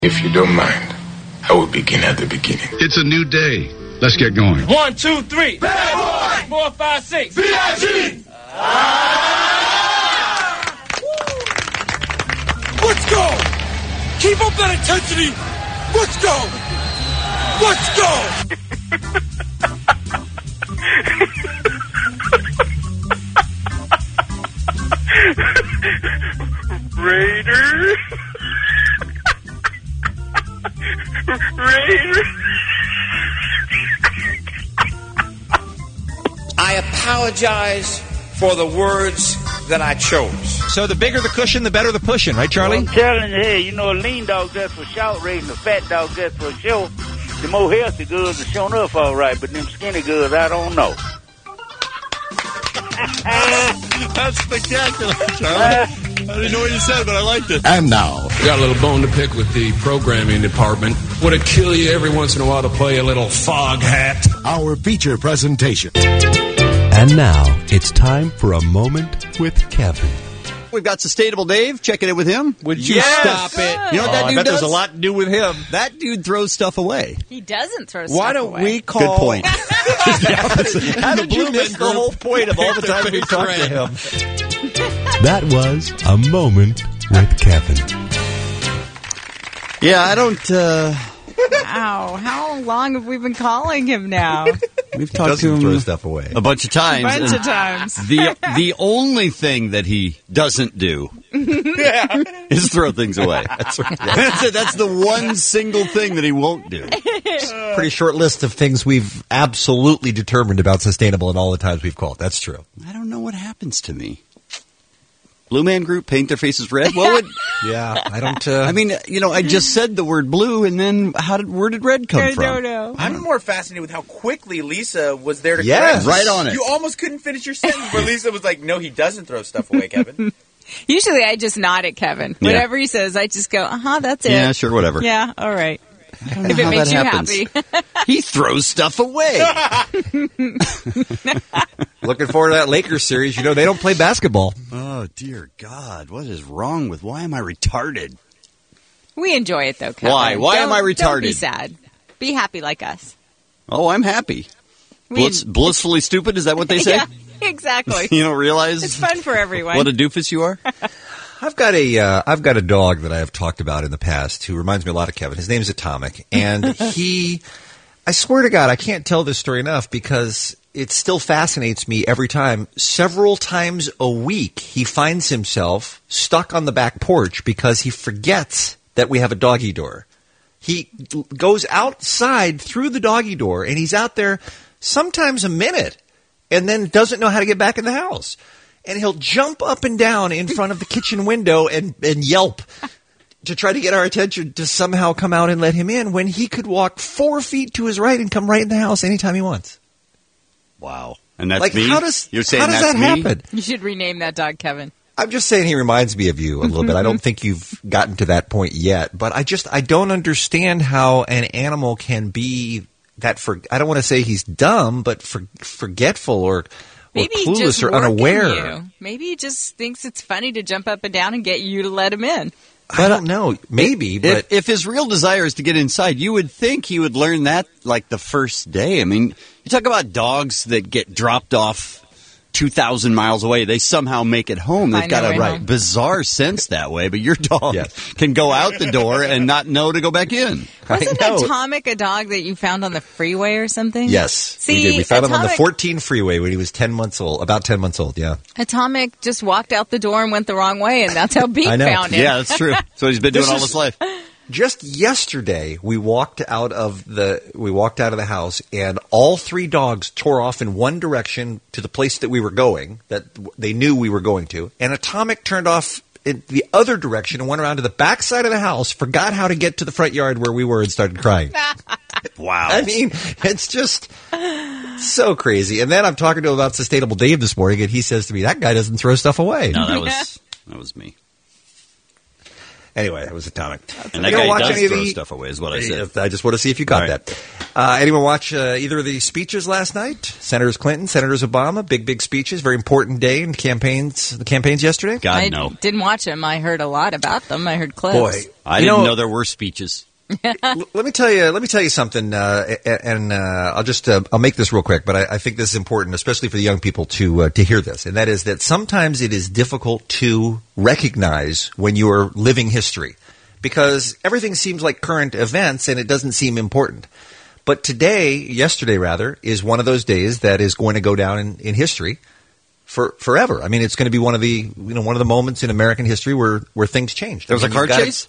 If you don't mind, I will begin at the beginning. It's a new day. Let's get going. 1, 2, 3. Bad boy! 4, 5, 6. B.I.G. Let's go! Keep up that intensity! Let's go! Let's go! Raider. I apologize for the words that I chose. So the bigger the cushion, the better the pushing, right, Charlie? I'm telling you, hey, you know, a lean dog just for shout raising, a fat dog just for show. The more healthy goods are showing up all right, but them skinny goods, I don't know. That's spectacular, Charlie. I didn't know what you said, but I liked it. And now, We got a little bone to pick with the programming department. Would it kill you every once in a while to play a little fog hat? our feature presentation. And now, it's time for a moment with Kevin. We've got Sustainable Dave. Checking in with him. Would you Yes! stop it? You know what that I dude bet does? there's a lot to do with him. That dude throws stuff away. He doesn't throw stuff Why don't away. we call... Good point. How did you miss the whole point of all the time we talked to him? That was a moment with Kevin. Yeah, I don't... Wow, how long have we been calling him now? We've talked to him throw stuff away. a bunch of times. Bunch and of times. The only thing that he doesn't do is throw things away. That's right. That's the one single thing that he won't do. Pretty short list of things we've absolutely determined about Sustainable in all the times we've called. That's true. I don't know what happens to me. Blue Man Group paint their faces red? What would... Yeah, I don't... I mean, you know, I just said the word blue, and then where did red come from? I don't know. I'm more fascinated with how quickly Lisa was there to Yes. correct. Right on it. You almost couldn't finish your sentence where Lisa was like, no, he doesn't throw stuff away, Kevin. Usually I just nod at Kevin. Yeah. Whatever he says, I just go, that's it. Yeah, sure, whatever. Yeah, all right. I don't know If it how makes that you happens. happy. He throws stuff away. Looking forward to that Lakers series. You know, they don't play basketball. Oh, dear God. What is wrong with... Why am I retarded? We enjoy it, though, Kevin. Why? Why am I Don't be retarded? sad. Be happy like us. Oh, I'm happy. We- Blissfully stupid? Is that what they say? Yeah, exactly. You don't realize It's fun for everyone. what a doofus you are? I've got a dog that I have talked about in the past who reminds me a lot of Kevin. His name's Atomic, and I swear to God, I can't tell this story enough because it still fascinates me every time. Several times a week, he finds himself stuck on the back porch because he forgets that we have a doggy door. He goes outside through the doggy door, and he's out there sometimes a minute, and then doesn't know how to get back in the house. And he'll jump up and down in front of the kitchen window and yelp to try to get our attention to somehow come out and let him in when he could walk 4 feet to his right and come right in the house anytime he wants. Wow. And that's Like, me? how does You're saying that that's me? happen? You should rename that dog Kevin. I'm just saying he reminds me of you a little bit. I don't think you've gotten to that point yet, but I don't understand how an animal can be that I don't want to say he's dumb, but forgetful or Maybe clueless just or working unaware. you. Maybe he just thinks it's funny to jump up and down and get you to let him in. I don't know. Maybe, but If his real desire is to get inside, you would think he would learn that like the first day. I mean, you talk about dogs that get dropped off 2,000 miles away. They somehow make it home. They've Find got their a way home. bizarre sense that way, but your dog Yes. can go out the door and not know to go back in. Wasn't I know. Atomic a dog that you found on the freeway or something? Yes, See, we did. We found him on the Atomic- 14 freeway when he was 10 months old, about 10 months old, yeah. Atomic just walked out the door and went the wrong way, and that's how Beat I know. found him. Yeah, that's true. So he's been doing This all is- his life. Just yesterday, we walked out of the house, and all three dogs tore off in one direction to the place that we were going, that they knew we were going to, and Atomic turned off in the other direction and went around to the back side of the house, forgot how to get to the front yard where we were, and started crying. Wow. I mean, it's just so crazy. And then I'm talking to him about Sustainable Dave this morning, and he says to me, that guy doesn't throw stuff away. No, that was me. Anyway, that was Atomic. And that You don't guy watch does any of throw the- stuff away is what I said. I just want to see if you got All right. that. Anyone watch either of the speeches last night? Senators Clinton, Senators Obama, big speeches. Very important day in the campaigns yesterday. God, I no. didn't watch them. I heard a lot about them. I heard clips. Boy, I didn't know there were speeches. Let me tell you something, and I'll make this real quick, but I think this is important, especially for the young people to hear this, and that is that sometimes it is difficult to recognize when you are living history, because everything seems like current events and it doesn't seem important. But yesterday rather, is one of those days that is going to go down in history forever. I mean, it's going to be one of the moments in American history where things changed. There was a car chase?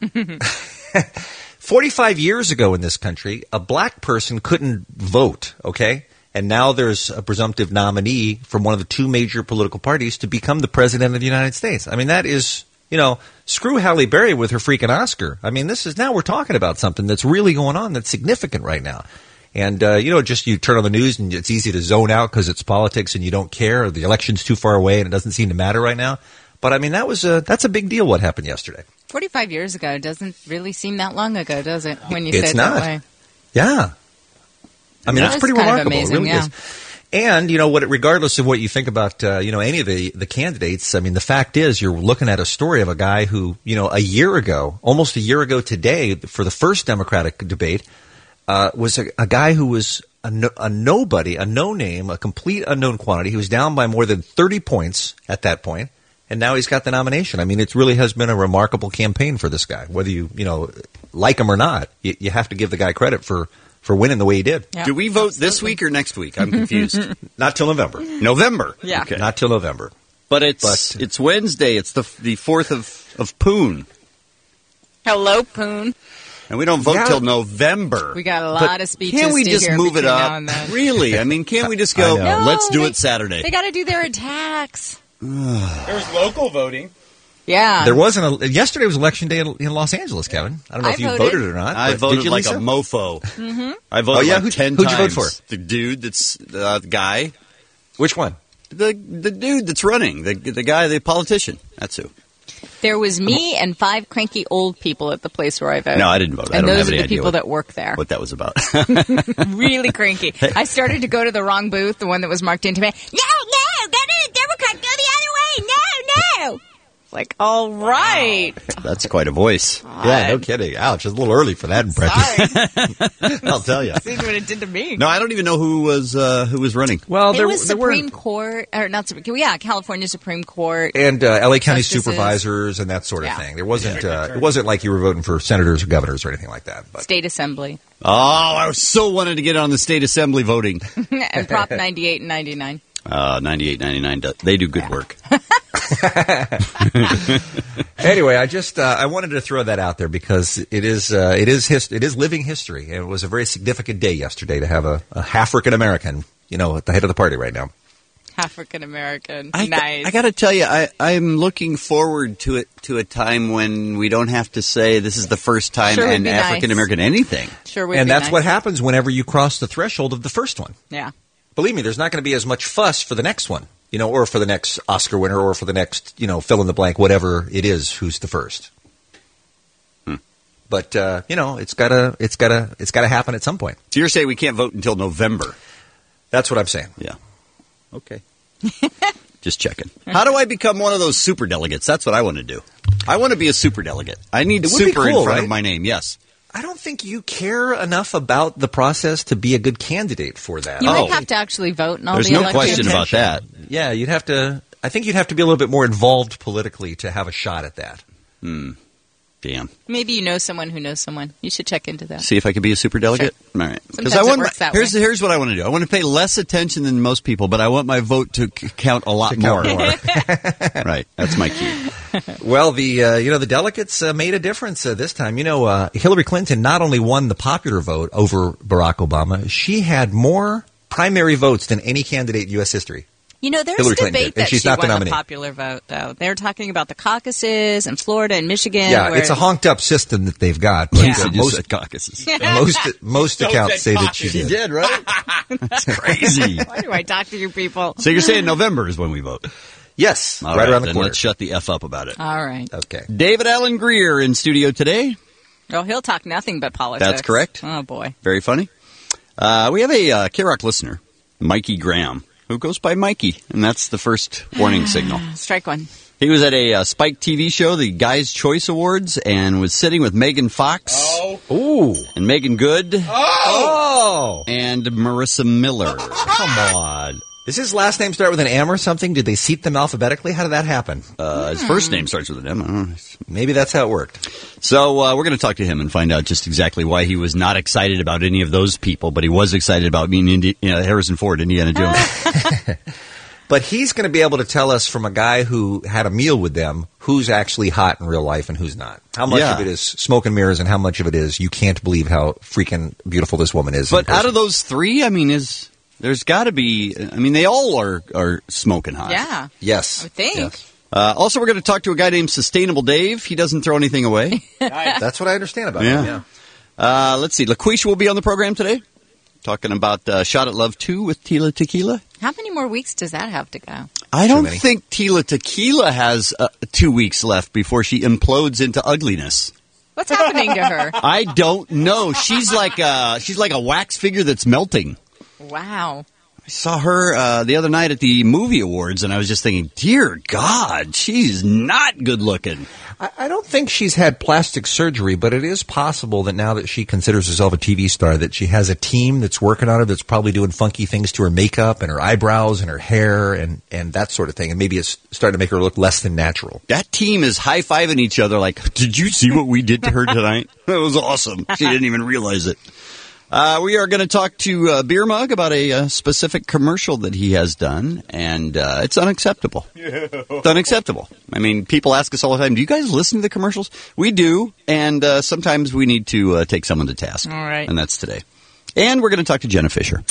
45 years ago in this country, a black person couldn't vote, okay? And now there's a presumptive nominee from one of the two major political parties to become the president of the United States. I mean, that is, screw Halle Berry with her freaking Oscar. I mean, now we're talking about something that's really going on that's significant right now. And, you turn on the news and it's easy to zone out because it's politics and you don't care, or the election's too far away and it doesn't seem to matter right now. But, I mean, that's a big deal what happened yesterday. 45 years ago doesn't really seem that long ago, does it, when you say It's it not. that way? Yeah. I mean, that's pretty kind of remarkable. amazing, it really yeah. is. And, regardless of what you think about, any of the candidates, I mean, the fact is you're looking at a story of a guy who, almost a year ago today, for the first Democratic debate, was a guy who was a nobody, a no-name, a complete unknown quantity. He was down by more than 30 points at that point. And now he's got the nomination. I mean, it really has been a remarkable campaign for this guy. Whether you like him or not, you have to give the guy credit for winning the way he did. Yeah, do we vote this week or next week? I'm confused. Not till November. November? Yeah. Okay. Not till November. But it's Wednesday. It's the 4th of Poon. Hello, Poon. And we don't vote till November. We got a lot of speeches Can't we to just hear move it between up? now and then. Really? I mean, can't we just go, I know. No, let's do it Saturday? They got to do their attacks. There's local voting. Yeah. There wasn't yesterday was election day in Los Angeles, Kevin. I don't know if you voted or not. I but voted did you, like Lisa? a mofo. Mm-hmm. I voted like 10 who'd times. you vote for? The dude that's the guy. Which one? The dude that's running. The guy, the politician. That's who. There was me and 5 cranky old people at the place where I voted. No, I didn't vote. I And don't those have are any the idea people that work there. what that was about. Really cranky. I started to go to the wrong booth, the one that was marked into me. No, go to the Democrat, go the other way. No. It's like, all right. That's quite a voice. Yeah, no kidding. Ouch, it's a little early for that impression. I'll tell you. See what it did to me. No, I don't even know who was running. Well, It was Supreme Court, or not Supreme, yeah, California Supreme Court. and L.A. County Justices. supervisors and that sort of thing. There wasn't it wasn't like you were voting for senators or governors or anything like that. But State Assembly. Oh, I so wanted to get on the state assembly voting. And Prop 98 and 99. 98, 99, they do good work. Anyway, I wanted to throw that out there because it is living history. And it was a very significant day yesterday to have a African American, at the head of the party right now. African American. I Nice. got to tell you, I'm looking forward to a time when we don't have to say this is the first time Sure would an be African American anything. Sure would And be that's nice. what happens whenever you cross the threshold of the first one. Yeah. Believe me, there's not going to be as much fuss for the next one, or for the next Oscar winner, or for the next, fill in the blank, whatever it is, who's the first. But it's gotta happen at some point. So you're saying we can't vote until November? That's what I'm saying. Yeah. Okay. Just checking. How do I become one of those super delegates? That's what I want to do. I want to be a super delegate. I need It would be super in cool, front right? of my name. Yes. I don't think you care enough about the process to be a good candidate for that. You might have to actually vote in all There's the no elections. question about that. Yeah, I think you'd have to be a little bit more involved politically to have a shot at that. Damn. Maybe you know someone who knows someone. You should check into that. See if I could be a super delegate. All right. Sometimes it works that way. Here's what I want to do. I want to pay less attention than most people, but I want my vote to count a lot more. Right. That's my key. Well, the delegates made a difference this time. Hillary Clinton not only won the popular vote over Barack Obama, she had more primary votes than any candidate in U.S. history. There's Hillary a Clinton debate did, and that she's she not the won the nominee. popular vote, though. They're talking about the caucuses in Florida and Michigan. Yeah, where it's a honked up system that they've got. But Yeah. She just most said caucuses. most accounts say that she She did. did, right? That's crazy. Why do I talk to you people? So you're saying November is when we vote? Yes, All right around the then corner. let's shut the F up about it. All right. Okay. David Allen Greer in studio today. Oh, he'll talk nothing but politics. That's correct. Oh, boy. Very funny. We have a K-Rock listener, Mikey Graham, who goes by Mikey, and that's the first warning signal. Strike one. He was at a Spike TV show, the Guys' Choice Awards, and was sitting with Megan Fox. Ooh. And Megan Good. Oh. And Marissa Miller. Come on. Does his last name start with an M or something? Did they seat them alphabetically? How did that happen? His first name starts with an M. I don't know. Maybe that's how it worked. So we're going to talk to him and find out just exactly why he was not excited about any of those people, but he was excited about meeting Harrison Ford, Indiana Jones. But he's going to be able to tell us from a guy who had a meal with them who's actually hot in real life and who's not. How much of it is smoke and mirrors and how much of it is you can't believe how freaking beautiful this woman is. But out of those three, I mean, there's got to be, I mean, they all are smoking hot. Yeah. Yes. I would think. Yes. Also, we're going to talk to a guy named Sustainable Dave. He doesn't throw anything away. That's what I understand about him, yeah. Let's see. LaQuisha will be on the program today, talking about Shot at Love 2 with Tila Tequila. How many more weeks does that have to go? I don't think Tila Tequila has 2 weeks left before she implodes into ugliness. What's happening to her? I don't know. She's like a wax figure that's melting. Wow. I saw her the other night at the movie awards, and I was just thinking, dear God, she's not good looking. I don't think she's had plastic surgery, but it is possible that now that she considers herself a TV star, that she has a team that's working on her that's probably doing funky things to her makeup and her eyebrows and her hair and that sort of thing. And maybe it's starting to make her look less than natural. That team is high-fiving each other like, did you see what we did to her tonight? That was awesome. She didn't even realize it. We are going to talk to Beer Mug about a specific commercial that he has done, and it's unacceptable. It's unacceptable. I mean, people ask us all the time, do you guys listen to the commercials? We do, and sometimes we need to take someone to task. All right. And that's today. And we're going to talk to Jenna Fisher.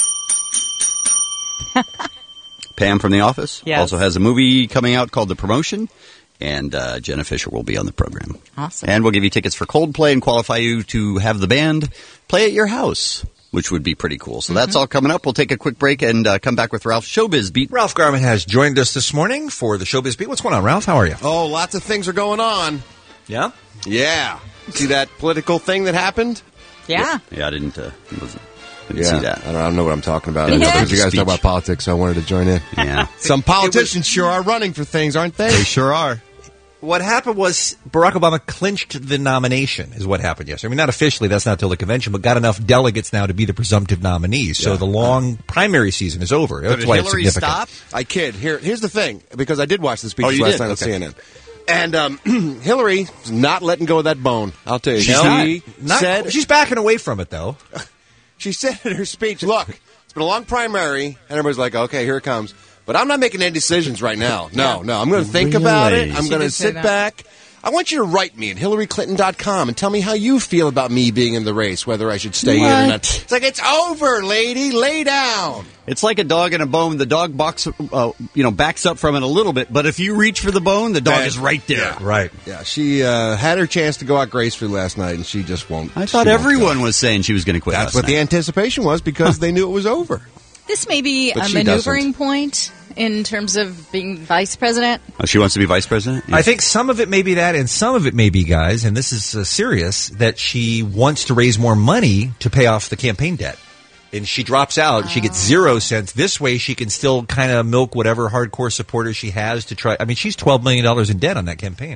Pam from The Office also has a movie coming out called The Promotion. And Jenna Fisher will be on the program. Awesome. And we'll give you tickets for Coldplay and qualify you to have the band play at your house, which would be pretty cool. So that's all coming up. We'll take a quick break and come back with Ralph's Showbiz Beat. Ralph Garman has joined us this morning for the Showbiz Beat. What's going on, Ralph? How are you? Oh, lots of things are going on. Yeah? Yeah. See that political thing that happened? Yeah. Yeah, I didn't see that. I don't know what I'm talking about. I know because you guys talk about politics, so I wanted to join in. Yeah. Some politicians sure are running for things, aren't they? They sure are. What happened was Barack Obama clinched the nomination is what happened yesterday. I mean, not officially, that's not till the convention, but got enough delegates now to be the presumptive nominee. So the long primary season is over. That's why Hillary it's significant. stop? I kid. Here's the thing, because I did watch the speech last night on CNN. And Hillary's not letting go of that bone, I'll tell you. She's backing away from it, though. She said in her speech, look, it's been a long primary, and everybody's like, okay, here it comes. But I'm not making any decisions right now. No. I'm going to think about it. I'm going to sit back. I want you to write me at HillaryClinton.com and tell me how you feel about me being in the race, whether I should stay in or not. It's like, it's over, lady. Lay down. It's like a dog and a bone. The dog backs up from it a little bit, but if you reach for the bone, the dog is right there. Yeah. Right. Yeah, she had her chance to go out gracefully last night, and she just won't. I thought everyone was saying she was going to quit. That's what the anticipation was, because they knew it was over. This may be But a she maneuvering point in terms of being vice president. Oh, she wants to be vice president? I think some of it may be that, and some of it may be, guys, and this is serious, that she wants to raise more money to pay off the campaign debt. And she drops out. She gets 0 cents. This way, she can still kind of milk whatever hardcore supporters she has to try. I mean, she's $12 million in debt on that campaign.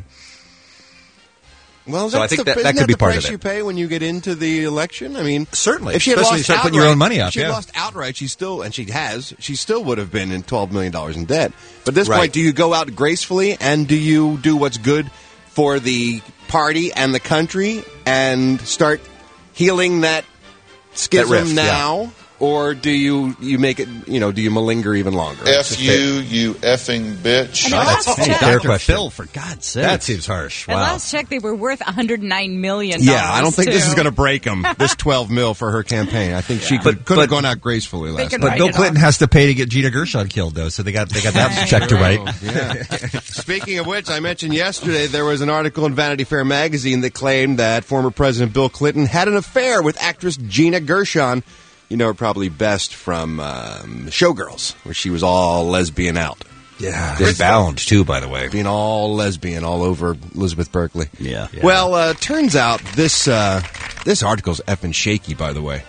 Well, so I think that could be part of it. Isn't that the price you pay when you get into the election? I mean, certainly. If she had especially lost start outright, putting your own money up. If she had lost outright, she still would have been in $12 million in debt. But at this point, do you go out gracefully and do you do what's good for the party and the country and start healing that schism rift, now? Or do you make it, do you malinger even longer? F you effing bitch. Fair question. Phil, for God's sake. That seems harsh. At Wow. last check, they were worth $109 million. Yeah, I don't think this is going to break them, this $12 million for her campaign. I think she could have gone out gracefully last night. But Bill Clinton has to pay to get Gina Gershon killed, though, so they got that check to write. Yeah. Speaking of which, I mentioned yesterday there was an article in Vanity Fair magazine that claimed that former President Bill Clinton had an affair with actress Gina Gershon. You know her probably best from Showgirls, where she was all lesbian out. Yeah. Bound, too, by the way. Being all lesbian all over Elizabeth Berkley. Yeah. Well, turns out this article's effing shaky, by the way.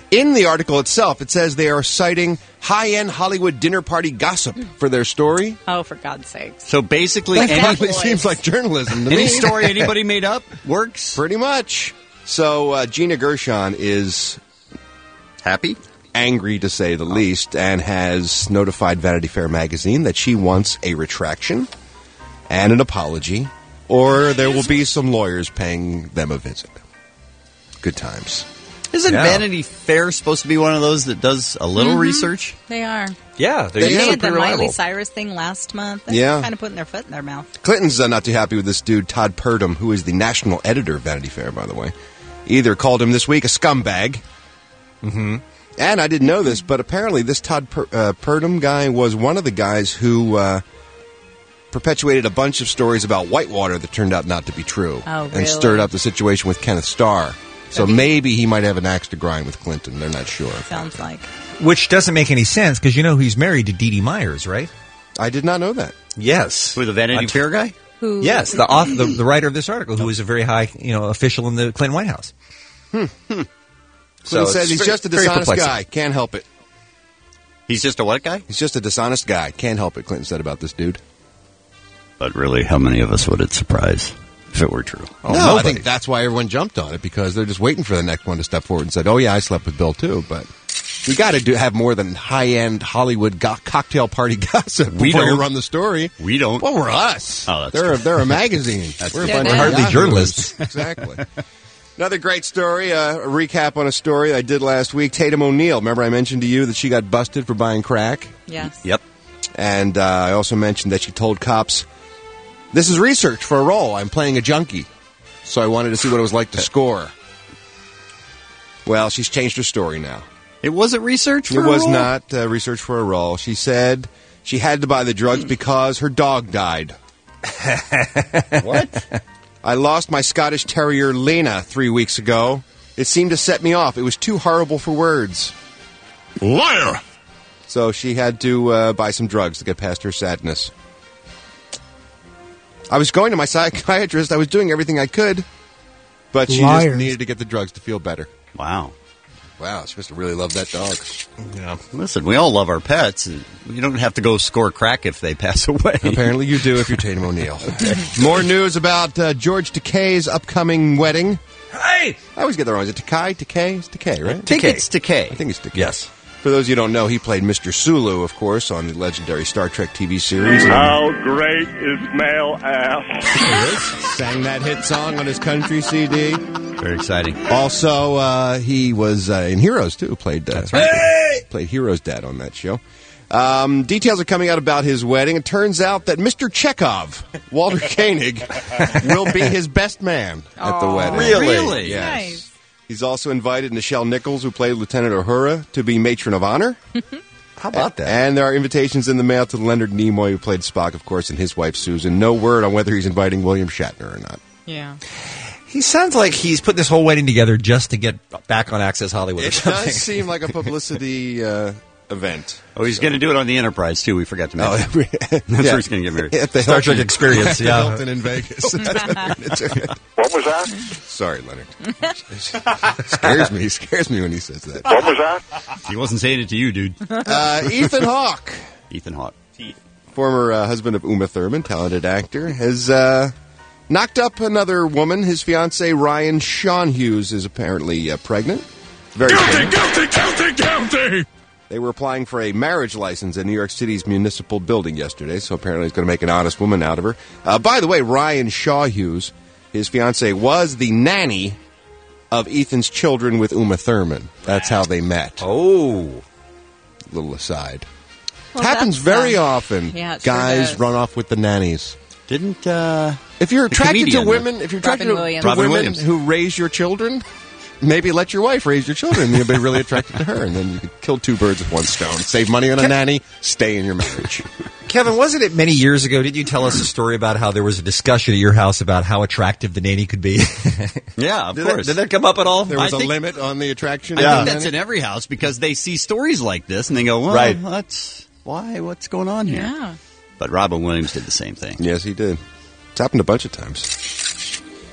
In the article itself, it says they are citing high-end Hollywood dinner party gossip for their story. Oh, for God's sake. So basically, It seems like journalism to me. any story anybody made up works. Pretty much. So Gina Gershon is happy, angry to say the least, and has notified Vanity Fair magazine that she wants a retraction and an apology, or there will be some lawyers paying them a visit. Good times. Isn't Vanity Fair supposed to be one of those that does a little research? They are. Yeah, they had the Miley Cyrus thing last month. They're kind of putting their foot in their mouth. Clinton's not too happy with this dude, Todd Purdom, who is the national editor of Vanity Fair, by the way. Either called him this week a scumbag. Mm-hmm. And I didn't know this, but apparently this Todd Purdom guy was one of the guys who perpetuated a bunch of stories about Whitewater that turned out not to be true. Oh, really? And stirred up the situation with Kenneth Starr. So maybe he might have an axe to grind with Clinton. They're not sure. Sounds like. Which doesn't make any sense because you know he's married to Dee Dee Myers, right? I did not know that. Yes. Who, the Vanity Fair guy? Who? Yes, the writer of this article, who is a very high official in the Clinton White House. Clinton So says he's just a dishonest guy. Can't help it. He's just a what guy? He's just a dishonest guy. Can't help it, Clinton said about this dude. But really, how many of us would it surprise if it were true? Oh, no, I think that's why everyone jumped on it, because they're just waiting for the next one to step forward and said, oh, yeah, I slept with Bill, too. But we got to have more than high-end Hollywood cocktail party gossip before you run the story. We don't. Well, we're us. Oh, that's they're a magazine. We're hardly journalists. Exactly. Another great story, a recap on a story I did last week. Tatum O'Neal. Remember I mentioned to you that she got busted for buying crack? Yes. Yep. And I also mentioned that she told cops, this is research for a role. I'm playing a junkie. So I wanted to see what it was like to score. Well, she's changed her story now. It wasn't research for a role? It was role? not research for a role. She said she had to buy the drugs because her dog died. What? I lost my Scottish Terrier, Lena, 3 weeks ago. It seemed to set me off. It was too horrible for words. Liar! So she had to buy some drugs to get past her sadness. I was going to my psychiatrist. I was doing everything I could. But she just needed to get the drugs to feel better. Wow. Wow, she must have really loved that dog. Yeah. Listen, we all love our pets. You don't have to go score crack if they pass away. Apparently you do if you're Tatum O'Neal. More news about George Takei's upcoming wedding. Hey! I always get that wrong. Is it Takei? Takei? It's Takei, right? I think it's Takei. I think it's Takei. Yes. For those of you who don't know, he played Mr. Sulu, of course, on the legendary Star Trek TV series. How great is male ass? Sang that hit song on his country CD. Very exciting. Also, he was in Heroes, too. Played Heroes' dad on that show. Details are coming out about his wedding. It turns out that Mr. Chekhov, Walter Koenig, will be his best man at the wedding. Really? Yes. Nice. He's also invited Nichelle Nichols, who played Lieutenant Uhura, to be matron of honor. How about that? And there are invitations in the mail to Leonard Nimoy, who played Spock, of course, and his wife Susan. No word on whether he's inviting William Shatner or not. Yeah. He sounds like he's putting this whole wedding together just to get back on Access Hollywood or It something. does seem like a publicity event. Oh, he's going to do it on the Enterprise, too. We forgot to mention. That's where he's going to get married. At the Star Trek Hilton. Experience, At yeah. the Hilton in Vegas. What was that? Sorry, Leonard. Scares me when he says that. What was that? He wasn't saying it to you, dude. Ethan Hawke, Ethan Hawke. former husband of Uma Thurman, talented actor, has knocked up another woman. His fiancée, Ryan Sean Hughes, is apparently pregnant. Very Guilty! They were applying for a marriage license in New York City's municipal building yesterday, so apparently he's going to make an honest woman out of her. By the way, Ryan Shaw Hughes, his fiancée, was the nanny of Ethan's children with Uma Thurman. That's how they met. Oh. Little aside. Well, Happens very often. Yeah, it sure Guys does. run off with the nannies. Didn't, if you're attracted to comedian, women, if you're attracted Robin to women Williams. who raise your children, maybe let your wife raise your children. You'll be really attracted to her, and then you could kill two birds with one stone. Save money on a nanny, stay in your marriage. Kevin, wasn't it many years ago, did you tell us a story about how there was a discussion at your house about how attractive the nanny could be? Yeah, of Did course. that come up at all? There was I a think- limit on the attraction. I of think the that's nanny? in every house because they see stories like this and they go, well, Right. that's why, what's going on here? Yeah. But Robin Williams did the same thing. Yes, he did. It's happened a bunch of times. As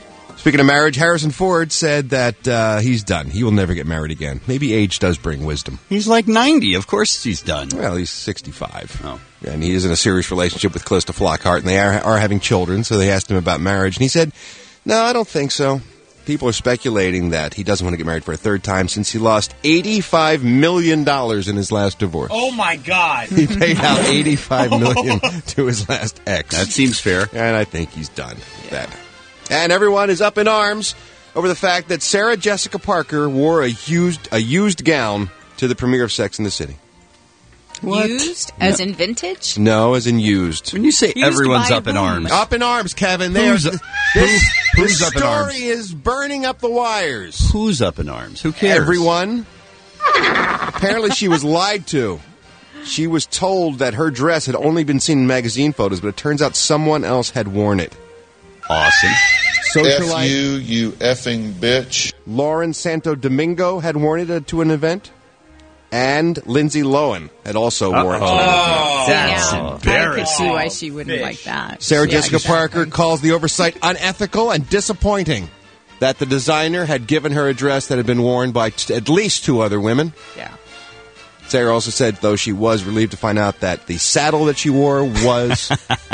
Speaking of marriage, Harrison Ford said that he's done. He will never get married again. Maybe age does bring wisdom. He's like 90. Of course he's done. Well, he's 65. Oh. And he is in a serious relationship with Calista Flockhart, and they are having children, so they asked him about marriage. And he said, no, I don't think so. People are speculating that he doesn't want to get married for a third time since he lost $85 million in his last divorce. Oh, my God. He paid out $85 million to his last ex. That seems fair. And I think he's done with that. And everyone is up in arms over the fact that Sarah Jessica Parker wore a used gown to the premiere of Sex and the City. What? Used? As in vintage? No, as in used. When you say Used everyone's by up in whom? arms. Up in arms, Kevin. Who's This up in story arms? is burning up the wires. Who's up in arms? Who cares? Everyone. Apparently she was lied to. She was told that her dress had only been seen in magazine photos, but it turns out someone else had worn it. Awesome. Socialite F you effing bitch. Lauren Santo Domingo had worn it to an event. And Lindsay Lohan had also worn it to an event. That's embarrassing. I could see why she wouldn't like that. Sarah Yeah, Jessica exactly. Parker calls the oversight unethical and disappointing. That the designer had given her a dress that had been worn by at least 2 other women. Yeah. Sarah also said, though, she was relieved to find out that the saddle that she wore was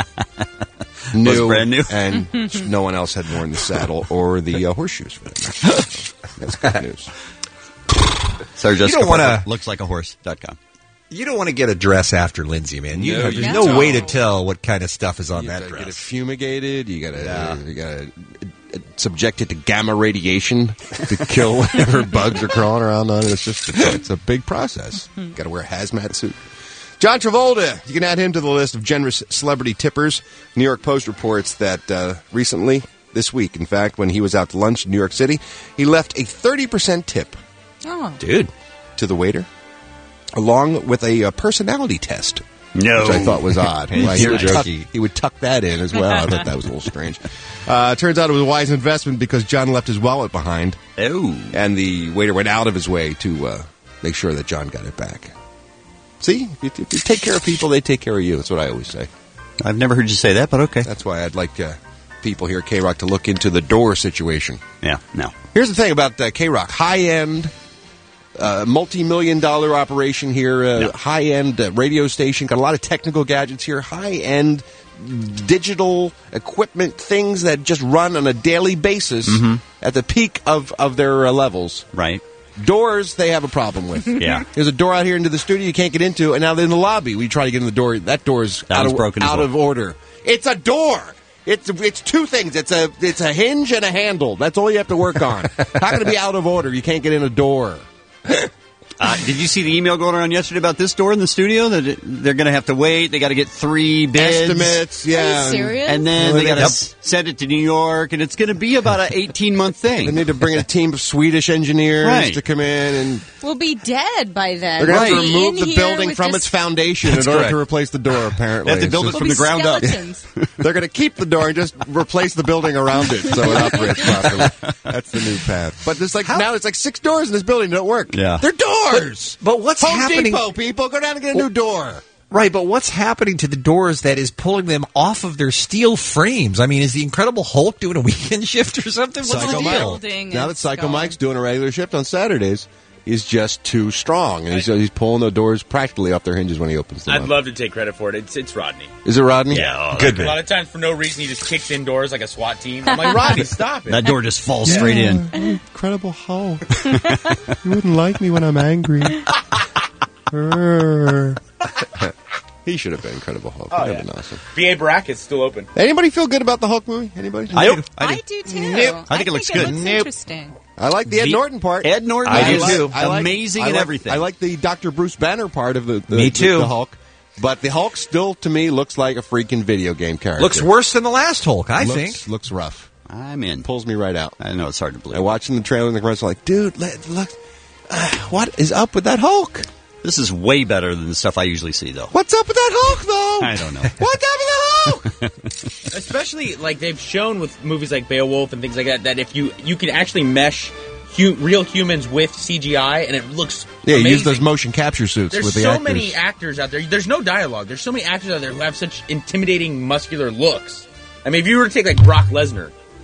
new, Was brand new. and no one else had worn the saddle or the horseshoes for that matter. That's good news. Sarah Jessica don't wanna- Parker looks like a horse.com. You don't want to get a dress after Lindsay, man. No, There's you no don't. way to tell what kind of stuff is on You that gotta get it dress. fumigated. You gotta subject it to gamma radiation to kill whatever bugs are crawling around on it. It's a big process. Got to wear a hazmat suit. John Travolta, you can add him to the list of generous celebrity tippers. New York Post reports that recently, this week, in fact, when he was out to lunch in New York City, he left a 30% tip. Oh. Dude. To the waiter, along with a personality test. No. Which I thought was odd. You're He would tuck that in as well. I thought that was a little strange. Turns out it was a wise investment because John left his wallet behind. Oh. And the waiter went out of his way to make sure that John got it back. See? If you take care of people, they take care of you. That's what I always say. I've never heard you say that, but okay. That's why I'd like people here at K-Rock to look into the door situation. Yeah, no. Here's the thing about K-Rock. High-end, multi-million-dollar operation here. High-end radio station. Got a lot of technical gadgets here. High-end digital equipment, things that just run on a daily basis at the peak of their levels. Right. Doors, they have a problem with. Yeah. There's a door out here into the studio you can't get into, and now they're in the lobby. We try to get in the door. That door is broken as out well. of order. It's a door. It's 2 things. It's a hinge and a handle. That's all you have to work on. How can it be out of order? You can't get in a door. Did you see the email going around yesterday about this door in the studio? That they're going to have to wait. They got to get 3 bids. Estimates, yeah. Are you serious? And then they got to send it to New York, and it's going to be about an 18-month thing. They need to bring in a team of Swedish engineers Right. to come in, and We'll be dead by then. they're going to have to We'll be remove in the here building with from just- its foundation That's in order correct. to replace the door, apparently. They have to build It's it from We'll the be ground up. skeletons. They're going to keep the door and just replace the building around it so it operates properly. That's the new path. But there's now it's like 6 doors in this building that don't work. Yeah. They're doors. But what's Home happening? Depot, people, go down and get a new door. Right, but what's happening to the doors that is pulling them off of their steel frames? I mean, is the Incredible Hulk doing a weekend shift or something? What's Psycho the Mike. deal? Building Now that is Psycho gone. Mike's doing a regular shift on Saturdays, he's just too strong, and he's pulling the doors practically off their hinges when he opens them I'd up. love to take credit for it. It's Rodney. Is it Rodney? Yeah, Good A man. lot of times, for no reason, he just kicks indoors like a SWAT team. I'm like, Rodney, stop it. That door just falls straight in. Incredible Hulk. You wouldn't like me when I'm angry. He should have been Incredible Hulk. That would have been awesome. B.A. Baracus still open. Anybody feel good about the Hulk movie? Anybody? I do. I do too. Nope. I think it looks good. Looks Nope. interesting. I like the Ed Norton part. Ed Norton, I do is too. amazing and everything. I like the Dr. Bruce Banner part of the Me too. the Hulk. But the Hulk still, to me, looks like a freaking video game character. Looks worse than the last Hulk, I think. Looks rough. I'm in. Pulls me right out. I know it's hard to believe. I watching the trailer and the commercial, like, dude, look, what is up with that Hulk? This is way better than the stuff I usually see, though. What's up with that Hulk, though? I don't know. What's up with the Hulk? Especially, like, they've shown with movies like Beowulf and things like that, that if you can actually mesh real humans with CGI, and it looks Yeah, you amazing. use those motion capture suits There's with the so actors. many actors out there. There's no dialogue. There's so many actors out there who have such intimidating, muscular looks. I mean, if you were to take, like, Brock Lesnar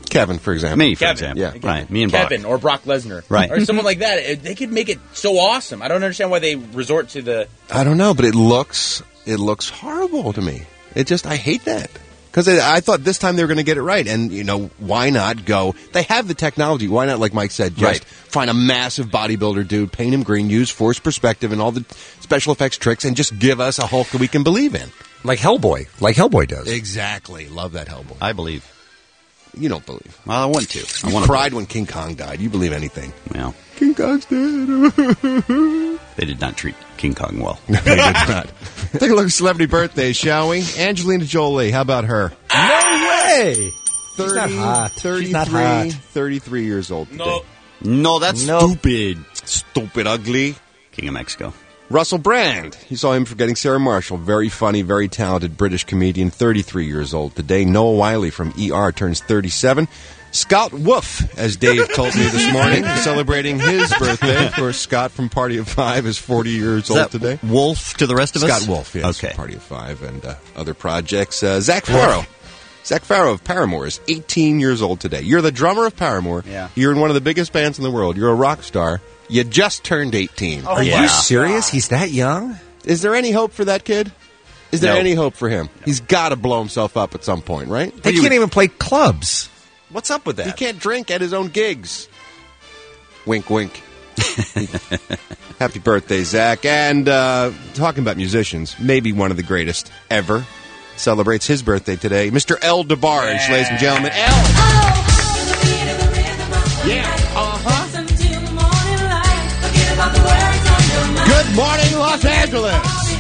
Kevin, for example. Me, for Kevin. example. Yeah. Right. Me and Kevin Brock. or Brock Lesnar. Right. Or someone like that. They could make it so awesome. I don't understand why they resort to the... I don't know, but it looks horrible to me. I hate that. Because I thought this time they were going to get it right. And, why not go? They have the technology. Why not, like Mike said, just find a massive bodybuilder dude, paint him green, use forced perspective and all the special effects tricks, and just give us a Hulk that we can believe in. Like Hellboy does. Exactly. Love that Hellboy. I believe. You don't believe. Well, I want to. You cried when King Kong died. You believe anything. Well, King Kong's dead. they did not treat King Kong well. No, they did not. Take a look at celebrity birthdays, shall we? Angelina Jolie. How about her? No way! 30, She's not hot. 33, She's not hot. 33 years old today. No, that's stupid. Stupid, ugly. King of Mexico. Russell Brand. You saw him forgetting Sarah Marshall. Very funny, very talented British comedian, 33 years old today. Noah Wiley from ER turns 37. Scott Wolf, as Dave told me this morning, celebrating his birthday. Of course, Scott from Party of Five is 40 years old today. Wolf to the rest of us? Scott Wolf, yes. Okay. Party of Five and other projects. Zach Farrow. Zach Farrow of Paramore is 18 years old today. You're the drummer of Paramore. Yeah. You're in one of the biggest bands in the world. You're a rock star. You just turned 18. Are you serious? He's that young? Is there any hope for that kid? Is there any hope for him? He's got to blow himself up at some point, right? They can't even play clubs. What's up with that? He can't drink at his own gigs. Wink, wink. Happy birthday, Zach. And talking about musicians, maybe one of the greatest ever, celebrates his birthday today. Mr. El DeBarge, ladies and gentlemen. El! Yeah, Good morning, Los Angeles!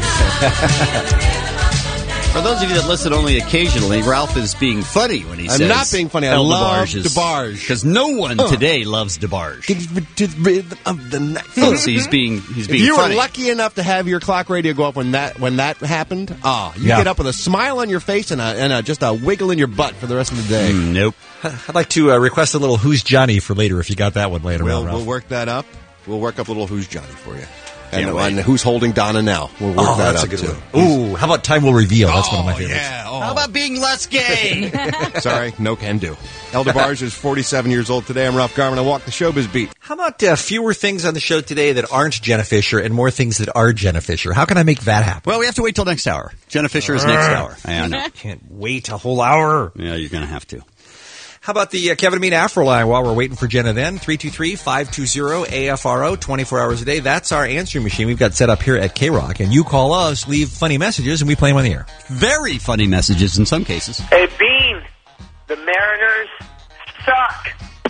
For those of you that listen only occasionally, Ralph is being funny when he says... I'm not being funny. I love DeBarge. Because no one today loves DeBarge. To the rhythm of the night. So he's being If you funny. were lucky enough to have your clock radio go up when that happened, you get up with a smile on your face and just a wiggle in your butt for the rest of the day. Nope. I'd like to request a little Who's Johnny for later if you got that one later on, Ralph. We'll work that up. We'll work up a little Who's Johnny for you. And Who's Holding Donna Now. We'll work that that's up, a good too. one. Ooh, how about Time Will Reveal? That's one of my favorites. Yeah. How about being less gay? Sorry, no can do. El DeBarge is 47 years old today. I'm Ralph Garman. I walk the showbiz beat. How about fewer things on the show today that aren't Jenna Fisher and more things that are Jenna Fisher? How can I make that happen? Well, we have to wait till next hour. Jenna Fisher is next hour. I know. Can't wait a whole hour. Yeah, you're going to have to. How about the Kevin and Bean Afro line while we're waiting for Jenna then? 323-520-AFRO, 24 hours a day. That's our answering machine we've got set up here at K-Rock. And you call us, leave funny messages, and we play them on the air. Very funny messages in some cases. Hey, Bean, the Mariners suck.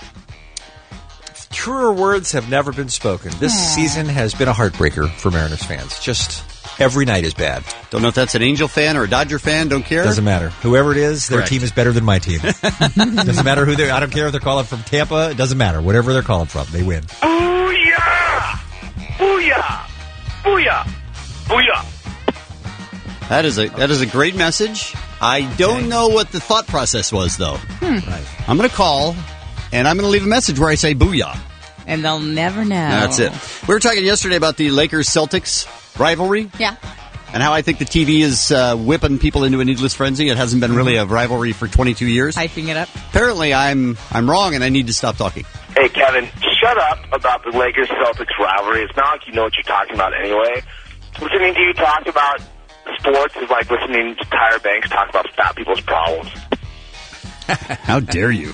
Truer words have never been spoken. This season has been a heartbreaker for Mariners fans. Just every night is bad. Don't know if that's an Angel fan or a Dodger fan. Don't care. Doesn't matter. Whoever it is, their Correct. team is better than my team. Doesn't matter who they're. I don't care if they're calling from Tampa. It doesn't matter. Whatever they're calling from, they win. Booyah! Booyah! Booyah! Booyah! That is a great message. I don't know what the thought process was, though. Right. I'm going to call, and I'm going to leave a message where I say booyah. And they'll never know. That's it. We were talking yesterday about the Lakers-Celtics rivalry. Yeah. And how I think the TV is whipping people into a needless frenzy. It hasn't been really a rivalry for 22 years. Hyping it up. Apparently, I'm wrong, and I need to stop talking. Hey, Kevin, shut up about the Lakers-Celtics rivalry. It's not like you know what you're talking about anyway. Listening to you talk about sports is like listening to Tyra Banks talk about fat people's problems. How dare you?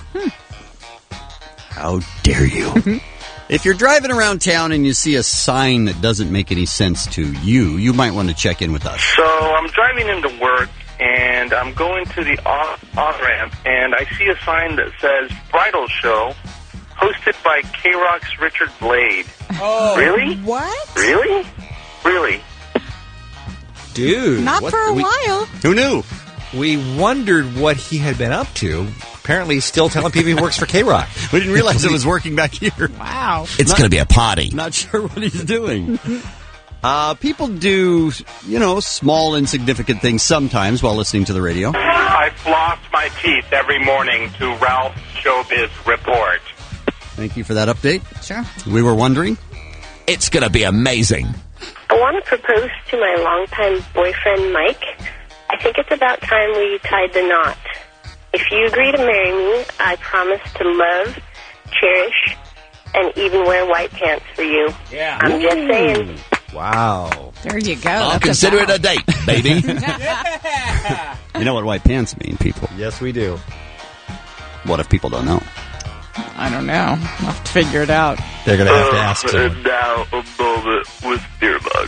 How dare you? If you're driving around town and you see a sign that doesn't make any sense to you, you might want to check in with us. So I'm driving into work, and I'm going to the on-ramp, and I see a sign that says Bridal Show, hosted by K-Rock's Richard Blade. Oh. Really? What? Really? Really? Dude. Not for a while. Who knew? We wondered what he had been up to. Apparently, he's still telling people he works for K-Rock. We didn't realize it was working back here. Wow. It's going to be a potty. Not sure what he's doing. People do, small, insignificant things sometimes while listening to the radio. I floss my teeth every morning to Ralph's Showbiz Report. Thank you for that update. Sure. We were wondering. It's going to be amazing. I want to propose to my longtime boyfriend, Mike. I think it's about time we tied the knot. If you agree to marry me, I promise to love, cherish, and even wear white pants for you. Yeah. I'm just saying. Wow. There you go. I'll That's consider a it a date, baby. You know what white pants mean, people. Yes, we do. What if people don't know? I don't know. I'll have to figure it out. They're going to have to ask someone. And now a moment with Beer Mug.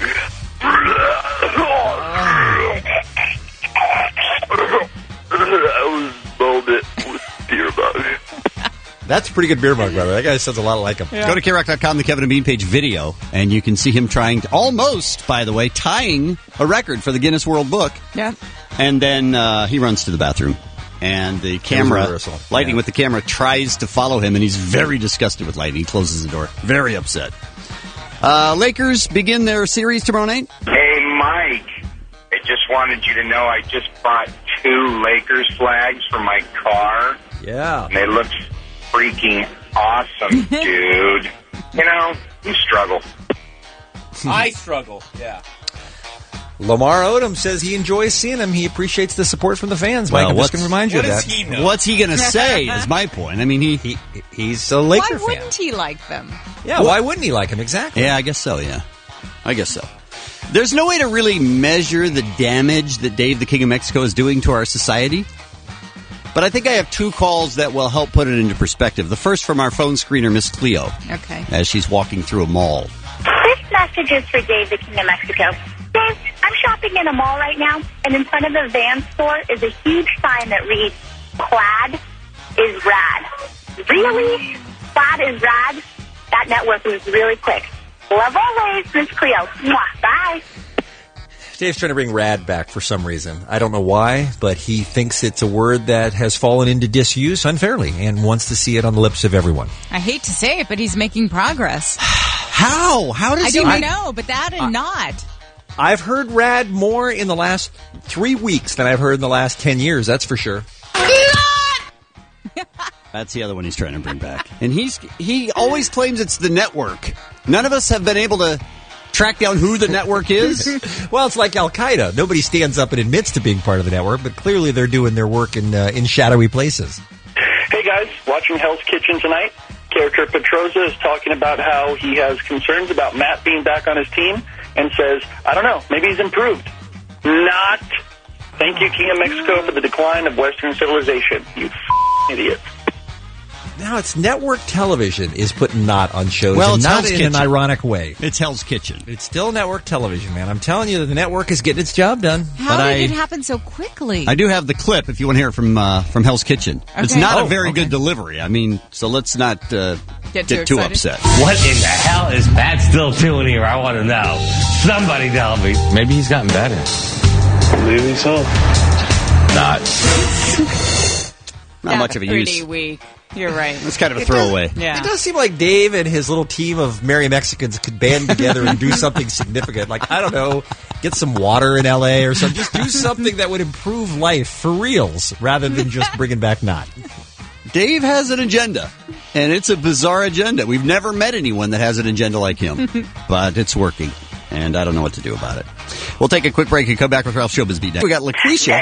I was moment with Beer Mug. That's a pretty good beer mug, brother. That guy sounds a lot like him. Yeah. Go to KROC.com, the Kevin and Bean page video, and you can see him trying to, almost, by the way, tying a record for the Guinness World Book. Yeah. And then he runs to the bathroom. And the camera, Lightning with the camera, tries to follow him, and he's very disgusted with Lightning. He closes the door. Very upset. Lakers begin their series tomorrow night. Hey, Mike. I just wanted you to know I just bought 2 Lakers flags for my car. Yeah. And they look freaking awesome, dude. You know, you struggle. I struggle, yeah. Lamar Odom says he enjoys seeing him. He appreciates the support from the fans. Mike, I'm just going to remind you of that. What does he know? What's he going to say is my point. I mean, he's a Laker Why fan. wouldn't he like them? Yeah, why wouldn't he like him? Exactly. Yeah, I guess so, yeah. I guess so. There's no way to really measure the damage that Dave the King of Mexico is doing to our society. But I think I have 2 calls that will help put it into perspective. The first from our phone screener, Miss Cleo. Okay. As she's walking through a mall. This message is for Dave, the King of Mexico. Dave, I'm shopping in a mall right now, and in front of the Van store is a huge sign that reads, Plaid is rad. Really? Plaid is rad? That network moves really quick. Love always, Miss Cleo. Mwah. Bye. Dave's trying to bring rad back for some reason. I don't know why, but he thinks it's a word that has fallen into disuse unfairly and wants to see it on the lips of everyone. I hate to say it, but he's making progress. How? How does I don't know, but that and not. I've heard rad more in the last 3 weeks than I've heard in the last 10 years, that's for sure. That's the other one he's trying to bring back. And he always claims it's the network. None of us have been able to track down who the network is. Well, it's like Al-Qaeda. Nobody stands up and admits to being part of the network, but clearly they're doing their work in shadowy places. Hey, guys. Watching Hell's Kitchen tonight. Character Petroza is talking about how he has concerns about Matt being back on his team and says, I don't know, maybe he's improved. Not. Thank you, King of Mexico, for the decline of Western civilization. You idiot. Now it's network television is putting not on shows, Well, and it's not Hell's in Kitchen. an ironic way. It's Hell's Kitchen. It's still network television, man. I'm telling you that the network is getting its job done. How did it happen so quickly? I do have the clip if you want to hear it from Hell's Kitchen. It's Okay. not a Oh, very okay. good delivery. I mean, so let's not get too too excited. upset. What in the hell is Pat still doing here? I want to know. Somebody tell me. Maybe he's gotten better. Maybe so. Not That's much of a pretty use. weak. You're right. It's kind of a throwaway. Yeah. It does seem like Dave and his little team of merry Mexicans could band together and do something significant. Like, I don't know, get some water in L.A. or something. Just do something that would improve life for reals rather than just bringing back not. Dave has an agenda, and it's a bizarre agenda. We've never met anyone that has an agenda like him, but it's working, and I don't know what to do about it. We'll take a quick break and come back with Ralph Showbiz Beat next. We got Lucretia.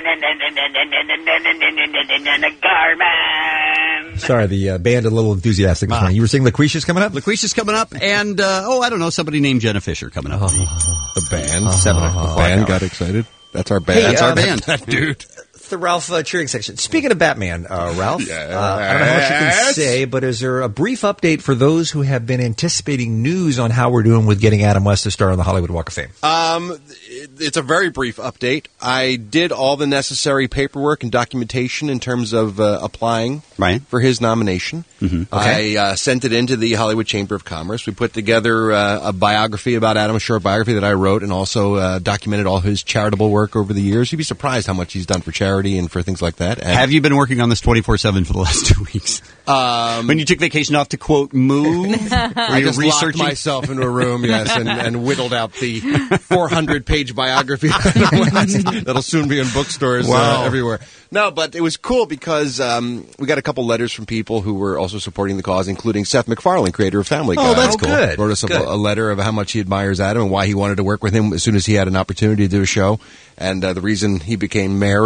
Sorry, the band a little enthusiastic this morning. You were saying Lucretia's coming up? Lucretia's coming up, and, I don't know, somebody named Jenna Fisher coming up. The band? 7 o'clock. The band got excited? That's our band. Hey, That's our band. That dude. It's the Ralph cheering section. Speaking of Batman, Ralph, I don't know how much you can say, but is there a brief update for those who have been anticipating news on how we're doing with getting Adam West to star on the Hollywood Walk of Fame? It's a very brief update. I did all the necessary paperwork and documentation in terms of applying for his nomination. Mm-hmm. Okay. I sent it into the Hollywood Chamber of Commerce. We put together a biography about Adam, a short biography that I wrote, and also documented all his charitable work over the years. You'd be surprised how much he's done for charity and for things like that. And Have you been working on this 24/7 for the last 2 weeks? When you took vacation off to, quote, move? I just locked myself into a room, yes, and whittled out the 400-page biography that'll soon be in bookstores everywhere. No, but it was cool because we got a couple letters from people who were also supporting the cause, including Seth MacFarlane, creator of Family Guy. Oh, that's cool. Good. Wrote us a letter of how much he admires Adam and why he wanted to work with him as soon as he had an opportunity to do a show. And the reason he became mayor of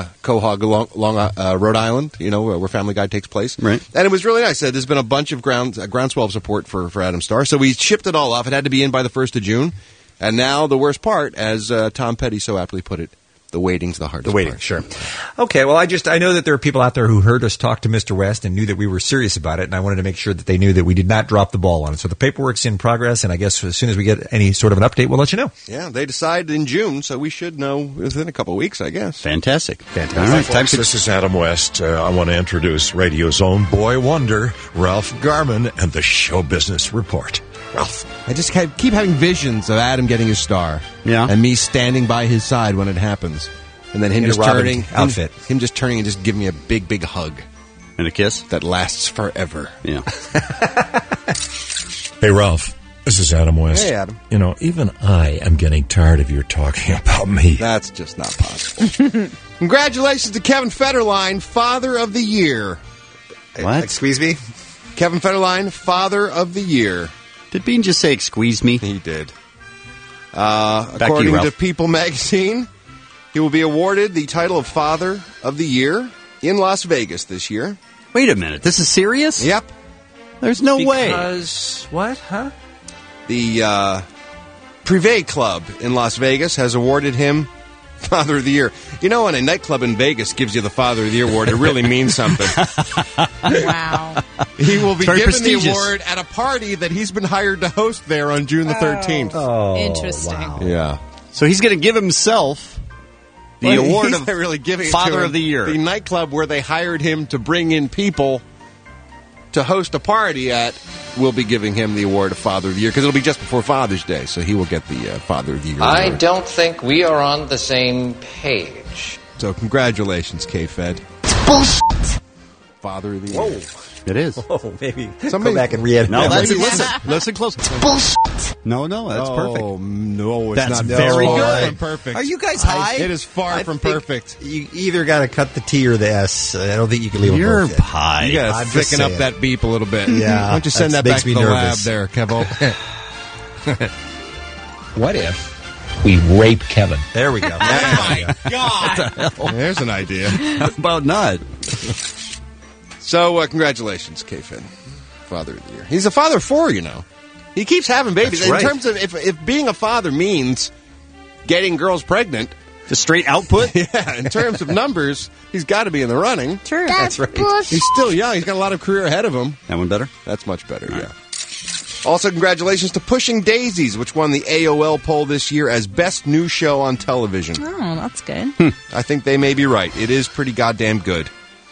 Quahog, Rhode Island, where Family Guy takes place. Right. And it was really nice. There's been a bunch of groundswell of support for Adam Starr. So we shipped it all off. It had to be in by the 1st of June. And now the worst part, as Tom Petty so aptly put it, the waiting's the hardest part. Sure. Okay, well, I know that there are people out there who heard us talk to Mr. West and knew that we were serious about it, and I wanted to make sure that they knew that we did not drop the ball on it. So the paperwork's in progress, and I guess as soon as we get any sort of an update, we'll let you know. Yeah, they decide in June, so we should know within a couple of weeks, I guess. Fantastic. All right, folks, this is Adam West. I want to introduce radio's own boy wonder, Ralph Garman, and the Show Business Report. Ralph. I just keep having visions of Adam getting his star. Yeah. And me standing by his side when it happens. And then him In just a Robin turning. outfit. Him just turning and just giving me a big, big hug. And a kiss? That lasts forever. Yeah. Hey, Ralph. This is Adam West. Hey, Adam. Even I am getting tired of your talking about me. That's just not possible. Congratulations to Kevin Federline, Father of the Year. What? Excuse me? Kevin Federline, Father of the Year. Did Bean just say, "Squeeze me"? He did. Back According to you, to Ralph. People magazine, he will be awarded the title of Father of the Year in Las Vegas this year. Wait a minute. This is serious? Yep. There's no way. Because what? Huh? The Privé Club in Las Vegas has awarded him Father of the Year. When a nightclub in Vegas gives you the Father of the Year award, it really means something. Wow. He will be Very given the prestigious. award at a party that he's been hired to host there on June the 13th. Oh, Interesting. wow. Yeah. So he's going to give himself the Well, award he's of not really giving it Father to him. of the Year. The nightclub where they hired him to bring in people to host a party at will be giving him the award of Father of the Year because it'll be just before Father's Day, so he will get the Father of the Year I award. don't think we are on the same page. So congratulations, K-Fed. Bullshit. Father of the Year. It is. Oh, maybe Somebody- go back and re-edit No, that. that's listen close. Bullshit. No, that's perfect. Oh, no, it's That's not. very far good. from perfect. Are you guys high? It is far I from think perfect. You either got to cut the T or the S. I don't think you can leave them You're both in. high. You got I'm to just thicken up saying. that beep a little bit. Yeah, Why don't you send that that back makes to me the nervous. lab there, Kevo? What if we rape Kevin? There we go. Oh, my God. There's an idea. How about not? So, congratulations, K-Fin. Father of the Year. He's a father of 4, He keeps having babies. That's right. In terms of if being a father means getting girls pregnant, The straight output? yeah, in terms of numbers, he's got to be in the running. True. That's right. He's still young. He's got a lot of career ahead of him. That one better? That's much better, yeah. Also, congratulations to Pushing Daisies, which won the AOL poll this year as Best New Show on Television. Oh, that's good. I think they may be right. It is pretty goddamn good.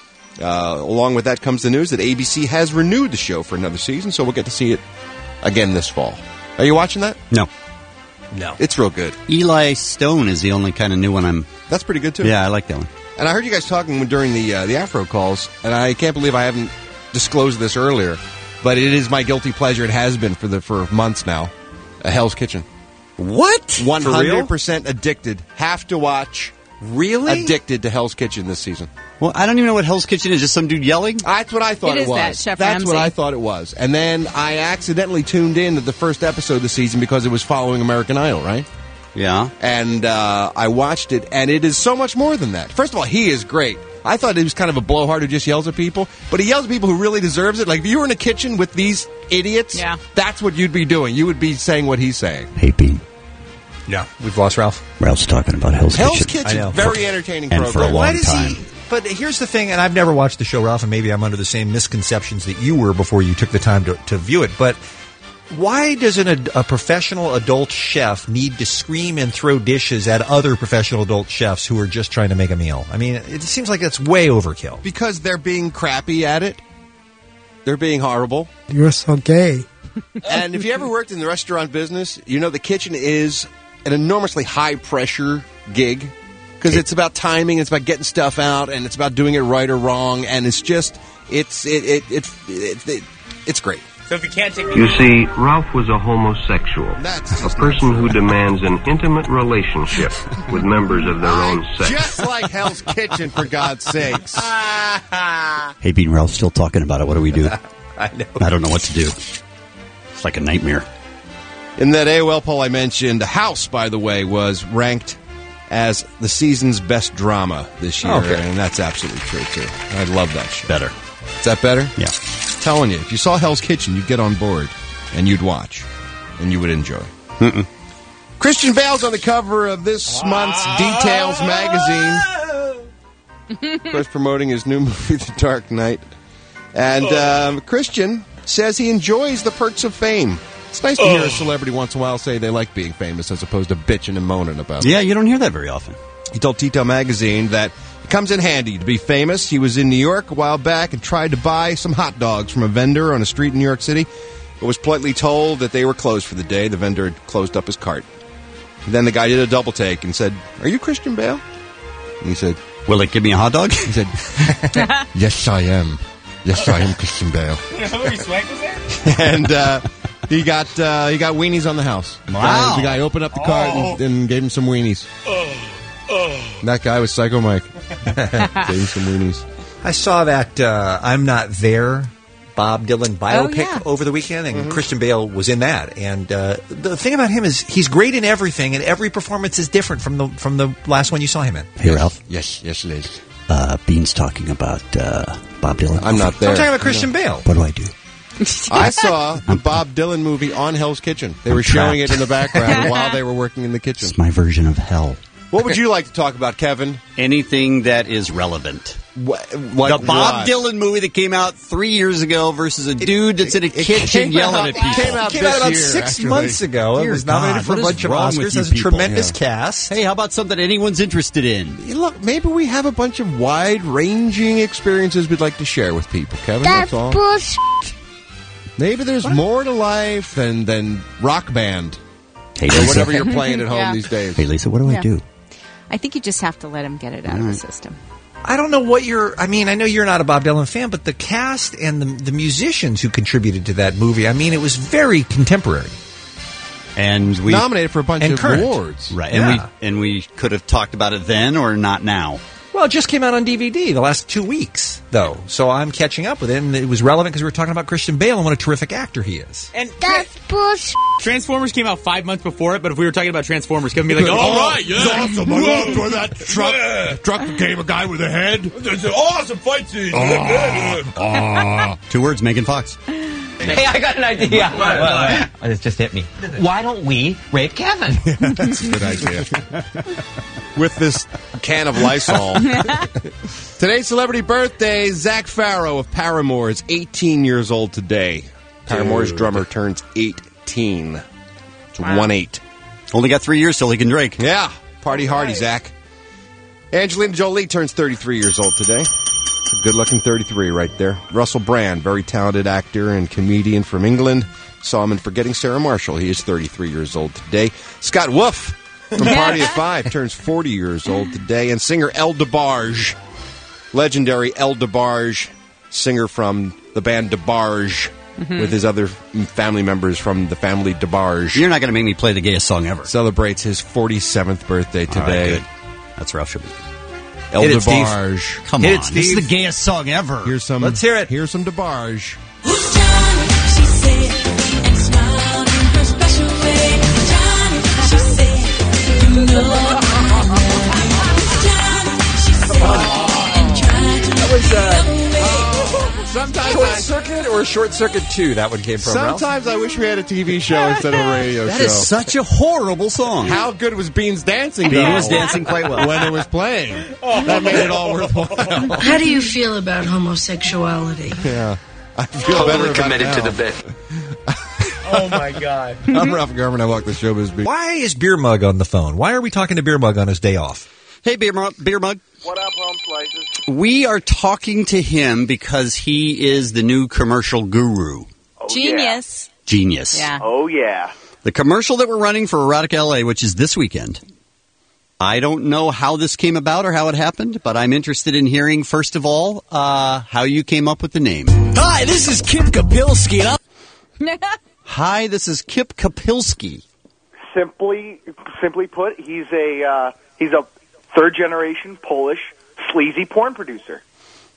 Along with that comes the news that ABC has renewed the show for another season, so we'll get to see it again this fall. Are you watching that? No. It's real good. Eli Stone is the only kind of new one I'm... That's pretty good, too. Yeah, I like that one. And I heard you guys talking during the Afro calls, and I can't believe I haven't disclosed this earlier, but it is my guilty pleasure. It has been for months now. Hell's Kitchen. What? 100% addicted. Have to watch. Really? Addicted to Hell's Kitchen this season. Well, I don't even know what Hell's Kitchen is. Just some dude yelling? That's what I thought It it is was. that, Chef That's what Ramsay. I thought it was. And then I accidentally tuned in to the first episode of the season because it was following American Idol, right? Yeah. And I watched it, and it is so much more than that. First of all, he is great. I thought he was kind of a blowhard who just yells at people, but he yells at people who really deserves it. Like, if you were in a kitchen with these idiots, that's what you'd be doing. You would be saying what he's saying. Hey, Bean. Yeah, we've lost Ralph. Ralph's talking about Hell's Kitchen. Hell's Kitchen, I know. very entertaining And program. for a long time. But here's the thing, and I've never watched the show, Ralph, and maybe I'm under the same misconceptions that you were before you took the time to view it, but why does a professional adult chef need to scream and throw dishes at other professional adult chefs who are just trying to make a meal? I mean, it seems like that's way overkill. Because they're being crappy at it. They're being horrible. You're so gay. And if you ever worked in the restaurant business, you know the kitchen is an enormously high-pressure gig because it's about timing, it's about getting stuff out, and it's about doing it right or wrong, and it's just, it's great. So if you can't take You see, Ralph was a homosexual, a person who demands an intimate relationship with members of their own sex. Just like Hell's Kitchen, for God's sakes. Hey, Bean, Ralph's still talking about it. What do we do? I know. I don't know what to do. It's like a nightmare. In that AOL poll I mentioned, House, by the way, was ranked as the season's best drama this year, Okay. and that's absolutely true, too. I love that show. Better. Is that better? Yeah. Telling you, if you saw Hell's Kitchen, you'd get on board, and you'd watch, and you would enjoy. Mm-mm. Christian Bale's on the cover of this month's Details magazine. Of course, promoting his new movie, The Dark Knight. And Christian says he enjoys the perks of fame. It's nice to hear a celebrity once in a while say they like being famous as opposed to bitching and moaning about it. Yeah, you don't hear that very often. He told Detail magazine that it comes in handy to be famous. He was in New York a while back and tried to buy some hot dogs from a vendor on a street in New York City, but was politely told that they were closed for the day. The vendor had closed up his cart. And then the guy did a double take and said, "Are you Christian Bale?" And he said, "Will it give me a hot dog?" He said, "Yes, I am. Yes, I am Christian Bale." Hilary Swank was there? And he got weenies on the house. Wow. The guy opened up the cart and gave him some weenies. That guy was Psycho Mike. Gave him some weenies. I saw that I'm Not There Bob Dylan biopic over the weekend, and Christian Bale was in that. And the thing about him is he's great in everything, and every performance is different from the last one you saw him in. Hey, Ralph. Yes, it is. Bean's talking about Bob Dylan. I'm not there. I'm talking about Christian Bale. What do I do? I saw the Bob Dylan movie on Hell's Kitchen. They were showing it in the background while they were working in the kitchen. It's my version of hell. What would you like to talk about, Kevin? Anything that is relevant. Like the Bob what? Dylan movie that came out 3 years ago versus a dude that's in a kitchen yelling at people. It came out about this year, 6 actually. months ago. It was nominated for a bunch of Oscars. Has a tremendous cast. Hey, how about something anyone's interested in? Hey, look, maybe we have a bunch of wide-ranging experiences we'd like to share with people, Kevin. That's all. Maybe there's more to life than Rock Band. Hey, or Lisa. whatever you're playing at home Yeah. these days. Hey, Lisa, what do I do? I think you just have to let him get it out of the system. I don't know what I know you're not a Bob Dylan fan, but the cast and the musicians who contributed to that movie, I mean, it was very contemporary. And we nominated for a bunch of current. awards. Right. Yeah. And we could have talked about it then or not now. Well, it just came out on DVD the last 2 weeks, though. So I'm catching up with it, and it was relevant because we were talking about Christian Bale and what a terrific actor he is. And Transformers came out 5 months before it, but if we were talking about Transformers, Kevin would be like, all right, yeah. It's awesome. I loved where that truck became a guy with a head. It's an awesome fight scene. 2 words, Megan Fox. Hey, I got an idea. It just hit me. Why don't we rape Kevin? That's a good idea. With this can of Lysol. Today's celebrity birthday, Zach Farrow of Paramore is 18 years old today. Paramore's drummer turns 18. It's 1-8. Only got 3 years till he can drink. Yeah. Party hardy, Zach. Angelina Jolie turns 33 years old today. Good-looking 33 right there. Russell Brand, very talented actor and comedian from England. Saw him in Forgetting Sarah Marshall. He is 33 years old today. Scott Wolf from Party of Five turns 40 years old today. And singer El DeBarge, legendary El DeBarge, singer from the band DeBarge, with his other family members from the family DeBarge. You're not going to make me play the gayest song ever. Celebrates his 47th birthday today. All right, good. That's Ralph Shipman. El Hit it, DeBarge. Come Hit on. it, Steve. This is the gayest song ever. Here's some. Let's hear it. Here's some DeBarge. That was Sometimes Short Circuit or Short Circuit 2 that one came from, Ralph? Sometimes I wish we had a TV show instead of a radio That show. is such a horrible song. How good was Bean's dancing? Bean though, was dancing quite well. when it was playing. That made it all worthwhile. How do you feel about homosexuality? Yeah, I feel better about committed it to now. the bit. Oh, my God. I'm Ralph Garman. I walk the showbiz beat. Why is Beer Mug on the phone? Why are we talking to Beer Mug on his day off? Hey, Beer Mug. What up, home slices? We are talking to him because he is the new commercial guru. Genius. Genius. Yeah. Oh, yeah. The commercial that we're running for Erotic LA, which is this weekend. I don't know how this came about or how it happened, but I'm interested in hearing, first of all, how you came up with the name. Hi, this is Kip Kapilski. Hi, this is Kip Kapilski. Simply put, he's a third generation Polish sleazy porn producer.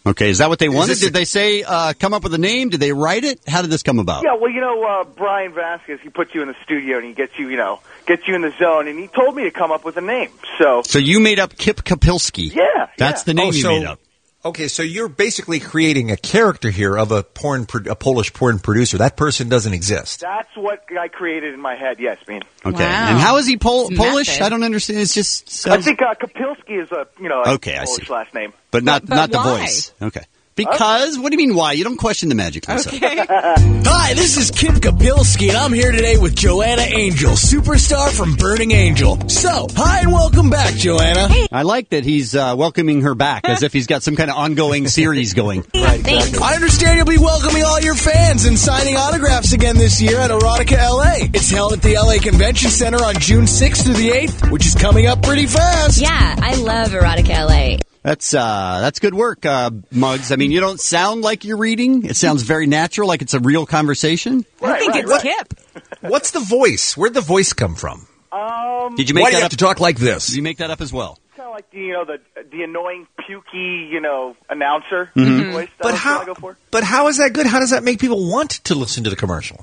Okay, is that what they wanted? Did they say come up with a name? Did they write it? How did this come about? Yeah, well, Brian Vasquez, he puts you in the studio and he gets you in the zone, and he told me to come up with a name. So you made up Kip Kapilski. Yeah. That's the name you made up. Okay, so you're basically creating a character here of a Polish porn producer. That person doesn't exist. That's what I created in my head, yes, man. Okay, and how is he Polish? I don't understand. It's just... I think Kapilski is a okay, Polish last name. But not the voice. Okay. Because? What do you mean why? You don't question the magic, Lisa. Okay. Hi, this is Kip Kapilski, and I'm here today with Joanna Angel, superstar from Burning Angel. So, hi and welcome back, Joanna. I like that he's welcoming her back as if he's got some kind of ongoing series going. Right, exactly. I understand you'll be welcoming all your fans and signing autographs again this year at Erotica LA. It's held at the LA Convention Center on June 6th through the 8th, which is coming up pretty fast. Yeah, I love Erotica LA. That's good work, Muggs. I mean, you don't sound like you're reading. It sounds very natural, like it's a real conversation. I think it's Kip. What's the voice? Where'd the voice come from? Did you make Why that do you up? have to talk like this? Did you make that up as well? Kind of like the annoying, pukey, announcer Mhm. voice. But how? Go for. But how is that good? How does that make people want to listen to the commercial?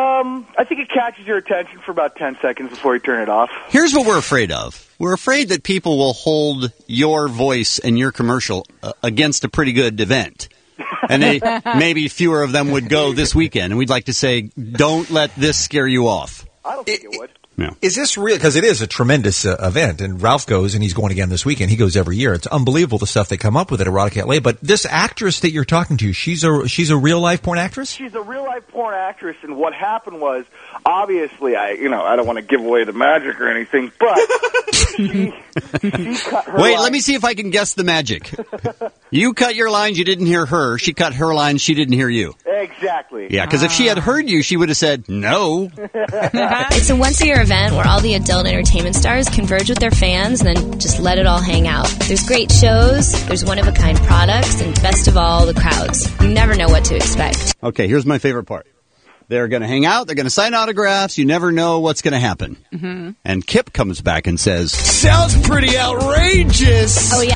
I think it catches your attention for about 10 seconds before you turn it off. Here's what we're afraid of. We're afraid that people will hold your voice and your commercial against a pretty good event. And maybe fewer of them would go this weekend. And we'd like to say, don't let this scare you off. I don't think it would. No. Is this real? Because it is a tremendous event, and Ralph goes, and he's going again this weekend. He goes every year. It's unbelievable the stuff they come up with at Erotica LA. But this actress that you're talking to, she's a real life porn actress. She's a real life porn actress, and what happened was, obviously, I don't want to give away the magic or anything, but she cut her Wait, line. let me see if I can guess the magic. You cut your lines, you didn't hear her. She cut her lines, she didn't hear you. Exactly. Yeah, because if she had heard you, she would have said no. It's a once-a-year event where all the adult entertainment stars converge with their fans and then just let it all hang out. There's great shows, there's one-of-a-kind products, and best of all, the crowds. You never know what to expect. Okay, here's my favorite part. They're going to hang out, they're going to sign autographs, you never know what's going to happen. Mm-hmm. And Kip comes back and says, Sounds pretty outrageous. Oh, yeah.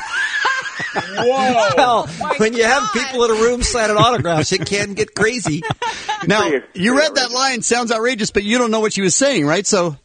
Whoa! Well, when you have people in a room signing autographs, it can get crazy. Now, you read that line, sounds outrageous, but you don't know what she was saying, right? So,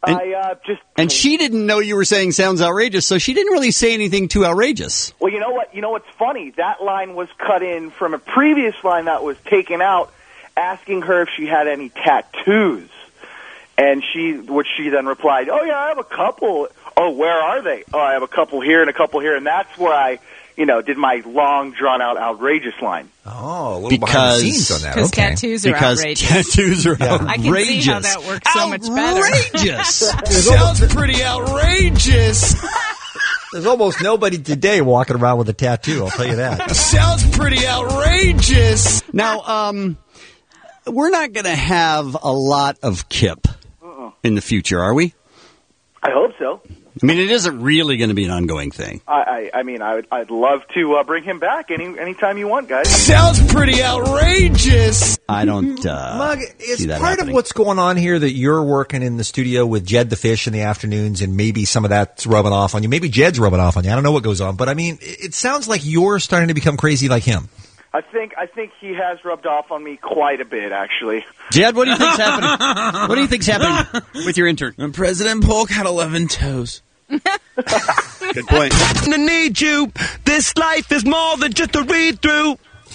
and she didn't know you were saying sounds outrageous, so she didn't really say anything too outrageous. Well, you know what? You know what's funny? That line was cut in from a previous line that was taken out, asking her if she had any tattoos. And she then replied, "Oh yeah, I have a couple." "Oh, where are they?" "Oh, I have a couple here and a couple here." And that's where I, did my long, drawn-out, outrageous line. Oh, a little behind the scenes on that. Because Okay. tattoos are outrageous. Tattoos are outrageous. I can see how that works so much better. Outrageous. Sounds pretty outrageous. There's almost nobody today walking around with a tattoo, I'll tell you that. Sounds pretty outrageous. Now, we're not going to have a lot of Kip in the future, are we? I hope so. I mean, it isn't really going to be an ongoing thing. I'd love to bring him back anytime you want, guys. Sounds pretty outrageous. I don't Mug, see is that part happening. of what's going on here that you're working in the studio with Jed the Fish in the afternoons, and maybe some of that's rubbing off on you. Maybe Jed's rubbing off on you. I don't know what goes on, but I mean, it sounds like you're starting to become crazy like him. I think he has rubbed off on me quite a bit, actually. Jed, what do you think's happening? What do you think's happening with your intern? When President Polk had 11 toes. Good point. I need you. This life is more than just a read-through.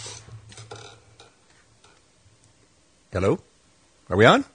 Hello? Are we on?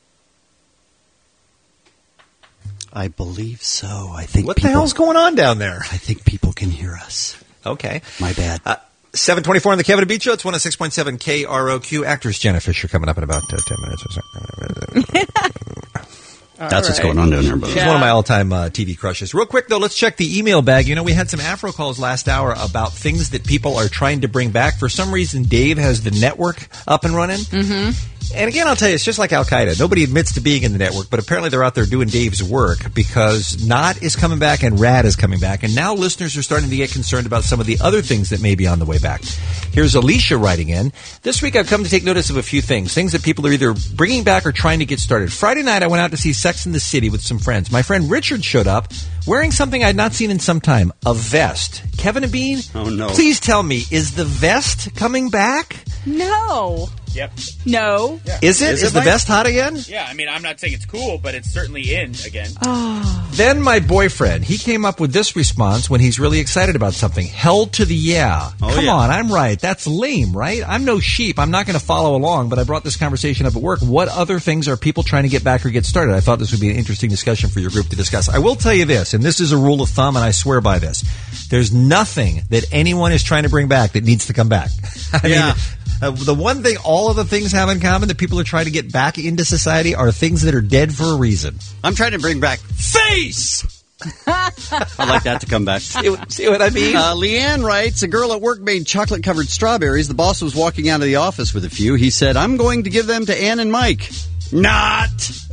I believe so. I think. What the hell's going on down there? I think people can hear us. Okay. My bad. 7:24 on the Kevin and Beach Show. It's 106.7 KROQ. Actress Jenna Fisher coming up in about 10 minutes or so. That's what's going on down there, buddy. She's one of my all-time TV crushes. Real quick, though, let's check the email bag. We had some Afro calls last hour about things that people are trying to bring back. For some reason, Dave has the network up and running. Mm-hmm. And again, I'll tell you, it's just like Al-Qaeda. Nobody admits to being in the network, but apparently they're out there doing Dave's work because Not is coming back and Rad is coming back. And now listeners are starting to get concerned about some of the other things that may be on the way back. Here's Alicia writing in. This week I've come to take notice of a few things that people are either bringing back or trying to get started. Friday night I went out to see Sex and the City with some friends. My friend Richard showed up wearing something I'd not seen in some time, a vest. Kevin and Bean? Oh, no. Please tell me, is the vest coming back? No. Yep. No. Yeah. Is it? Is the vest hot again? Yeah, I mean, I'm not saying it's cool, but it's certainly in again. Oh. Then my boyfriend, he came up with this response when he's really excited about something. Hell to the yeah. Come on, I'm right. That's lame, right? I'm no sheep. I'm not going to follow along, but I brought this conversation up at work. What other things are people trying to get back or get started? I thought this would be an interesting discussion for your group to discuss. I will tell you this, and this is a rule of thumb, and I swear by this. There's nothing that anyone is trying to bring back that needs to come back. I mean, the one thing all of the things have in common that people are trying to get back into society are things that are dead for a reason. I'm trying to bring back face. I'd like that to come back. See what I mean? Leanne writes, a girl at work made chocolate-covered strawberries. The boss was walking out of the office with a few. He said, I'm going to give them to Ann and Mike. Not.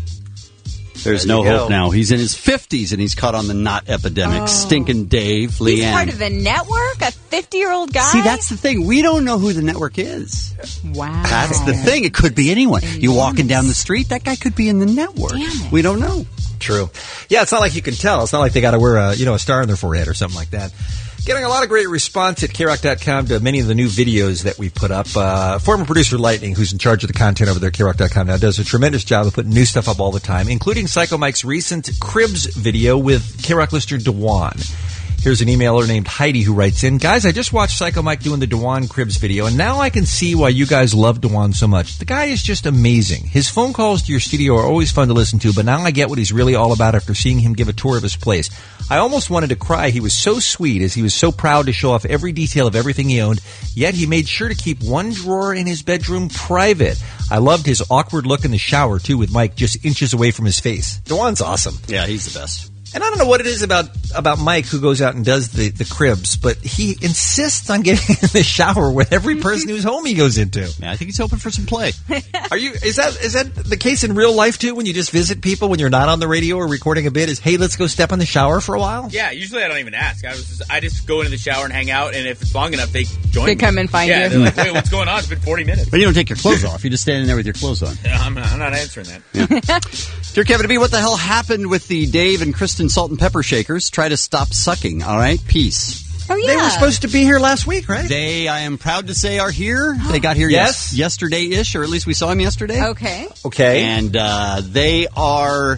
There's no hope now. He's in his 50s, and he's caught on the knot epidemic. Stinking Dave, Leanne. He's part of the network? A 50-year-old guy? See, that's the thing. We don't know who the network is. Wow. That's the thing. It could be anyone. You're walking down the street, that guy could be in the network. We don't know. True. Yeah, it's not like you can tell. It's not like they got to wear a star on their forehead or something like that. Getting a lot of great response at KROQ.com to many of the new videos that we put up. Former producer Lightning, who's in charge of the content over there at KROQ.com now, does a tremendous job of putting new stuff up all the time, including Psycho Mike's recent Cribs video with KROQ listener Dewan. Here's an emailer named Heidi who writes in, guys, I just watched Psycho Mike doing the Dewan Cribs video, and now I can see why you guys love Dewan so much. The guy is just amazing. His phone calls to your studio are always fun to listen to, but now I get what he's really all about after seeing him give a tour of his place. I almost wanted to cry. He was so sweet as he was so proud to show off every detail of everything he owned, yet he made sure to keep one drawer in his bedroom private. I loved his awkward look in the shower, too, with Mike just inches away from his face. Dewan's awesome. Yeah, he's the best. And I don't know what it is about Mike who goes out and does the cribs, but he insists on getting in the shower with every person whose home he goes into. Yeah, I think he's hoping for some play. Is that the case in real life too? When you just visit people when you're not on the radio or recording a bit, is hey, let's go step in the shower for a while? Yeah, usually I don't even ask. I just go into the shower and hang out, and if it's long enough, they join. They come and find you. Yeah, they're like, wait, what's going on? It's been 40 minutes. But you don't take your clothes off. You're just standing there with your clothes on. Yeah, I'm not answering that. Yeah. Dear Kevin B, what the hell happened with the Dave and Kristen Salt and Pepper Shakers? Try to stop sucking, all right? Peace. Oh, yeah. They were supposed to be here last week, right? They, I am proud to say, are here. They got here yesterday-ish, or at least we saw them yesterday. Okay. And they are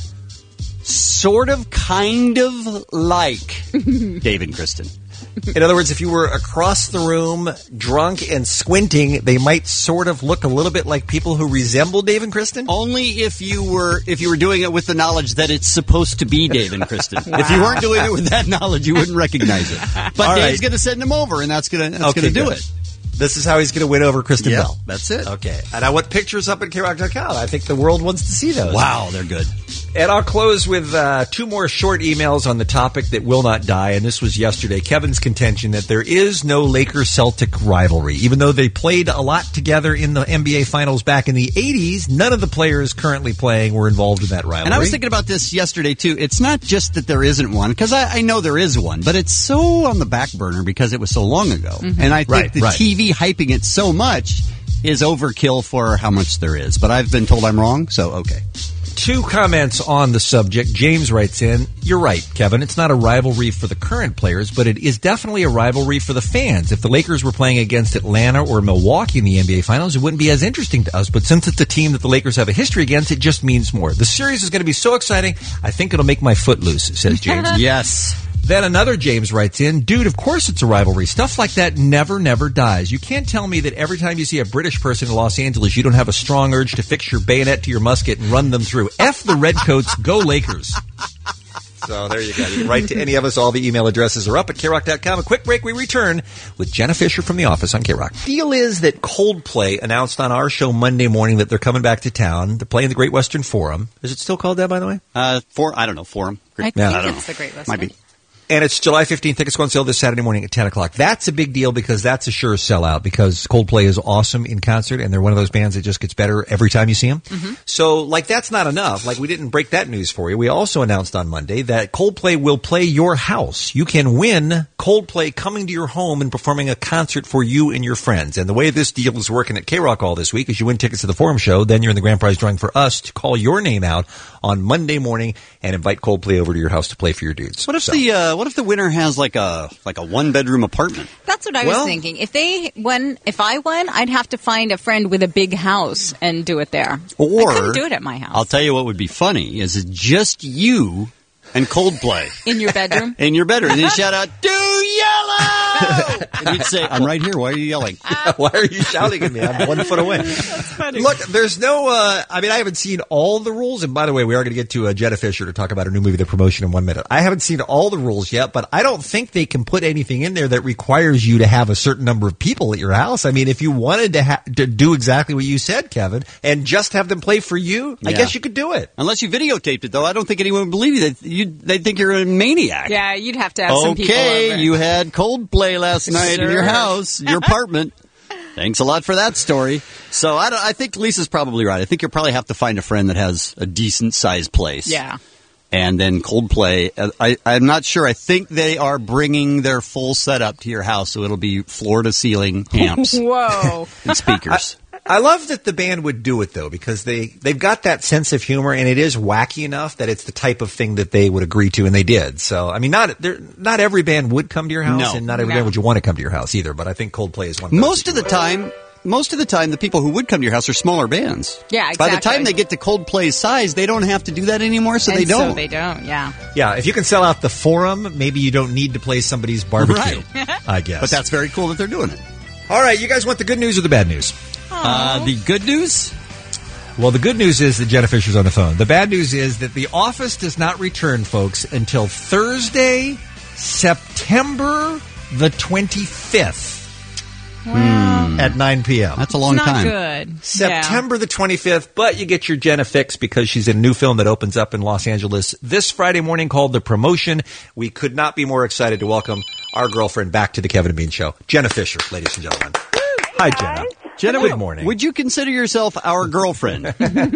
sort of, kind of like Dave and Kristen. In other words, if you were across the room, drunk and squinting, they might sort of look a little bit like people who resemble Dave and Kristen? Only if you were doing it with the knowledge that it's supposed to be Dave and Kristen. Wow. If you weren't doing it with that knowledge, you wouldn't recognize it. But all Dave's going to send them over, and that's going to do it. This is how he's going to win over Kristen Bell. That's it. Okay. And I want pictures up at KROQ.com. I think the world wants to see those. Wow, they're good. And I'll close with two more short emails on the topic that will not die, and this was yesterday. Kevin's contention that there is no Lakers-Celtic rivalry. Even though they played a lot together in the NBA Finals back in the 80s, none of the players currently playing were involved in that rivalry. And I was thinking about this yesterday, too. It's not just that there isn't one, because I know there is one, but it's so on the back burner because it was so long ago. Mm-hmm. And I think TV hyping it so much is overkill for how much there is. But I've been told I'm wrong, so okay. Two comments on the subject. James writes in, you're right, Kevin. It's not a rivalry for the current players, but it is definitely a rivalry for the fans. If the Lakers were playing against Atlanta or Milwaukee in the NBA Finals, it wouldn't be as interesting to us. But since it's a team that the Lakers have a history against, it just means more. The series is going to be so exciting, I think it'll make my foot loose, says James. Yes. Then another James writes in, dude, of course it's a rivalry. Stuff like that never dies. You can't tell me that every time you see a British person in Los Angeles, you don't have a strong urge to fix your bayonet to your musket and run them through. F the Redcoats, go Lakers. So there you go. You can write to any of us. All the email addresses are up at KROQ.com. A quick break. We return with Jenna Fisher from The Office on KROQ. Deal is that Coldplay announced on our show Monday morning that they're coming back to town. They're playing the Great Western Forum. Is it still called that, by the way? I don't know. Forum. I think it's the Great Western. Might be. And it's July 15th. Tickets go on sale this Saturday morning at 10 o'clock. That's a big deal because that's a sure sellout because Coldplay is awesome in concert and they're one of those bands that just gets better every time you see them. Mm-hmm. So, like, that's not enough. Like, we didn't break that news for you. We also announced on Monday that Coldplay will play your house. You can win Coldplay coming to your home and performing a concert for you and your friends. And the way this deal is working at K-Rock all this week is you win tickets to the Forum Show, then you're in the grand prize drawing for us to call your name out on Monday morning and invite Coldplay over to your house to play for your dudes. What if the winner has like a 1-bedroom apartment? That's what I was thinking. If I won, I'd have to find a friend with a big house and do it there. Or I couldn't do it at my house. I'll tell you what would be funny is just you and Coldplay in your bedroom. In your bedroom, and you shout out, "Do yellow!" And you'd say, "I'm right here. Why are you yelling? Why are you shouting at me? I'm 1 foot away." That's funny. Look, there's no. I haven't seen all the rules. And by the way, we are going to get to Jenna Fischer to talk about her new movie, The Promotion, in 1 minute. I haven't seen all the rules yet, but I don't think they can put anything in there that requires you to have a certain number of people at your house. I mean, if you wanted to do exactly what you said, Kevin, and just have them play for you, I guess you could do it. Unless you videotaped it, though, I don't think anyone would believe you. They'd think you're a maniac. Yeah, you'd have to have some people over. Okay, you had Coldplay last night in your house, your apartment. Thanks a lot for that story. So I think Lisa's probably right. I think you'll probably have to find a friend that has a decent-sized place. Yeah. And then Coldplay, I'm not sure. I think they are bringing their full setup to your house, so it'll be floor-to-ceiling amps. Whoa. And speakers. I love that the band would do it, though, because they've got that sense of humor, and it is wacky enough that it's the type of thing that they would agree to, and they did. So, I mean, not every band would come to your house, and not every band would you want to come to your house either, but I think Coldplay is one of those. Most of the time, the people who would come to your house are smaller bands. Yeah, exactly. By the time they get to Coldplay's size, they don't have to do that anymore, so they don't. So they don't, yeah. Yeah, if you can sell out the Forum, maybe you don't need to play somebody's barbecue, I guess. But that's very cool that they're doing it. All right, you guys want the good news or the bad news? The good news? Well, the good news is that Jenna Fischer's on the phone. The bad news is that The Office does not return, folks, until Thursday, September the 25th. Wow. At 9 p.m. That's a long time. Good. September the 25th, but you get your Jenna fix because she's in a new film that opens up in Los Angeles this Friday morning called The Promotion. We could not be more excited to welcome our girlfriend back to the Kevin and Bean Show, Jenna Fischer, ladies and gentlemen. Hi, Jenna. Jenna, good morning. Would you consider yourself our girlfriend?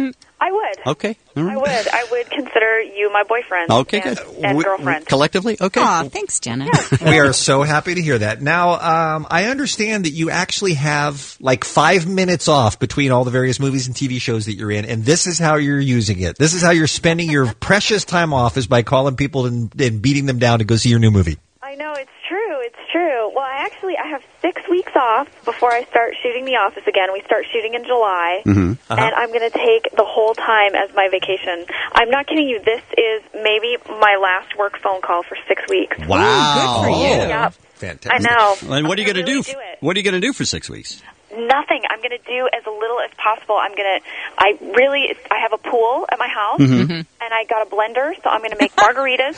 I would. Okay. All right. I would consider you my boyfriend. Okay, good. And girlfriend. Collectively? Okay. Aw, thanks, Jenna. We are so happy to hear that. Now, I understand that you actually have like 5 minutes off between all the various movies and TV shows that you're in, and this is how you're using it. This is how you're spending your precious time off is by calling people and beating them down to go see your new movie. I know, it's true. It's true. Well, I have 6 weeks off before I start shooting The Office again. We start shooting in July, and I'm going to take the whole time as my vacation. I'm not kidding you. This is maybe my last work phone call for 6 weeks. Wow. Good for you. Yep. Fantastic. I know. And what are you going to really do? What are you going to do for 6 weeks? Nothing. I'm going to do as little as possible. I have a pool at my house, and I got a blender, so I'm going to make margaritas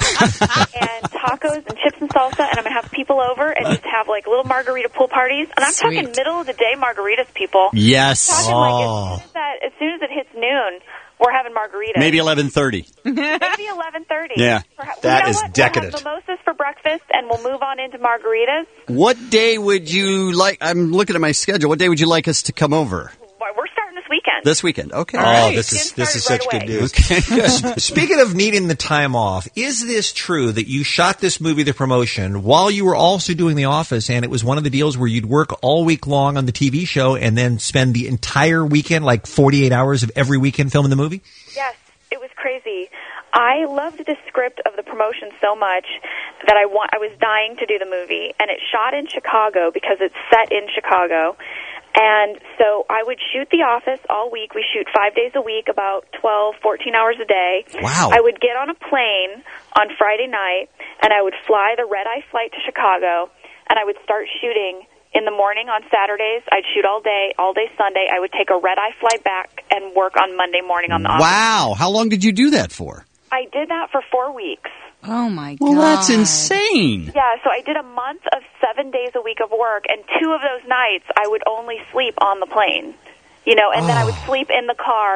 and tacos and chips and salsa, and I'm going to have people over and just have like little margarita pool parties. And I'm talking middle of the day margaritas, people. Yes. I'm talking as soon as it hits noon, we're having margaritas. Maybe 11:30. Maybe 11:30. Yeah. That is decadent. We'll have mimosas for breakfast, and we'll move on into margaritas. What day would you like? I'm looking at my schedule. What day would you like us to come over? We're starting this weekend. This weekend. Okay. Oh, right. this is such right good away. news. Okay. Speaking of needing the time off, is this true that you shot this movie, The Promotion, while you were also doing The Office, and it was one of the deals where you'd work all week long on the TV show and then spend the entire weekend, like 48 hours of every weekend filming the movie? Yes, it was crazy. I loved the script of The Promotion so much that I was dying to do the movie, and it's shot in Chicago because it's set in Chicago. And so I would shoot The Office all week. We shoot 5 days a week, about 12, 14 hours a day. Wow. I would get on a plane on Friday night, and I would fly the red-eye flight to Chicago, and I would start shooting in the morning on Saturdays. I'd shoot all day Sunday. I would take a red-eye flight back and work on Monday morning on The Office. Wow. How long did you do that for? I did that for 4 weeks. Oh, my God. Well, that's insane. Yeah, so I did a month of 7 days a week of work, and 2 of those nights I would only sleep on the plane. You know, and then I would sleep in the car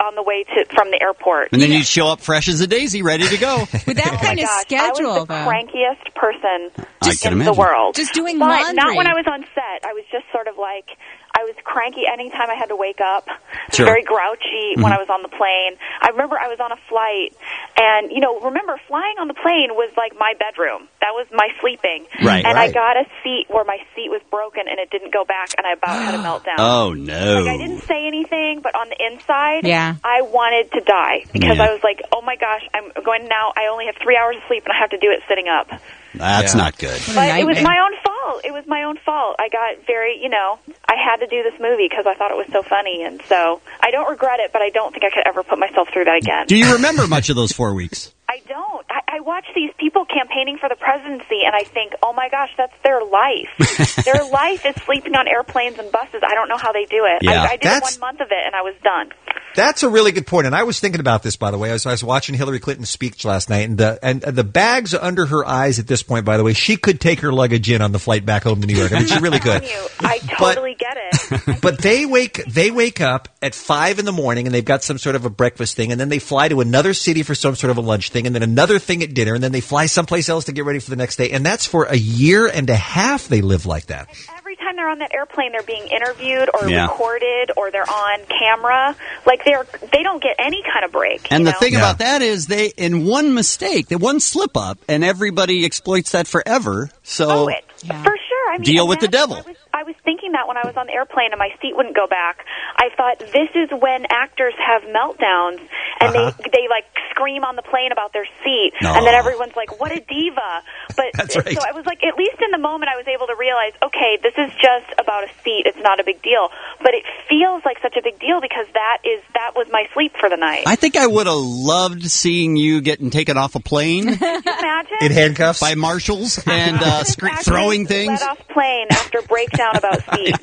on the way from the airport. And then you'd show up fresh as a daisy, ready to go. With that kind of schedule, I was the crankiest person in the imagine. world. Just doing but laundry. Not when I was on set. I was just sort of like, I was cranky anytime I had to wake up. Sure. Very grouchy when I was on the plane. I remember I was on a flight, and, remember, flying on the plane was like my bedroom. That was my sleeping. Right. And I got a seat where my seat was broken, and it didn't go back, and I about had a meltdown. Oh, no. Like, I didn't say anything, but on the inside, Yeah. I wanted to die. Because Yeah. I was like, oh my gosh, I'm going now, I only have 3 hours of sleep, and I have to do it sitting up. That's not good. But it was my own fault. It was my own fault. I got very, I had to do this movie because I thought it was so funny. And so I don't regret it, but I don't think I could ever put myself through that again. Do you remember much of those 4 weeks? I don't. I watch these people campaigning for the presidency, and I think, oh my gosh, that's their life. Their life is sleeping on airplanes and buses. I don't know how they do it. Yeah. I did 1 month of it, and I was done. That's a really good point, and I was thinking about this, by the way. I was watching Hillary Clinton's speech last night, and the bags under her eyes at this point, by the way, she could take her luggage in on the flight back home to New York. I mean, she really could. I totally get it. But they wake up at 5 in the morning, and they've got some sort of a breakfast thing, and then they fly to another city for some sort of a lunch thing, and then another thing at dinner, and then they fly someplace else to get ready for the next day. And that's for a year and a half they live like that. Every time they're on that airplane, they're being interviewed or recorded, or they're on camera. Like they don't get any kind of break. And the thing about that is in one mistake, one slip up, and everybody exploits that forever. So for sure. I mean, deal with the devil. I was thinking that when I was on the airplane and my seat wouldn't go back. I thought, this is when actors have meltdowns and they like scream on the plane about their seat, and then everyone's like, what a diva. But That's right. So I was like, at least in the moment I was able to realize, okay, this is just about a seat. It's not a big deal. But it feels like such a big deal because that was my sleep for the night. I think I would have loved seeing you getting taken off a plane. Can you imagine? In handcuffs? By marshals and throwing things. Let off plane after breakdown about seat.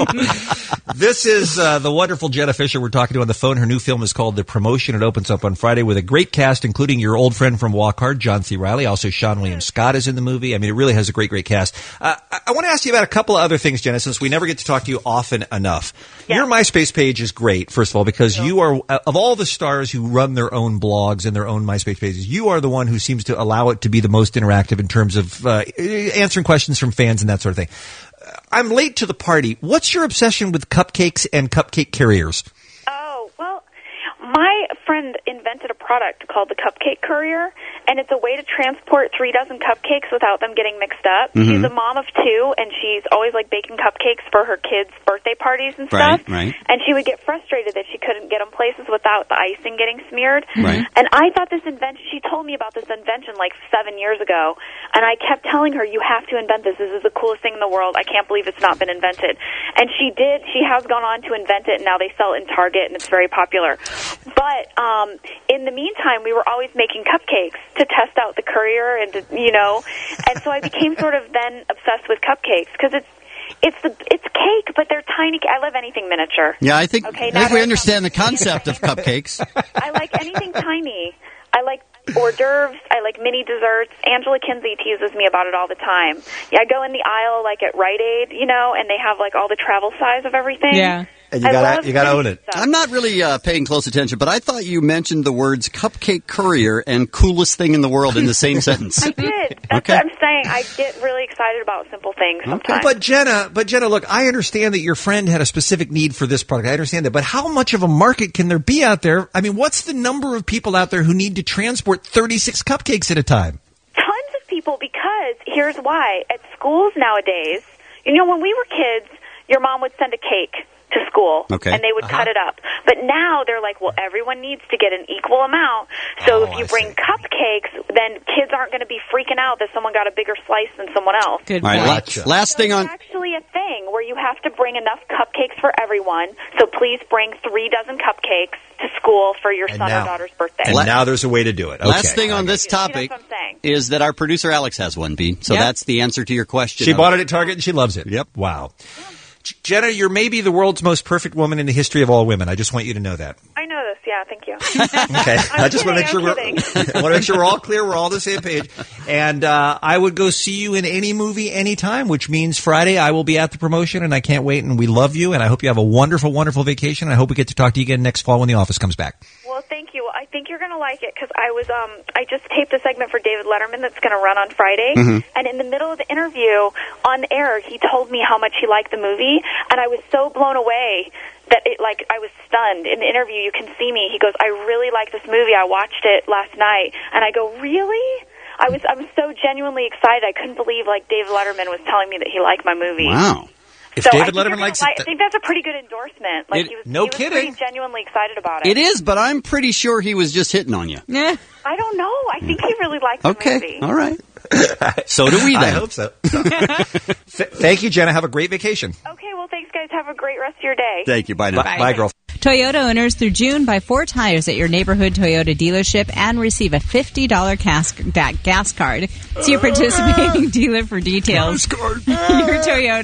This is the wonderful Jenna Fisher we're talking to on the phone. Her new film is called The Promotion. It opens up on Friday with a great cast, including your old friend from Walk Hard, John C. Reilly. Also, Sean William Scott is in the movie. I mean, it really has a great, great cast. I want to ask you about a couple of other things, Jenna, since we never get to talk to you often enough. Yeah. Your MySpace page is great, first of all, because you are, of all the stars who run their own blogs and their own MySpace pages, you are the one who seems to allow it to be the most interactive in terms of answering questions from fans and that sort of thing. I'm late to the party. What's your obsession with cupcakes and cupcake carriers? Oh, well, my friend invented a product called the Cupcake Courier, and it's a way to transport 3 dozen cupcakes without them getting mixed up. Mm-hmm. She's a mom of 2, and she's always like baking cupcakes for her kids' birthday parties and stuff. Right. And she would get frustrated that she couldn't get them places without the icing getting smeared. Right. And I thought this invention, she told me about this invention like 7 years ago, and I kept telling her, you have to invent this. This is the coolest thing in the world. I can't believe it's not been invented. And she did. She has gone on to invent it, and now they sell it in Target, and it's very popular. But in the meantime, we were always making cupcakes to test out the Courier, and and so I became sort of then obsessed with cupcakes because it's cake, but they're tiny. I love anything miniature. Yeah, I think we understand the cupcakes. concept of cupcakes. I like anything tiny. I like hors d'oeuvres. I like mini desserts. Angela Kinsey teases me about it all the time. Yeah, I go in the aisle like at Rite Aid, and they have like all the travel size of everything. Yeah. And you gotta own it. I'm not really paying close attention, but I thought you mentioned the words Cupcake Courier and coolest thing in the world in the same sentence. I did. That's what I'm saying. I get really excited about simple things sometimes. But Jenna, look, I understand that your friend had a specific need for this product. I understand that. But how much of a market can there be out there? I mean, what's the number of people out there who need to transport 36 cupcakes at a time? Tons of people, because here's why. At schools nowadays, when we were kids, your mom would send a cake to school, and they would cut it up. But now they're like, well, everyone needs to get an equal amount. So if you bring cupcakes, then kids aren't going to be freaking out that someone got a bigger slice than someone else. Good point. Last thing on... It's actually a thing where you have to bring enough cupcakes for everyone. So please bring 3 dozen cupcakes to school for your son or daughter's birthday. And now there's a way to do it. Okay. Last thing on this topic is that our producer Alex has one, B. So that's the answer to your question. She bought it at Target and she loves it. Yep. Wow. Jenna, you're maybe the world's most perfect woman in the history of all women. I just want you to know that. I know this, Yeah, thank you. Okay, I just want to make sure we're all clear. We're all on the same page. And I would go see you in any movie anytime, which means Friday I will be at the promotion, and I can't wait. And we love you, and I hope you have a wonderful, wonderful vacation. I hope we get to talk to you again next fall when The Office comes back. Well, thank you. I think you're going to like it because I just taped a segment for David Letterman that's going to run on Friday, and in the middle of the interview on air, he told me how much he liked the movie, and I was so blown away that I was stunned. In the interview, you can see me. He goes, "I really like this movie. I watched it last night," and I go, "Really?" I was so genuinely excited. I couldn't believe David Letterman was telling me that he liked my movie. Wow. If David Letterman likes it, I think that's a pretty good endorsement. He was pretty genuinely excited about it. It is, but I'm pretty sure he was just hitting on you. Yeah. I don't know. I think he really liked the movie. All right. So do we then. I hope so. Thank you, Jenna. Have a great vacation. Okay, well, thanks, guys. Have a great rest of your day. Thank you. Bye now. Bye, girl. Toyota owners through June buy 4 tires at your neighborhood Toyota dealership and receive a $50 gas card. See your participating dealer for details. Your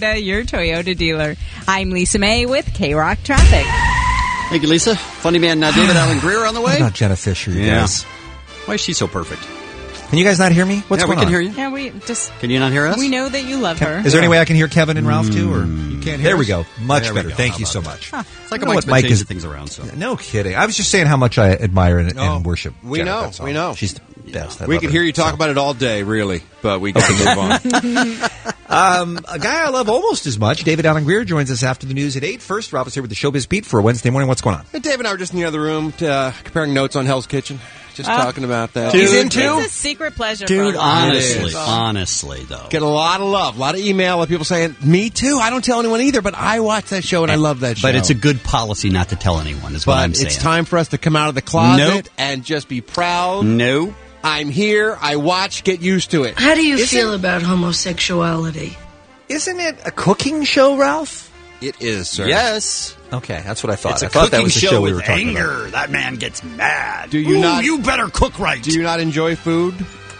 Toyota dealer. I'm Lisa May with K-Rock Traffic. Thank you, Lisa. Funny man David Allen Greer on the way. Not Jenna Fisher, you guys. Why is she so perfect? Can you guys not hear me? What's going on? we can hear you. Yeah, we just... Can you not hear us? We know that you love her. Is there any way I can hear Kevin and Ralph too? Or you can't hear There we us? go. Much There we better. go. Thank How you about so that? much. It's like I a know Mike's what Mike been is. changing things around. So No kidding. I was just saying how much I admire and worship. We Jenna, know. that's all. We know. She's the best. We could hear you talk about it all day, really, but we got to move on. A guy I love almost as much, David Allen Greer, joins us after the news at 8. First, Rob is here with the Showbiz Beat for a Wednesday morning. What's going on? Hey, Dave and I were just in the other room comparing notes on Hell's Kitchen. Just talking about that. He's into? It's a secret pleasure. Dude, for honestly, though. Get a lot of love, a lot of email, a lot of people saying, me too. I don't tell anyone either, but I watch that show and I love that show. But it's a good policy not to tell anyone, is what I'm saying. It's time for us to come out of the closet and just be proud. No. I'm here. I watch. Get used to it. How do you feel about homosexuality? Isn't it a cooking show, Ralph? It is, sir. Yes. Okay, that's what I thought. It's a I thought that cooking was the show show we with were talking anger. about. That man gets mad. Do you not? You better cook right. Do you not enjoy food?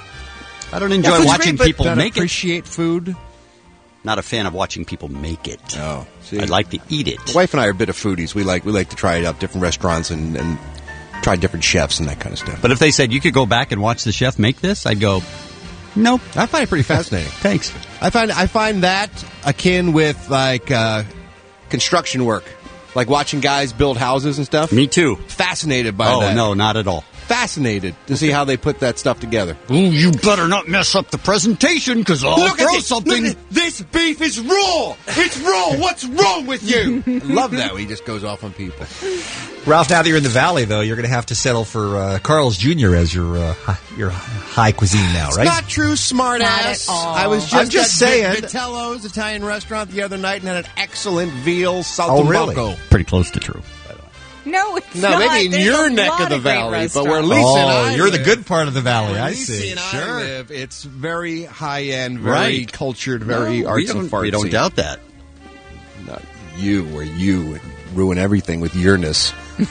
I don't enjoy watching people make it. Appreciate food. Not a fan of watching people make it. Oh, see, I'd like to eat it. My wife and I are a bit of foodies. We like to try out different restaurants and try different chefs and that kind of stuff. But if they said you could go back and watch the chef make this, I'd go, nope. I find it pretty fascinating. Thanks. I find that akin with construction work, like watching guys build houses and stuff. Me too. Fascinated by that. Oh, no, not at all. Fascinated to see how they put that stuff together. Ooh, you better not mess up the presentation, because I'll throw something. Look at this beef is raw. It's raw. What's wrong with you? I love that when he just goes off on people. Ralph, now that you're in the Valley, though, you're going to have to settle for Carl's Jr. as your high cuisine now, right? It's not true, smart ass. I was I'm just at saying. Vitello's Italian restaurant the other night and had an excellent veal saltimbocco. Oh, really? Pretty close to true. No, it's No, not. maybe in There's your a neck lot of the great valley, but restaurants. where Lisa and I you're the live- good part of the Valley. where I Lisa see. and I Sure. live, it's very high-end, very Right. cultured, very No, artsy-fartsy. we don't doubt that. Not you, where you ruin everything with yourness.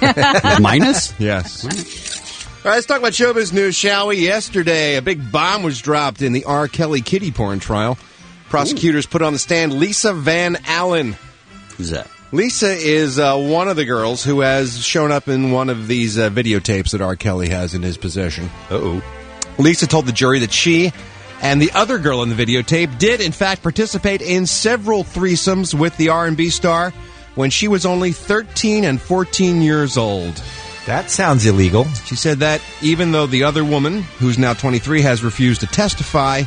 Minus? Yes. All right, let's talk about showbiz news, shall we? Yesterday, a big bomb was dropped in the R. Kelly kiddie porn trial. Prosecutors put on the stand Lisa Van Allen. Who's that? Lisa is one of the girls who has shown up in one of these videotapes that R. Kelly has in his possession. Uh-oh. Lisa told the jury that she and the other girl in the videotape did, in fact, participate in several threesomes with the R&B star when she was only 13 and 14 years old. That sounds illegal. She said that even though the other woman, who's now 23, has refused to testify,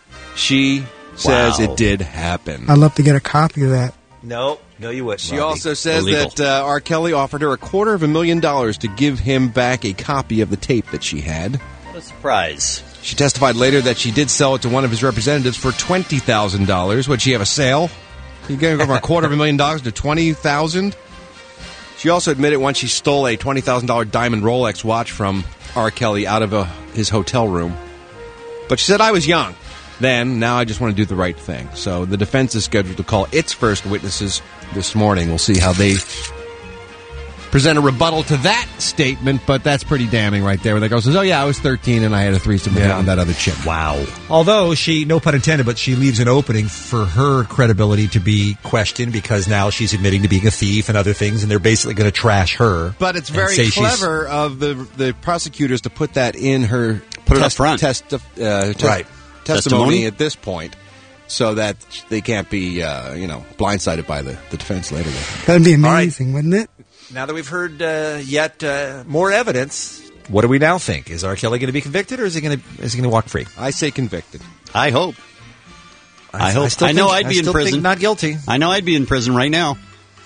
she says it did happen. I'd love to get a copy of that. No, you wouldn't. She also says that R. Kelly offered her $250,000 to give him back a copy of the tape that she had. What a surprise. She testified later that she did sell it to one of his representatives for $20,000. Would she have a sale? You gave her $250,000 to $20,000? She also admitted once she stole a $20,000 diamond Rolex watch from R. Kelly out of his hotel room. But she said, I was young then. Now I just want to do the right thing. So the defense is scheduled to call its first witnesses this morning. We'll see how they present a rebuttal to that statement, but that's pretty damning right there. Where the girl says, "Oh yeah, I was 13 and I had a threesome with that other chick." Wow. Although she, no pun intended, but she leaves an opening for her credibility to be questioned because now she's admitting to being a thief and other things, and they're basically going to trash her. But it's very clever of the prosecutors to put that in her up front testimony at this point, so that they can't be blindsided by the defense later. That'd be amazing, wouldn't it? Now that we've heard more evidence, what do we now think? Is R. Kelly going to be convicted, or is he going to walk free? I say convicted. I hope. I know I'd be in prison. Not guilty. I know I'd be in prison right now,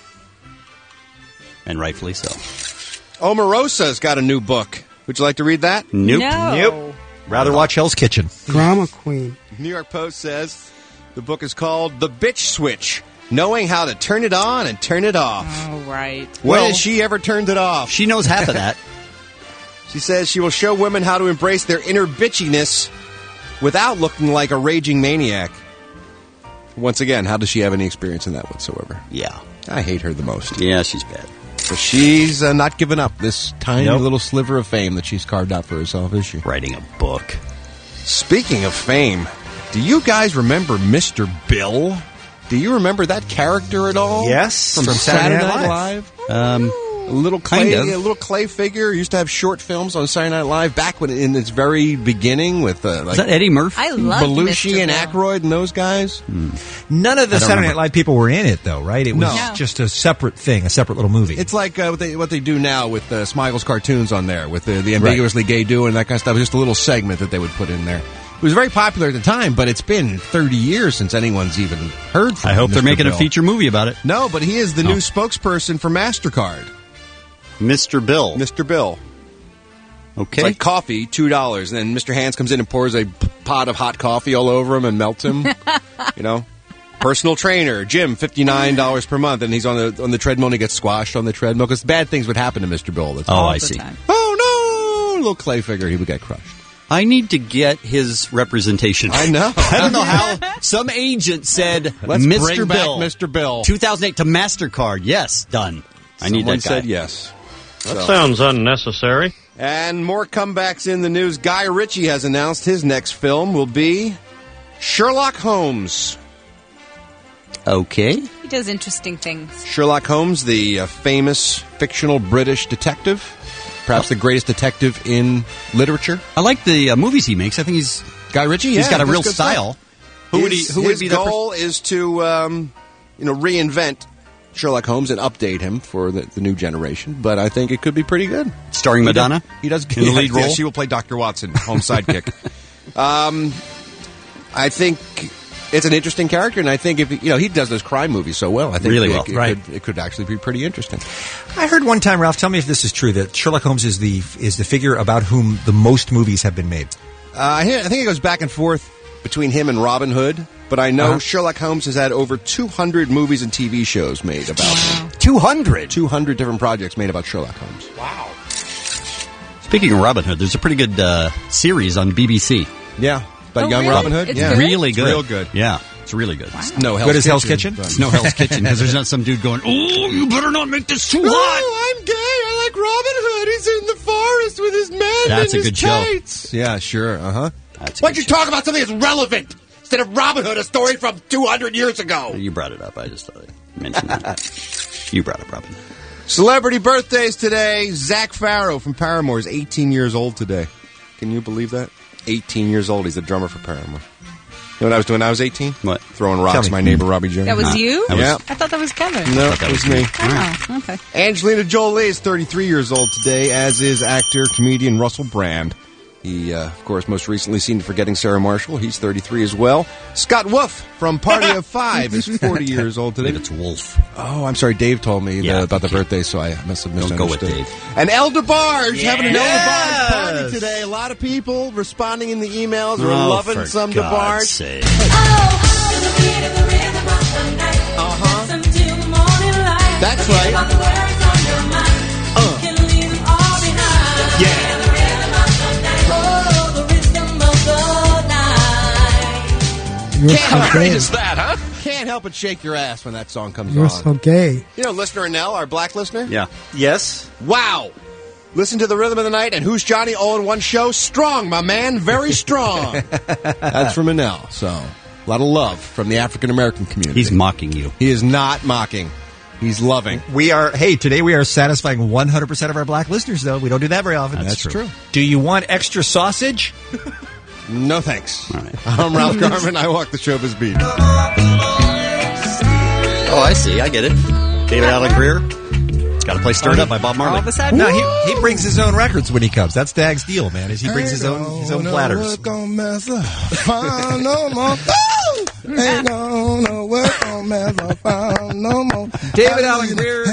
and rightfully so. Omarosa's got a new book. Would you like to read that? Nope. Nope. Rather watch Hell's Kitchen. Drama queen. New York Post says the book is called "The Bitch Switch: Knowing How to Turn It On and Turn It Off." Oh, right. When has she ever turned it off? She knows half of that. She says she will show women how to embrace their inner bitchiness without looking like a raging maniac. Once again, how does she have any experience in that whatsoever? Yeah. I hate her the most. Yeah, she's bad. But she's not giving up this tiny little sliver of fame that she's carved out for herself, is she? Writing a book. Speaking of fame, do you guys remember Mr. Bill? Do you remember that character at all? Yes, from Saturday Night Live. A little clay figure. Used to have short films on Saturday Night Live back when in its very beginning with is that Eddie Murphy? I loved Belushi Mr. and Bill. Aykroyd and those guys. None of the Saturday Night Live people were in it, though, right? It was just a separate thing, a separate little movie. It's like what they do now with Smigel's cartoons on there, with the ambiguously gay duo and that kind of stuff. Just a little segment that they would put in there. It was very popular at the time, but it's been 30 years since anyone's even heard from I hope Mr. they're making Bill. a feature movie about it. No, but he is the new spokesperson for MasterCard. Mr. Bill. Mr. Bill. Okay. It's like coffee, $2. And then Mr. Hands comes in and pours a pot of hot coffee all over him and melts him. Personal trainer, gym, $59 per month. And he's on the treadmill and he gets squashed on the treadmill because bad things would happen to Mr. Bill. I see. Oh, no! Little clay figure. He would get crushed. I need to get his representation. I know. I don't know how. Some agent said, Let's Mr. bring back Bill. Mr. Bill. 2008 to MasterCard. Yes, done. I need that guy. Said yes. That sounds unnecessary. And more comebacks in the news. Guy Ritchie has announced his next film will be Sherlock Holmes. Okay. He does interesting things. Sherlock Holmes, the famous fictional British detective. Perhaps the greatest detective in literature. I like the movies he makes. I think he's... Guy Ritchie, He's got a real style. Who would be the goal is to reinvent Sherlock Holmes and update him for the new generation, but I think it could be pretty good. Starring Madonna? He does in the lead role? She will play Dr. Watson, Holmes' sidekick. I think it's an interesting character, and I think if he does those crime movies so well, I think it could actually be pretty interesting. I heard one time, Ralph, tell me if this is true, that Sherlock Holmes is the figure about whom the most movies have been made. I think it goes back and forth between him and Robin Hood, but I know Sherlock Holmes has had over 200 movies and TV shows made about him. 200? 200 different projects made about Sherlock Holmes. Wow. Speaking of Robin Hood, there's a pretty good series on BBC. Yeah. About young really? Robin Hood? It's yeah. good? Really good. It's real good. Yeah. It's really good. Wow. No Hell's Good as Kitchen, Hell's Kitchen? but- It's no Hell's Kitchen because there's not some dude going, oh, you better not make this too hot. Oh, I'm gay. I like Robin Hood. He's in the forest with his men That's and a his good show. tights. Yeah, sure. Uh-huh. That's Why'd you talk about something that's relevant instead of Robin Hood, a story from 200 years ago? You brought it up. I just thought I'd mention that. You brought it, Robin. Celebrity birthdays today. Zach Farrow from Paramore is 18 years old today. Can you believe that? 18 years old. He's the drummer for Paramore. You know what I was doing when I was 18? What? Throwing rocks at my neighbor Robbie Jones. That was you? Yeah. I thought that was Kevin. No, that was me. Oh, okay. Angelina Jolie is 33 years old today, as is actor, comedian Russell Brand. He, of course, most recently seen Forgetting Sarah Marshall. He's 33 as well. Scott Wolf from Party of Five is 40 years old today. It's Wolf. Oh, I'm sorry. Dave told me about the birthday, so I must have misunderstood. Don't go with Dave. And El DeBarge, having an El Yes! DeBarge party today. A lot of people responding in the emails are Oh, loving for some God's DeBarge. sake. That's right. Yeah. How great is that, huh? Can't help but shake your ass when that song comes You're on. so gay. You know, listener Nell, our black listener? Yeah. Yes. Wow. Listen to the rhythm of the night, and who's Johnny all in one show? Strong, my man, very strong. That's from Nell. So, a lot of love from the African American community. He's mocking you. He is not mocking. He's loving. Today we are satisfying 100% of our black listeners, though. We don't do that very often. That's true. Do you want extra sausage? No thanks. All right. I'm Ralph Garman. I walk the showbiz beat. Oh, I see. I get it. David Allen Greer. It's got to play Stirred Up by Bob Marley. All of a sudden, No, he brings his own records when he comes. That's Dag's deal, man. Is he brings his own platters. Ain't gonna mess up no more. Ain't gonna work on mess up no more. David Allen Greer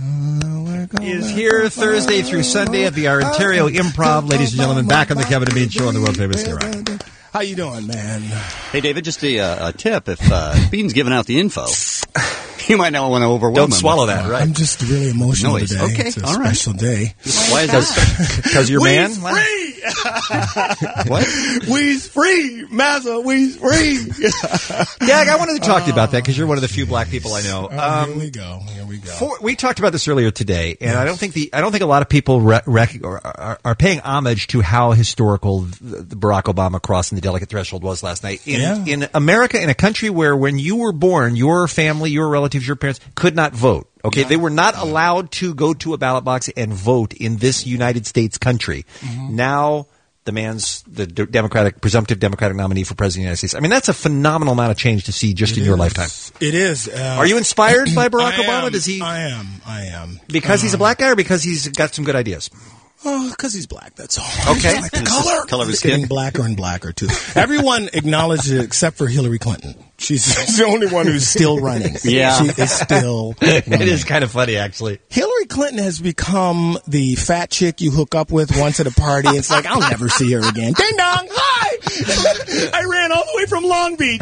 is here Thursday through Sunday at the Ontario Improv. Ladies and gentlemen, back on the Kevin and Bean Show on the world famous Skyrock. How you doing, man? Hey, David, just a tip. If Bean's giving out the info, you might not want to overwhelm him. Don't swallow that, right? I'm just really emotional Noise. today. Okay, It's a all right. special day. Why is that? Because your man? Free! What? We's free! Massa, we's free! Dag, I wanted to talk to you about that because you're one of the few black people I know. Here we go. We talked about this earlier today, and I don't think a lot of people are paying homage to how historical the Barack Obama crossing the delegate threshold was last night. In America, in a country where when you were born, your family, your relatives, your parents could not vote. Okay, they were not allowed to go to a ballot box and vote in this United States country. Mm-hmm. Now the man's the presumptive Democratic nominee for president of the United States. I mean, that's a phenomenal amount of change to see just in your lifetime. It is. Are you inspired by Barack Obama? Does he? I am. Because he's a black guy, or because he's got some good ideas? Oh, because he's black, that's all. Okay. Like the color. Color of his It's getting skin. blacker and blacker, too. Everyone acknowledges it except for Hillary Clinton. She's the only one who's still running. Yeah. She is still running. It is kind of funny, actually. Hillary Clinton has become the fat chick you hook up with once at a party. It's like, I'll never see her again. Ding dong, hi! I ran all the way from Long Beach.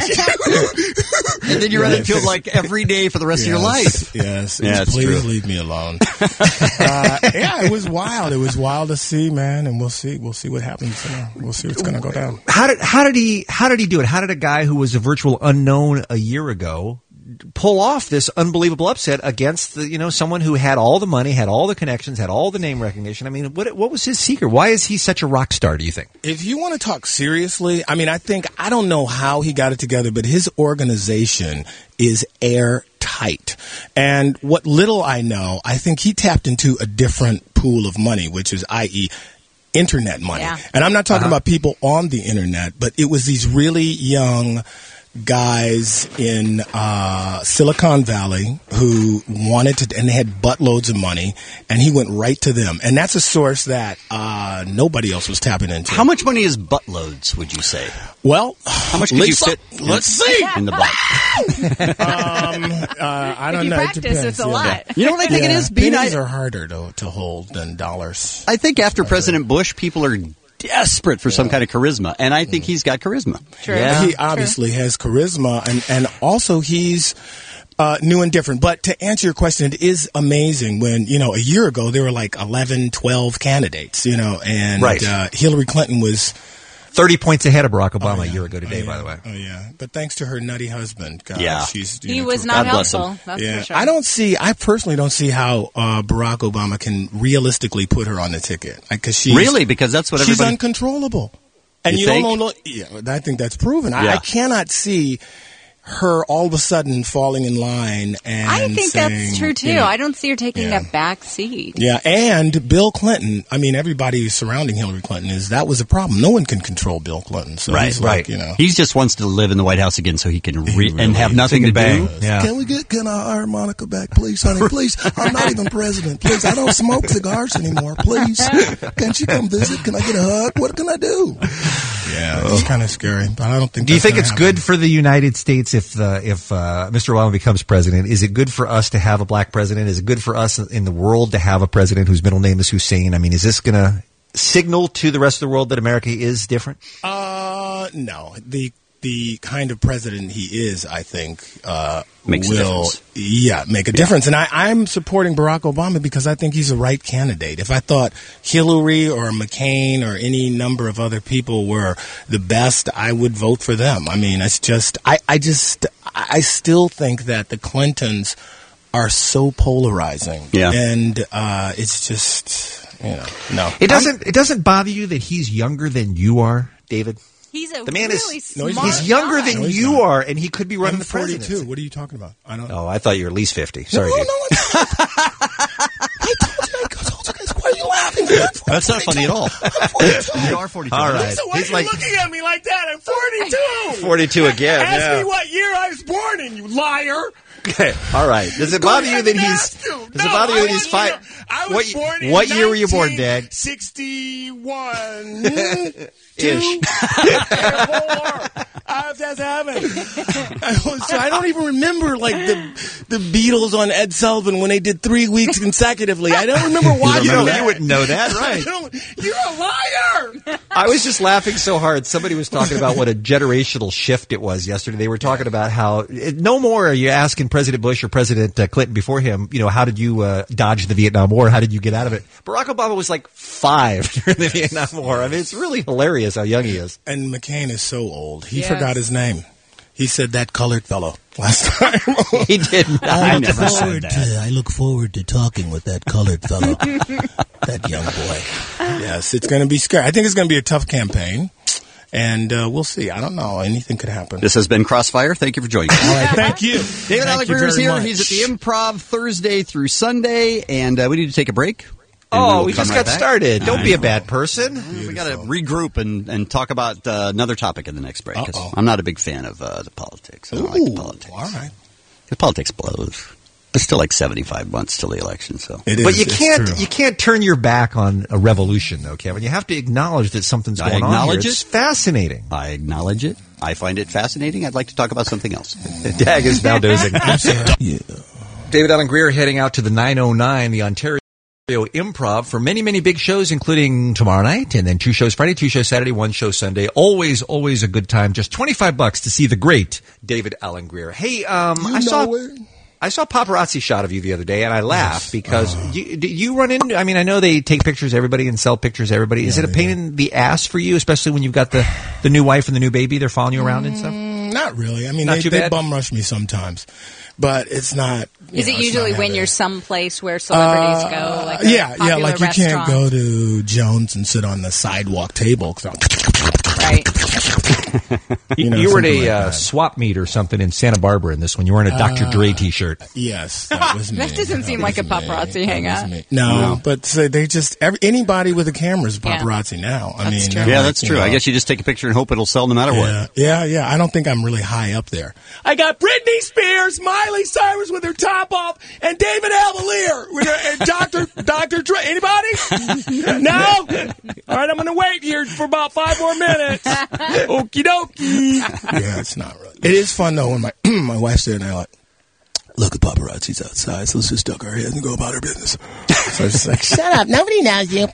And then you run into him like every day for the rest of your life. Yes. Yeah, it's Please true. leave me alone. Yeah, it was wild. It was wild to see, man, and we'll see what happens. We'll see what's going to go down. How did he do it? How did a guy who was a virtual unknown a year ago pull off this unbelievable upset against someone who had all the money, had all the connections, had all the name recognition? I mean, what was his secret? Why is he such a rock star, do you think? If you want to talk seriously, I mean, I don't know how he got it together, but his organization is airtight. And what little I know, I think he tapped into a different pool of money, which is, i.e., internet money. Yeah. And I'm not talking about people on the internet, but it was these really young guys in Silicon Valley who wanted to, and they had buttloads of money, and he went right to them. And that's a source that nobody else was tapping into. How much money is buttloads, would you say? Well, how much could you fit let's see. in the butt? I don't If you know. practice, it depends. it's a lot. You know what I think it is? Pennies are harder to hold than dollars. I think after President Bush, people are desperate for some kind of charisma, and I think he's got charisma. True. Yeah. He obviously has charisma, and also he's new and different. But to answer your question, it is amazing when, a year ago there were like 11, 12 candidates, and Right. Hillary Clinton was 30 points ahead of Barack Obama a year ago today, by the way. Oh, yeah. But thanks to her nutty husband. God, Yeah. she's, He was not God bless him. helpful. That's yeah. for sure. I personally don't see how Barack Obama can realistically put her on the ticket. Because she's Really? Because that's what she's everybody... uncontrollable. And You you think? don't know. Yeah, I think that's proven. Yeah. I cannot see her all of a sudden falling in line and I think saying, that's true too. I don't see her taking a back seat. Yeah, and Bill Clinton. I mean, everybody surrounding Hillary Clinton that was a problem. No one can control Bill Clinton. So Right, he's like, right. He just wants to live in the White House again so he can and have nothing to do. Yeah. Can I hire Monica back, please, honey? Please, I'm not even president. Please, I don't smoke cigars anymore. Please, can she come visit? Can I get a hug? What can I do? Yeah, it's kind of scary, but I don't think. Do you that's think gonna it's happen. good for the United States if Mr. Obama becomes president? Is it good for us to have a black president? Is it good for us in the world to have a president whose middle name is Hussein? I mean, is this going to signal to the rest of the world that America is different? No. The the kind of president he is, I think, Makes a will difference. make a difference. And I'm supporting Barack Obama because I think he's the right candidate. If I thought Hillary or McCain or any number of other people were the best, I would vote for them. I mean, it's just I still think that the Clintons are so polarizing. Yeah. And it's just, no. It doesn't bother you that he's younger than you are, David? He's the man really is smart he's younger guy. than you are, and he could be running I'm the 42. presidency. What are you talking about? I don't know. Oh, I thought you were at least 50. Sorry, No, dude. Why are you laughing? That's not funny at all. You are 42. All right. So why He's are you like looking at me like that? I'm 42. 42 again. Ask yeah. me what year I was born in, you liar. Okay. All right. Does it bother you that he's five? I was born in What year were you born, Dad? 61. Ish. That's happened. So I don't even remember like the Beatles on Ed Sullivan when they did 3 weeks consecutively. I don't remember watching that. You wouldn't know that, right? You're a liar. I was just laughing so hard. Somebody was talking about what a generational shift it was yesterday. They were talking about how no more are you asking President Bush or President Clinton before him, how did you dodge the Vietnam War? How did you get out of it? Barack Obama was like 5 during the Vietnam War. I mean, it's really hilarious how young he is. And McCain is so old. He Yes. forgot his name. He said that colored fellow last time. He did not. I never said that. I look forward to talking with that colored fellow. That young boy. Yes, it's going to be scary. I think it's going to be a tough campaign. And we'll see. I don't know. Anything could happen. This has been Crossfire. Thank you for joining us. All right. Thank you. David Allen Greer is very here. much. He's at the Improv Thursday through Sunday, and we need to take a break. And Oh, will we come just right got back. started. Don't I be a know. bad person. We got to regroup and talk about another topic in the next break. 'Cause I'm not a big fan of the politics. I don't like the politics. All right. The politics blows. It's still like 75 months till the election, so. It is. But you It's can't true. you can't turn your back on a revolution, though, Kevin. You have to acknowledge that something's I going on acknowledge here. it. It's fascinating. I acknowledge it. I find it fascinating. I'd like to talk about something else. Dag is now dozing. David Allen Greer heading out to the 909, the Ontario Improv, for many, many big shows, including tomorrow night, and then 2 shows Friday, 2 shows Saturday, 1 show Sunday. Always, always a good time. Just $25 to see the great David Allen Greer. Hey, I saw a paparazzi shot of you the other day, and I laughed because do you run into, I mean, I know they take pictures of everybody and sell pictures of everybody. Is it a pain in the ass for you, especially when you've got the new wife and the new baby? They're following you around and stuff? Not really. I mean, Not they too bad? bum rush me sometimes. But it's not. Is it it's usually not when heavy. you're someplace where celebrities go? Like a yeah, popular like you can't restaurant? go to Jones and sit on the sidewalk table. Right. You were at something like a that. swap meet or something in Santa Barbara in this one. You were in a Dr. Dre t-shirt. Yes, that was me. That doesn't seem like a paparazzi hangout. No, but so they just anybody with a camera is paparazzi now. I mean, Yeah, that's true. I guess you just take a picture and hope it'll sell no matter what. Yeah. I don't think I'm really high up there. I got Britney Spears, Miley Cyrus with her top off, and David Avalier with and Dr. Dre. Anybody? No? All right, I'm going to wait here for about 5 more minutes. Okie dokie. Yeah, it's not really. It is fun though when my my wife's there and they're like, look, the paparazzi's outside, so let's just duck our heads and go about our business. So it's just like, shut up, nobody knows you.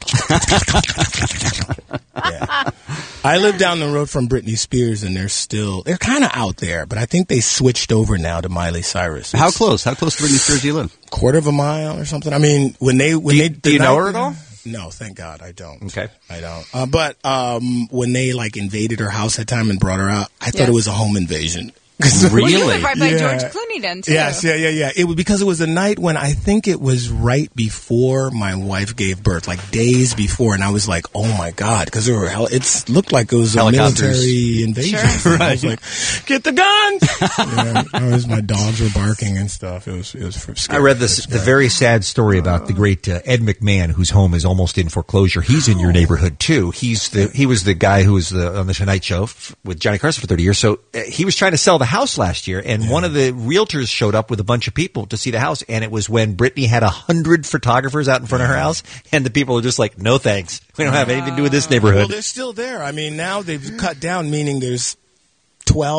Yeah. I live down the road from Britney Spears, and they're kind of out there, but I think they switched over now to Miley Cyrus. How close? How close to Britney Spears do you live? Quarter of a mile or something. I mean, do you know her at all? No, thank God I don't. Okay. I don't. But when they invaded her house that time and brought her out, I thought it was a home invasion. Well, you live right by George Clooney then, too. Yes, yeah. It was because it was a night when I think it was right before my wife gave birth, like days before, and I was like, "Oh my God!" Because it looked like it was a military invasion. Sure. I was like, "Get the guns!" My dogs were barking and stuff. It was scary. I read the very sad story about the great Ed McMahon, whose home is almost in foreclosure. He's in your neighborhood too. He was the guy who was on the Tonight Show with Johnny Carson for 30 years. So he was trying to sell the house last year, and one of the realtors showed up with a bunch of people to see the house, and it was when Britney had 100 photographers out in front of her house, and the people were just like, "No thanks, we don't have anything to do with this neighborhood." Well, they're still there. I mean, now they've cut down, meaning there's 12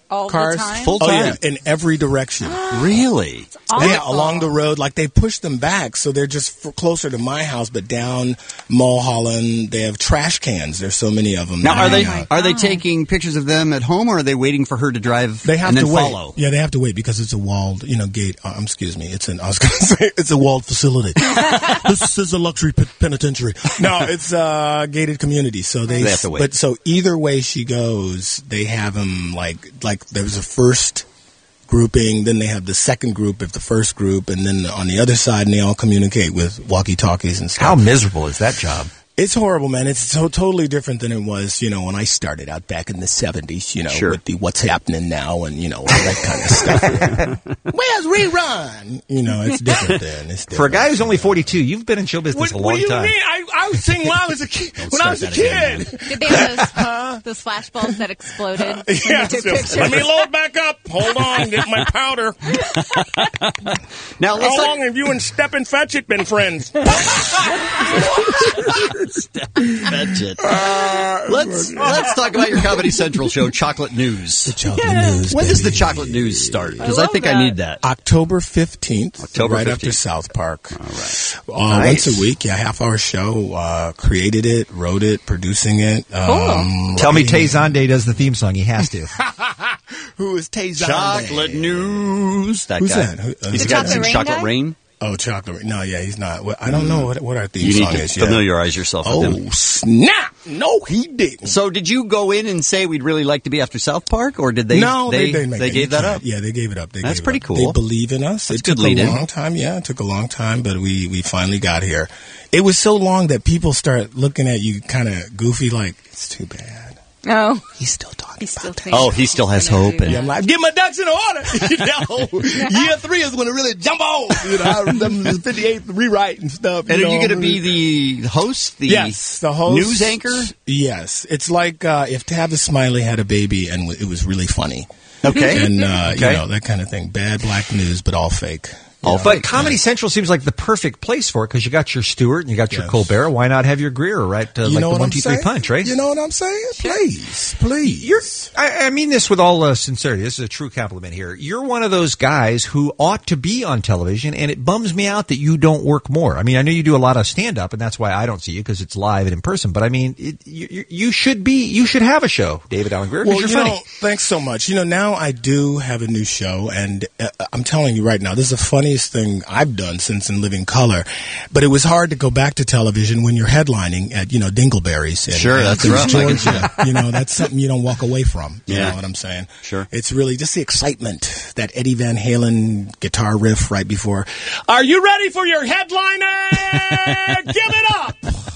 All the cars time? Full Oh, time. yeah, in every direction. Really? Yeah, along the road. Like they push them back, so they're just closer to my house, but down Mulholland, they have trash cans. There's so many of them. Now, are they taking pictures of them at home, or are they waiting for her to drive They have and to then wait. follow? Yeah, they have to wait because it's a walled, gate. Excuse me. I was going to say it's a walled facility. This is a luxury penitentiary. No, it's a gated community. So they have to wait. But so either way she goes, they have them like there's a first grouping, then they have the second group if the first group, and then on the other side, and they all communicate with walkie-talkies and stuff. How miserable is that job? It's horrible, man. It's so totally different than it was, when I started out back in the 70s, Sure. with the what's happening now and, all that kind of stuff. Where's rerun? It's different then. It's different. For a guy who's only 42, you've been in show business a long What do you time. mean? I was singing when I was a kid. When I was a kid. Did they have those flashbulbs that exploded when Yeah, you took so pictures? let me load back up. Hold on, get my powder. Now, How long have you and Step and Fetch It been friends? Fetch it. Let's talk about your Comedy Central show, Chocolate News. The Chocolate News. When does the Chocolate News start? Because I think I need that. October 15th. October right 15th. after South Park. All right. Once a week, half-hour show. Created it, wrote it, producing it. Tell me Tay Zonday does the theme song. He has to. Who is Tay Zonday? Chocolate News. That Who's guy. that? He's The got Chocolate Rain Chocolate guy? Rain. Oh, Chocolate Rain. No, he's not. Well, I don't know what our theme You need song to is yet. familiarize yourself with him. Oh, snap! No, he didn't. So did you go in and say we'd really like to be after South Park, or did they? No, they gave that up. Yeah, they gave it up. That's pretty cool. They believe in us. That's It took good lead-in. a long time. Yeah, it took a long time, but we finally got here. It was so long that people start looking at you kind of goofy, like, it's too bad. Oh. He's still talking about that. Oh, he still has hope. Yeah, I'm like, get my ducks in order. Year 3 is when it really jump on. The 58th rewrite and stuff. And are you going to be the host? Yes, the host. News anchor? Yes. It's like if Tavis Smiley had a baby and it was really funny. Okay. And, that kind of thing. Bad black news, but all fake. But Comedy Central seems like the perfect place for it because you got your Stewart and you got your Colbert. Why not have your Greer, right? Like the 1, 2, 3 punch, right? You know what I'm saying? Please. I mean this with all sincerity. This is a true compliment here. You're one of those guys who ought to be on television, and it bums me out that you don't work more. I mean, I know you do a lot of stand-up, and that's why I don't see you because it's live and in person. But I mean, you should have a show, David Allen Greer, because you're funny. Thanks so much. Now I do have a new show, and I'm telling you right now, this is the funniest thing I've done since In Living Color. But it was hard to go back to television when you're headlining at, Dingleberry's. In Sure, that's rough. Georgia. That's something you don't walk away from. You Yeah. know what I'm saying? Sure. It's really just the excitement, that Eddie Van Halen guitar riff right before. Are you ready for your headliner? Give it up!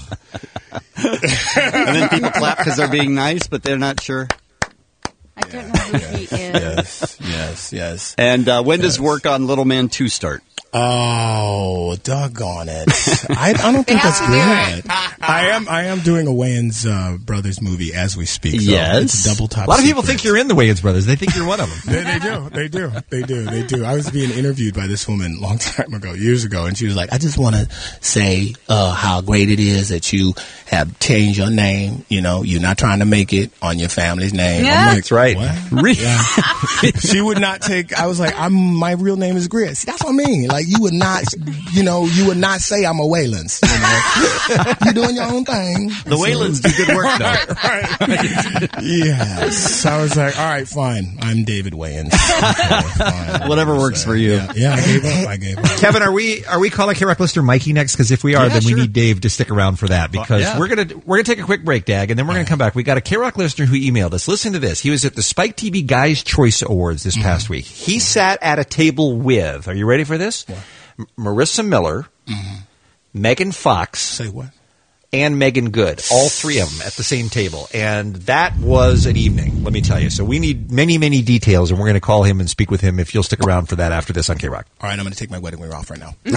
And then people clap because they're being nice, but they're not sure. I don't know who he is. Yes. And when does work on Little Man 2 start? Oh, doggone it! I don't think that's good. I am doing a Wayans Brothers movie as we speak. So Yes. it's a double top. A lot of people secret. think you're in the Wayans Brothers. They think you're one of them. They do. I was being interviewed by this woman a long time ago, years ago, and she was like, "I just want to say how great it is that you have changed your name. You're not trying to make it on your family's name." Yeah. I'm like, That's right. What? Really? Yeah. She would not take. I was like, my real name is Grit. See, that's what I mean. Like you would not, you would not say I'm a Waylands. You're doing your own thing. The Waylands do good work, though. Right. Yes. I was like, all right, fine. I'm David Wayans. Okay, fine. Whatever works for you. Yeah, I gave up. Kevin, are we calling K-Rock listener Mikey next? Because if we are, then we need Dave to stick around for that because we're gonna take a quick break, Dag, and then we're gonna come back. We got a K-Rock listener who emailed us. Listen to this. He was at the Spike TV Guys Choice Awards this past week. He sat at a table with. Are you ready for this? Yeah. Marissa Miller, Megan Fox. Say what? And Megan Good, all three of them at the same table. And that was an evening, let me tell you. So we need many, many details, and we're going to call him and speak with him if you'll stick around for that after this on K-Rock. All right, I'm going to take my wedding ring off right now.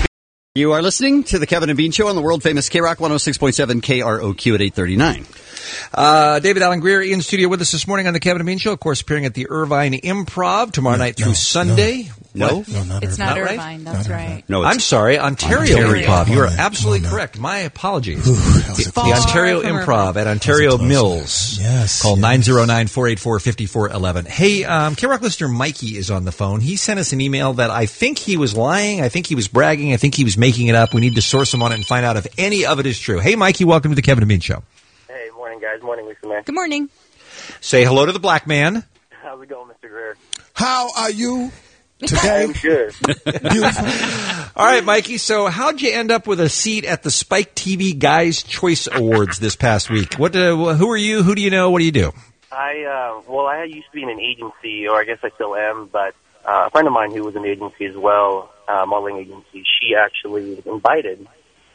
You are listening to the Kevin and Bean Show on the world-famous K-Rock 106.7 KROQ at 839. David Allen Greer in studio with us this morning on the Kevin and Bean Show. Of course, appearing at the Irvine Improv tomorrow night through Sunday. No, It's not Irvine. That's right. No, I'm sorry, Ontario Improv. You are absolutely correct. My apologies. The Ontario Improv at Ontario Mills. Yes. Call 909-484-5411. Hey, K-Rock listener Mikey is on the phone. He sent us an email that I think he was lying. I think he was bragging. I think he was making it up. We need to source him on it and find out if any of it is true. Hey, Mikey, welcome to the Kevin and Bean Show. Hey, morning, guys. Morning, Lisa Man. Good morning. Say hello to the black man. How's it going, Mr. Greer? How are you today? I'm good. Beautiful. All right, Mikey, so how'd you end up with a seat at the Spike TV Guys' Choice Awards this past week? Who are you? Who do you know? What do you do? I used to be in an agency, or I guess I still am, but a friend of mine who was in the agency as well, modeling agency, she actually was invited,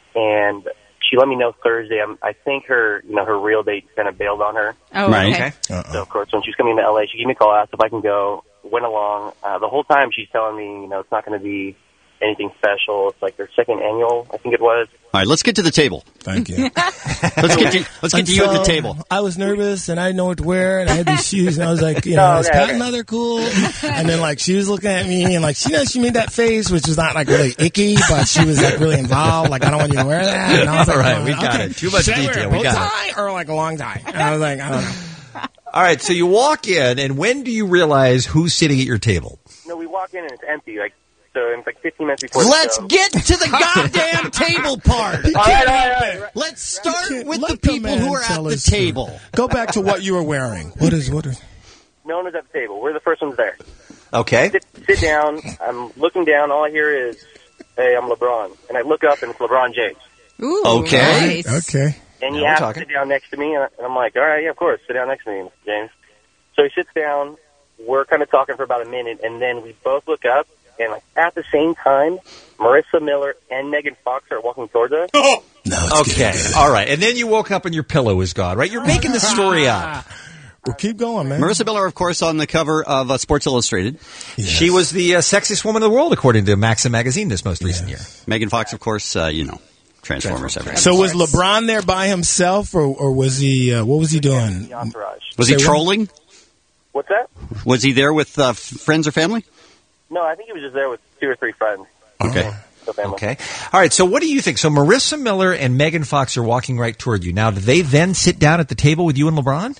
and she let me know Thursday. I think her real date kind of bailed on her. Oh, Right. okay. So, of course, when she was coming to LA, she gave me a call, asked if I can go, went along. The whole time she's telling me, it's not going to be anything special. It's like their second annual, I think it was. All right, let's get to the table. Thank you. Let's get to you at the table. I was nervous, and I didn't know what to wear, and I had these shoes, and I was like, is Pat Leather cool? And then, she was looking at me, and, she made that face, which was not, really icky, but she was, really involved. I don't want you to wear that. And I was All like, right, we got it. Too much should I wear detail. a We bow got it. tie or, a long tie? And I was like, I don't know. All right, so you walk in, and when do you realize who's sitting at your table? No, we walk in and it's empty. So it's 15 minutes before Let's the show. get to the goddamn table part. All right. Let's start with Let the people who are at the table. Go back to what you were wearing. What is? No one is at the table. We're the first ones there. Okay. Sit down. I'm looking down. All I hear is, "Hey, I'm LeBron," and I look up and it's LeBron James. Ooh, Okay. nice. Okay. And he Now we're asked talking. to sit down next to me, and I'm like, "All right, yeah, of course, sit down next to me, Mr. James." So he sits down. We're kind of talking for about a minute, and then we both look up, and at the same time, Marissa Miller and Megan Fox are walking towards us. No, it's Okay. good. All right. And then you woke up and your pillow is gone, right? You're making the story up. Well, keep going, man. Marissa Miller, of course, on the cover of Sports Illustrated. Yes. She was the sexiest woman in the world, according to Maxim magazine this most recent year. Megan Fox, of course, Transformers. Everything. So was LeBron there by himself, or was he? What was he doing? The entourage. Was he Say what? trolling? What's that? Was he there with friends or family? No, I think he was just there with 2 or 3 friends. Okay. The family. Okay. All right. So what do you think? So Marissa Miller and Megan Fox are walking right toward you. Now, do they then sit down at the table with you and LeBron?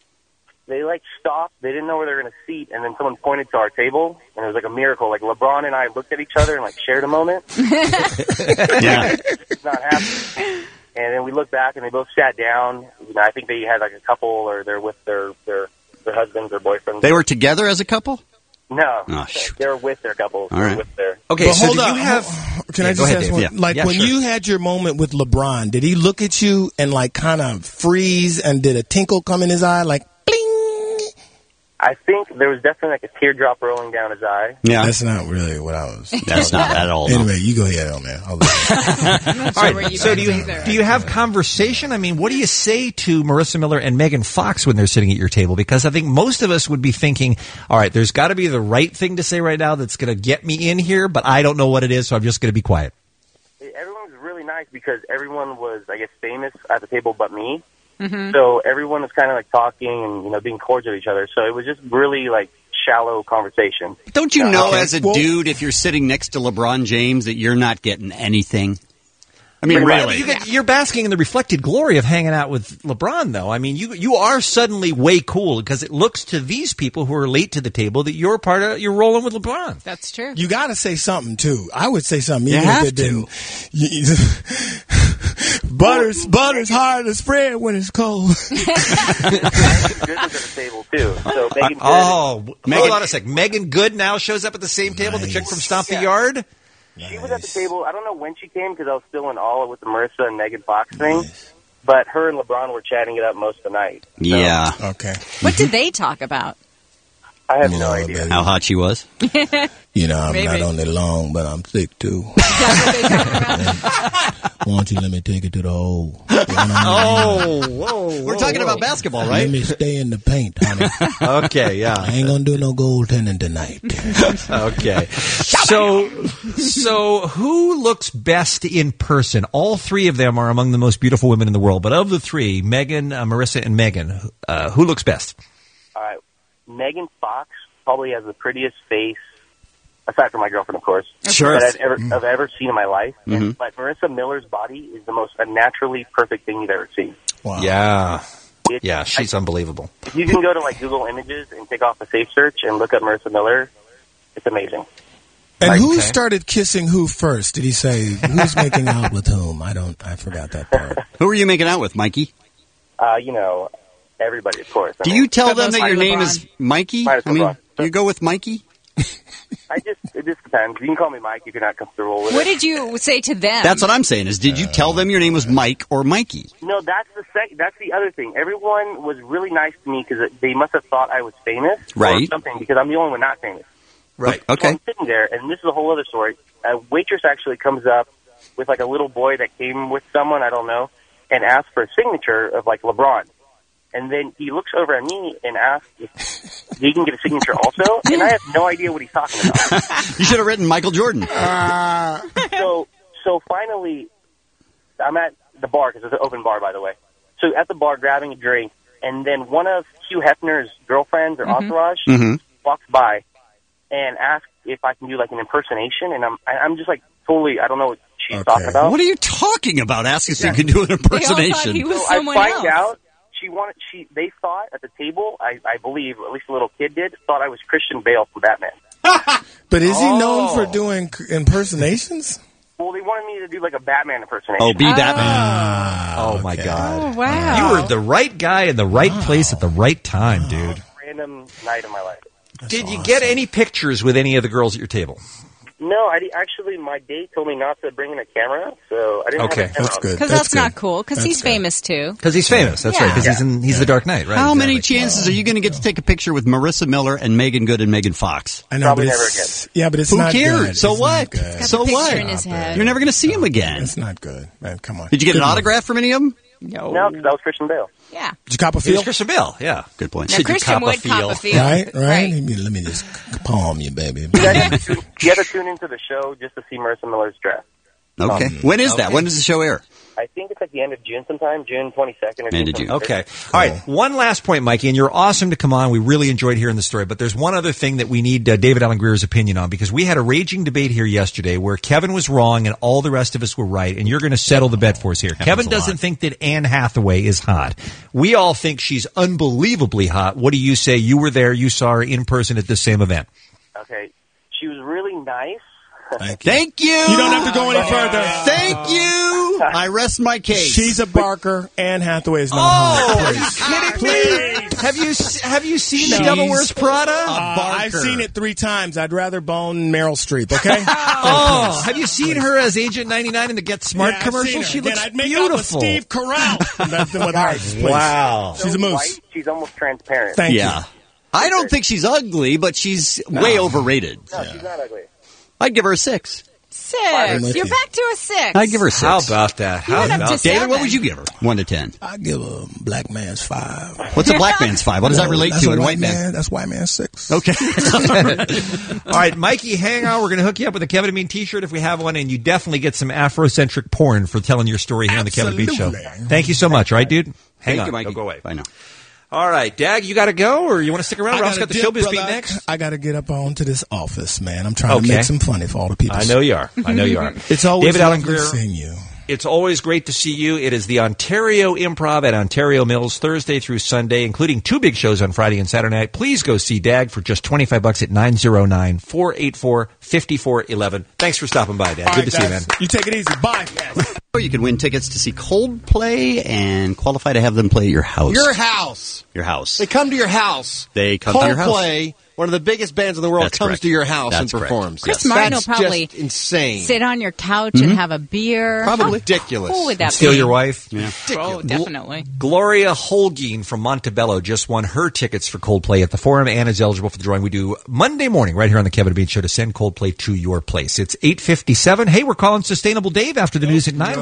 They stopped. They didn't know where they were going to seat, and then someone pointed to our table, and it was like a miracle. LeBron and I looked at each other and shared a moment. Yeah. It's not happening. And then we looked back, and they both sat down. I think they had a couple, or they're with their husbands or boyfriends. They were together as a couple? No, Oh, shoot. they were with their couples. All They were right. with their. Okay. But So hold do you on. have? Can Yeah, I go just ahead, ask Dave. one? Yeah. When sure. you had your moment with LeBron, did he look at you and kind of freeze, and did a tinkle come in his eye, bling? I think there was definitely a teardrop rolling down his eye. Yeah. That's not really what I was. That's not at all. no. Anyway, you go ahead, old man. I'll listen. All right. So do you have conversation? I mean, what do you say to Marissa Miller and Megan Fox when they're sitting at your table? Because I think most of us would be thinking, all right, there's got to be the right thing to say right now that's going to get me in here, but I don't know what it is, so I'm just going to be quiet. Everyone was really nice because everyone was, I guess, famous at the table but me. Mm-hmm. So everyone was kind of talking and being cordial to each other. So it was just really shallow conversation. Don't you know as a dude, if you're sitting next to LeBron James, that you're not getting anything? I mean, really. You're basking in the reflected glory of hanging out with LeBron, though. I mean, you are suddenly way cool because it looks to these people who are late to the table that you're rolling with LeBron. That's true. You got to say something too. I would say something. You Even have if it didn't. Butter's hard to spread when it's cold. Good was at the table too. So Megan Hold on a sec. Megan Good now shows up at the same table. The chick from Stomp the Yard. She was at the table. I don't know when she came because I was still in awe with the Marissa and Megan Fox thing. But her and LeBron were chatting it up most of the night. So. Yeah. Okay. What did they talk about? I have no idea. How hot she was? You know, I'm Maybe. not only long, but I'm thick too. Why don't you let me take it to the hole? Whoa. We're talking about basketball, right? Let me stay in the paint, honey. Okay, yeah. I ain't gonna do no goaltending tonight. Okay. So who looks best in person? All three of them are among the most beautiful women in the world. But of the three, Megan, Marissa, and Megan, who looks best? All right. Megan Fox probably has the prettiest face, aside from my girlfriend, of course, Sure. that I've ever seen in my life. Mhm. But Marissa Miller's body is the most naturally perfect thing you've ever seen. Wow. Yeah. Yeah, she's unbelievable. If you can go to like Google Images and take off a safe search and look up Marissa Miller, it's amazing. And who started kissing who first? Did he say who's making out with whom? I forgot that part. Who are you making out with, Mikey? You know, everybody, of course. Do you tell them that your name is Mikey? Minus I mean, LeBron. do you go with Mikey? It just depends. You can call me Mike if you're not comfortable with What it. did you say to them? That's what I'm saying. Is did you tell them your name was Mike or Mikey? No, that's the other thing. Everyone was really nice to me because they must have thought I was famous or Right. something because I'm the only one not famous. Right. So I'm sitting there, and this is a whole other story. A waitress actually comes up with like a little boy that came with someone, I don't know, and asks for a signature of like LeBron. And then he looks over at me and asks if he can get a signature also, and I have no idea what he's talking about. You should have written Michael Jordan. So finally, I'm at the bar, because it's an open bar, by the way. So at the bar, grabbing a drink, and then one of Hugh Hefner's girlfriends or entourage walks by and asks if I can do like an impersonation, and I'm just like totally, I don't know what she's talking about. What are you talking about? Asking if you can do an impersonation. I find out they thought at the table, I believe, at least a little kid did, thought I was Christian Bale from Batman. But is he known for doing impersonations? Well, they wanted me to do like a Batman impersonation. Oh, be Batman. Oh, my God. Oh, wow. You were the right guy in the right place at the right time, dude. Random night of my life. Did you get any pictures with any of the girls at your table? No, actually, my date told me not to bring in a camera, so I didn't have a camera. That's good. Because that's not cool. Because he's famous too. Because he's famous. That's right. Because he's the Dark Knight, right? How Exactly. many chances are you going to get to take a picture with Marissa Miller and Megan Good and Megan Fox? I know, Probably but never it's, yeah, but it's Who not cares? good. So It's what? not good. So picture what? in his head. You're never going to see him again. It's not good, man. Come on. Did you get an Good autograph from any of them? No. No, because that was Christian Bale. Yeah. Did you cop a It was feel? Christian Bale, yeah. Good point. Now, Did you Christian cop a would feel? cop a feel. Right? Right. Let me just palm you, baby. You have to tune into the show just to see Marissa Miller's dress. Okay. When is that? When does the show air? I think it's like the end of June sometime, June 22nd. Or End of June. Okay. All right. One last point, Mikey, and you're awesome to come on. We really enjoyed hearing the story, but there's one other thing that we need David Allen Greer's opinion on, because we had a raging debate here yesterday where Kevin was wrong and all the rest of us were right, and you're going to settle the bet for us here. Kevin doesn't think that Anne Hathaway is hot. We all think she's unbelievably hot. What do you say? You were there. You saw her in person at the same event. Okay. She was really nice. Thank you. You don't have to go any further. Thank you. I rest my case. She's a Barker. Anne Hathaway is not hot. Please. Have you seen The Devil Wears Prada? I've seen it 3 times. I'd rather bone Meryl Streep, okay? Oh, have you seen her as Agent 99 in the Get Smart Yeah, I've commercial? seen her. She Again, looks I'd make beautiful. out with Steve Carell. That's with her. Please. Wow. She's a moose. White, she's almost transparent. Thank Yeah. you. I don't think she's ugly, but she's way overrated. No, she's not ugly. I'd give her a 6. 6. You're back to a 6. I'd give her a 6. How about that? How went up about to David, 7. what would you give her? 1 to 10. I'd give a black man's 5. What's a black man's 5? What does that relate That's to a in white man? That's white man 6. Okay. All right, Mikey, hang on. We're going to hook you up with a Kevin and Bean T-shirt if we have one, and you definitely get some Afrocentric porn for telling your story here on the Kevin and Bean Show. Absolutely. Thank you so much. All right, dude? Hang Thank on. you, Mikey. Don't go away. Bye now. All right, Dag, you got to go, or you want to stick around? Ralph's got the showbiz beat next. I got to get up onto this office, man. I'm trying to Okay. make some funny for all the people. I know you are. I know you are. It's always David Allen lovely Greer. seeing you. It's always great to see you. It is the Ontario Improv at Ontario Mills Thursday through Sunday, including 2 big shows on Friday and Saturday night. Please go see Dag for just $25 at 909-484-5411. Thanks for stopping by, Dag. All Good right, to see you, man. guys. You take it easy. Bye. You can win tickets to see Coldplay and qualify to have them play at your house. Your house. Your house. They come to your house. They come to your house. Coldplay one of the biggest bands in the world That's comes correct. to your house That's and performs. Chris Martin That's will probably just insane. sit on your couch and have a beer. Probably ridiculous. How cool would that Steal be? your wife. Yeah. Oh, definitely. Gloria Holguin from Montebello just won her tickets for Coldplay at the Forum and is eligible for the drawing we do Monday morning right here on the Kevin and Bean Show to send Coldplay to your place. It's 8:57. Hey, we're calling Sustainable Dave after the news at 9.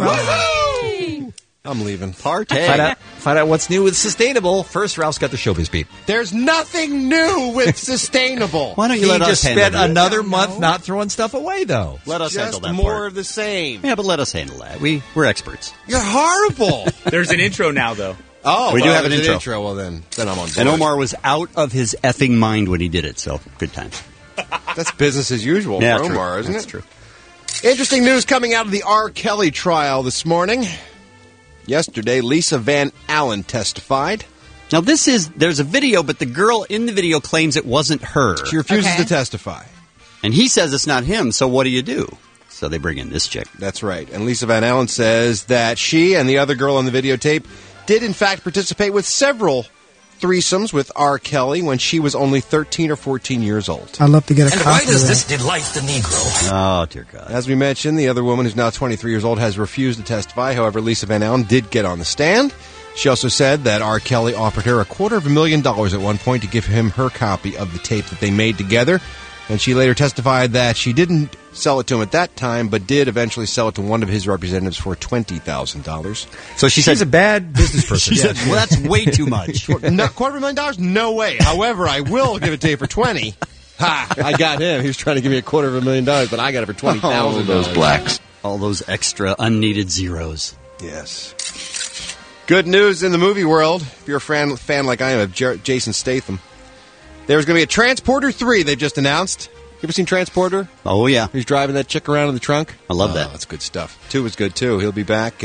I'm leaving. Partay. Find out what's new with Sustainable. First, Ralph's got the showbiz beat. There's nothing new with Sustainable. Why don't you He let us just handle spent that? another month not throwing stuff away, though. Let us handle Just that more part. of the same. Yeah, but let us handle that. We're experts. You're horrible. There's an intro now, though. Oh, We do well, have an there's intro. Well, then I'm on board. And Omar was out of his effing mind when he did it, so good times. That's business as usual Yeah, for true. Omar, isn't That's it? true. Interesting news coming out of the R. Kelly trial this morning. Yesterday, Lisa Van Allen testified. Now, there's a video, but the girl in the video claims it wasn't her. She refuses to testify. And he says it's not him, so what do you do? So they bring in this chick. That's right. And Lisa Van Allen says that she and the other girl on the videotape did, in fact, participate with several threesomes with R. Kelly when she was only 13 or 14 years old. I'd love to get a And copy why of does that. this delight the Negro? Oh, dear God. As we mentioned, the other woman, who's now 23 years old, has refused to testify. However, Lisa Van Allen did get on the stand. She also said that R. Kelly offered her $250,000 at one point to give him her copy of the tape that they made together. And she later testified that she didn't sell it to him at that time, but did eventually sell it to one of his representatives for $20,000. So She's a bad business person. She said, well, that's way too much. Not $250,000? No way. However, I will give it to you for $20,000. Ha! I got him. He was trying to give me $250,000, but I got it for $20,000. Oh, those blacks. All those extra unneeded zeros. Yes. Good news in the movie world. If you're a fan like I am of Jason Statham, there's going to be a Transporter 3 they've just announced. You ever seen Transporter? Oh, yeah. He's driving that chick around in the trunk. I love that. That's good stuff. 2 was good, too. He'll be back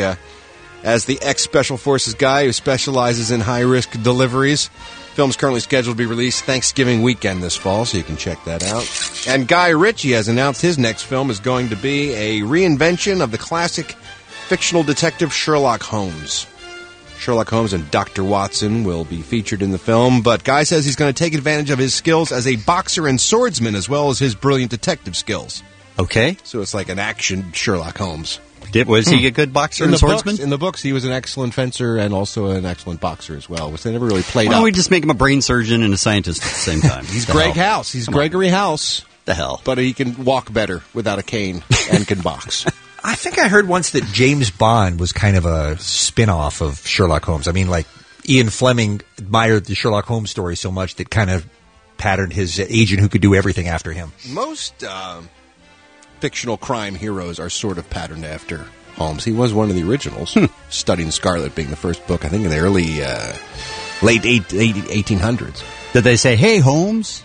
as the ex-Special Forces guy who specializes in high-risk deliveries. Film's currently scheduled to be released Thanksgiving weekend this fall, so you can check that out. And Guy Ritchie has announced his next film is going to be a reinvention of the classic fictional detective Sherlock Holmes. Sherlock Holmes and Dr. Watson will be featured in the film, but Guy says he's going to take advantage of his skills as a boxer and swordsman as well as his brilliant detective skills. Okay. So it's like an action Sherlock Holmes. Was he a good boxer and swordsman? In the books, he was an excellent fencer and also an excellent boxer as well, which they never really played Why up. don't we just make him a brain surgeon and a scientist at the same time? He's Greg House. He's Gregory House. The hell. But he can walk better without a cane and can box. I think I heard once that James Bond was kind of a spin-off of Sherlock Holmes. I mean, like, Ian Fleming admired the Sherlock Holmes story so much that kind of patterned his agent who could do everything after him. Most fictional crime heroes are sort of patterned after Holmes. He was one of the originals. Studying Scarlet being the first book, I think in the early, late 1800s. Did they say, hey, Holmes?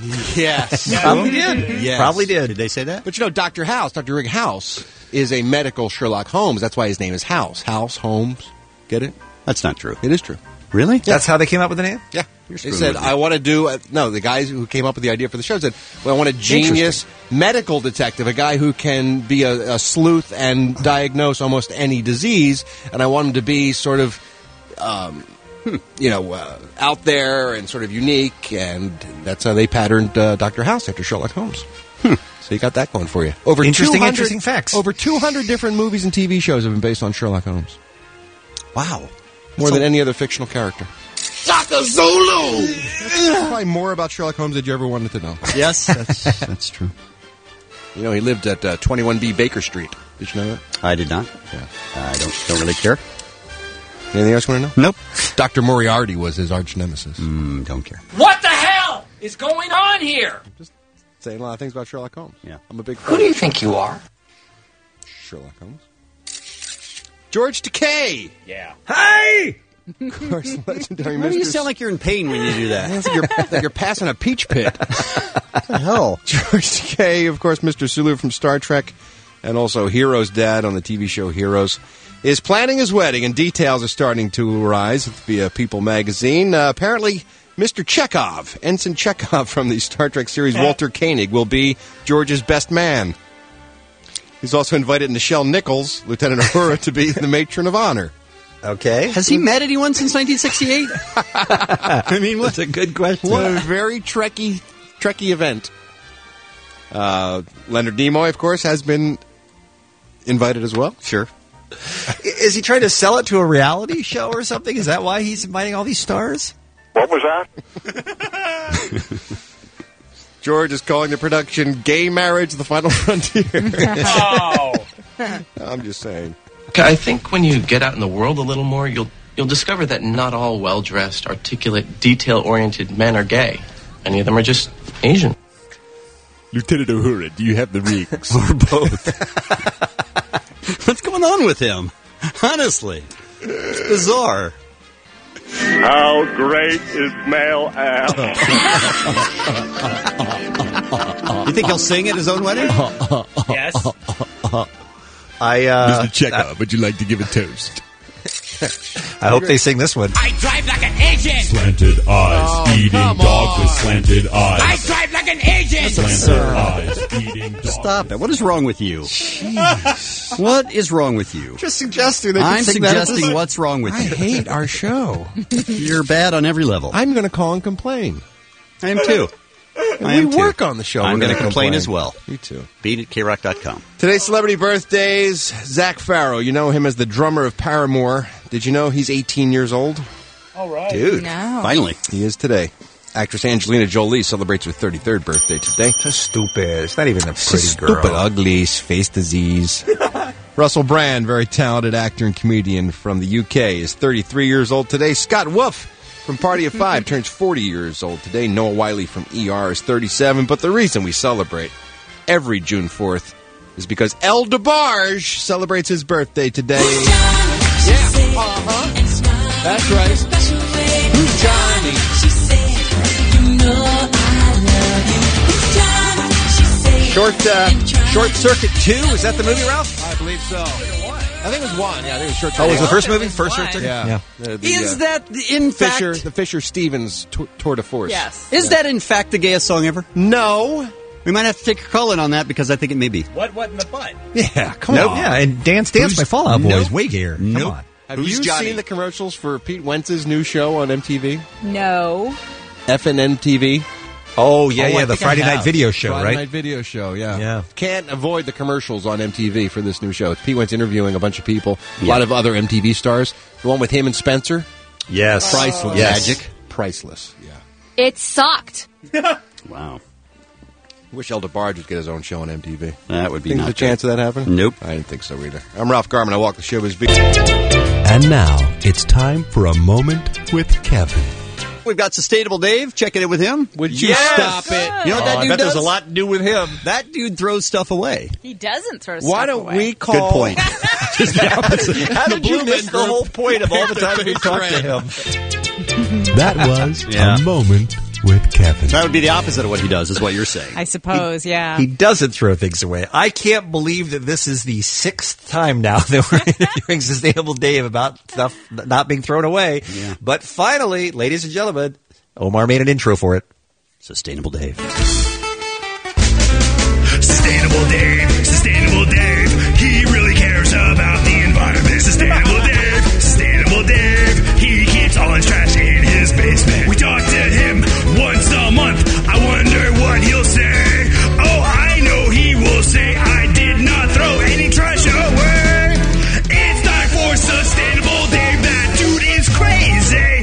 Yes. Probably did. Yes. Probably did. Did they say that? But you know, Dr. House, Dr. Rick House, is a medical Sherlock Holmes. That's why his name is House. House, Holmes. Get it? That's not true. It is true. Really? That's how they came up with the name? Yeah. You're They screwing said, with me. I want to do... the guys who came up with the idea for the show said, well, I want a genius medical detective, a guy who can be a sleuth and diagnose almost any disease, and I want him to be sort of... out there and sort of unique, and that's how they patterned Dr. House after Sherlock Holmes. So you got that going for you. Interesting facts. Over 200 different movies and TV shows have been based on Sherlock Holmes. Wow. More than any other fictional character. Shaka Zulu! Probably more about Sherlock Holmes than you ever wanted to know. Yes, that's true. You know, he lived at 21B Baker Street. Did you know that? I did not. Yeah. I don't really care. Anything else you want to know? Nope. Dr. Moriarty was his arch nemesis. Don't care. What the hell is going on here? Saying a lot of things about Sherlock Holmes. Yeah. I'm a big fan. Who do you think you are? Sherlock Holmes. George Takei. Yeah. Hey! Of course, legendary Why do you Mr. sound like you're in pain when you do that? It's like you're passing a peach pit. What the hell? George Takei, of course, Mr. Sulu from Star Trek, and also Hero's dad on the TV show Heroes, is planning his wedding, and details are starting to arise via People magazine. Apparently, Mr. Chekhov, Ensign Chekhov from the Star Trek series Walter Koenig, will be George's best man. He's also invited Nichelle Nichols, Lieutenant Uhura, to be the matron of honor. Okay. Has he met anyone since 1968? I mean, what's a good question? What a very Trekky Trekkie event. Leonard Nimoy, of course, has been invited as well. Sure. Is he trying to sell it to a reality show or something? Is that why he's inviting all these stars? What was that? George is calling the production Gay Marriage the Final Frontier. Oh. I'm just saying. Okay, I think when you get out in the world a little more, you'll discover that not all well-dressed, articulate, detail-oriented men are gay. Many of them are just Asian. Lieutenant Uhura, do you have the rings? Or both. What's going on with him? Honestly. It's bizarre. How great is male ass? You think he'll sing at his own wedding? Yes. Mr. Chekhov, would you like to give a toast? I hope they sing this one. I drive like an Asian. Slanted eyes, eating dog with slanted eyes. I drive like an Asian. Slanted eyes, eating dog. Stop it. What is wrong with you? What is wrong with you? Just suggesting that I'm suggesting what's wrong with I you. hate our show. You're bad on every level. I'm going to call and complain. I am too. We work on the show. I'm We're going to gonna complain as well. You too. Beat at KRock.com. Today's celebrity birthdays. Zach Farrow. You know him as the drummer of Paramore. Did you know he's 18 years old? All right. Dude, No. finally. He is today. Actress Angelina Jolie celebrates her 33rd birthday today. So stupid. It's not even a pretty She's girl. stupid, ugly, face disease. Russell Brand, very talented actor and comedian from the UK, is 33 years old today. Scott Wolf from Party of Five turns 40 years old today. Noah Wiley from ER is 37. But the reason we celebrate every June 4th is because El DeBarge celebrates his birthday today. That's right. Who's Johnny? Short Circuit 2? Is that the movie, Ralph? I believe so. I think it was one. Yeah, I think it was Short Oh, Circuit. was the first movie? First Short Circuit? Yeah. Is that in Fisher, fact... the Fisher-Stevens tour de force? Yes. Is that in fact the gayest song ever? No. We might have to take a call in on that because I think it may be. What in the butt? Yeah, come Nope. on. Yeah, and Dance by Fall Out Boy is way gayer. Come Nope. on. Have Who's you Johnny? seen the commercials for Pete Wentz's new show on MTV? No. FNMTV? Oh, yeah, Oh, I the think I Friday night have. video show, Friday right? night video show, yeah. Yeah. Can't avoid the commercials on MTV for this new show. It's Pete Wentz interviewing a bunch of people, a lot of other MTV stars. The one with him and Spencer? Yes. Priceless. Yes. Magic. Priceless, yeah. It sucked. Wow. Wish El DeBarge would get his own show on MTV. That would be Think not there's a chance of that happening? Nope. I didn't think so either. I'm Ralph Garman. I walk the showbiz beat. And now it's time for a moment with Kevin. We've got Sustainable Dave. Checking in with him. Would you stop it? You know what that I dude bet does? there's a lot to do with him. That dude throws stuff away. He doesn't throw Why stuff don't away. we call... Good point. Just the opposite. How did you miss the whole point of all the time we talked to him? That was Yeah. a moment with Kevin. That would be the opposite of what he does, is what you're saying. I suppose, yeah. He doesn't throw things away. I can't believe that this is the 6th time now that we're interviewing Sustainable Dave about stuff not being thrown away. Yeah. But finally, ladies and gentlemen, Omar made an intro for it. Sustainable Dave. Sustainable Dave, Sustainable Dave. He really cares about the environment. Sustainable Dave, Sustainable Dave. He keeps all his trash in his basement. We talk to him once a month. I wonder what he'll say. Oh, I know he will say, I did not throw any trash away. It's time for Sustainable Dave. That dude is crazy.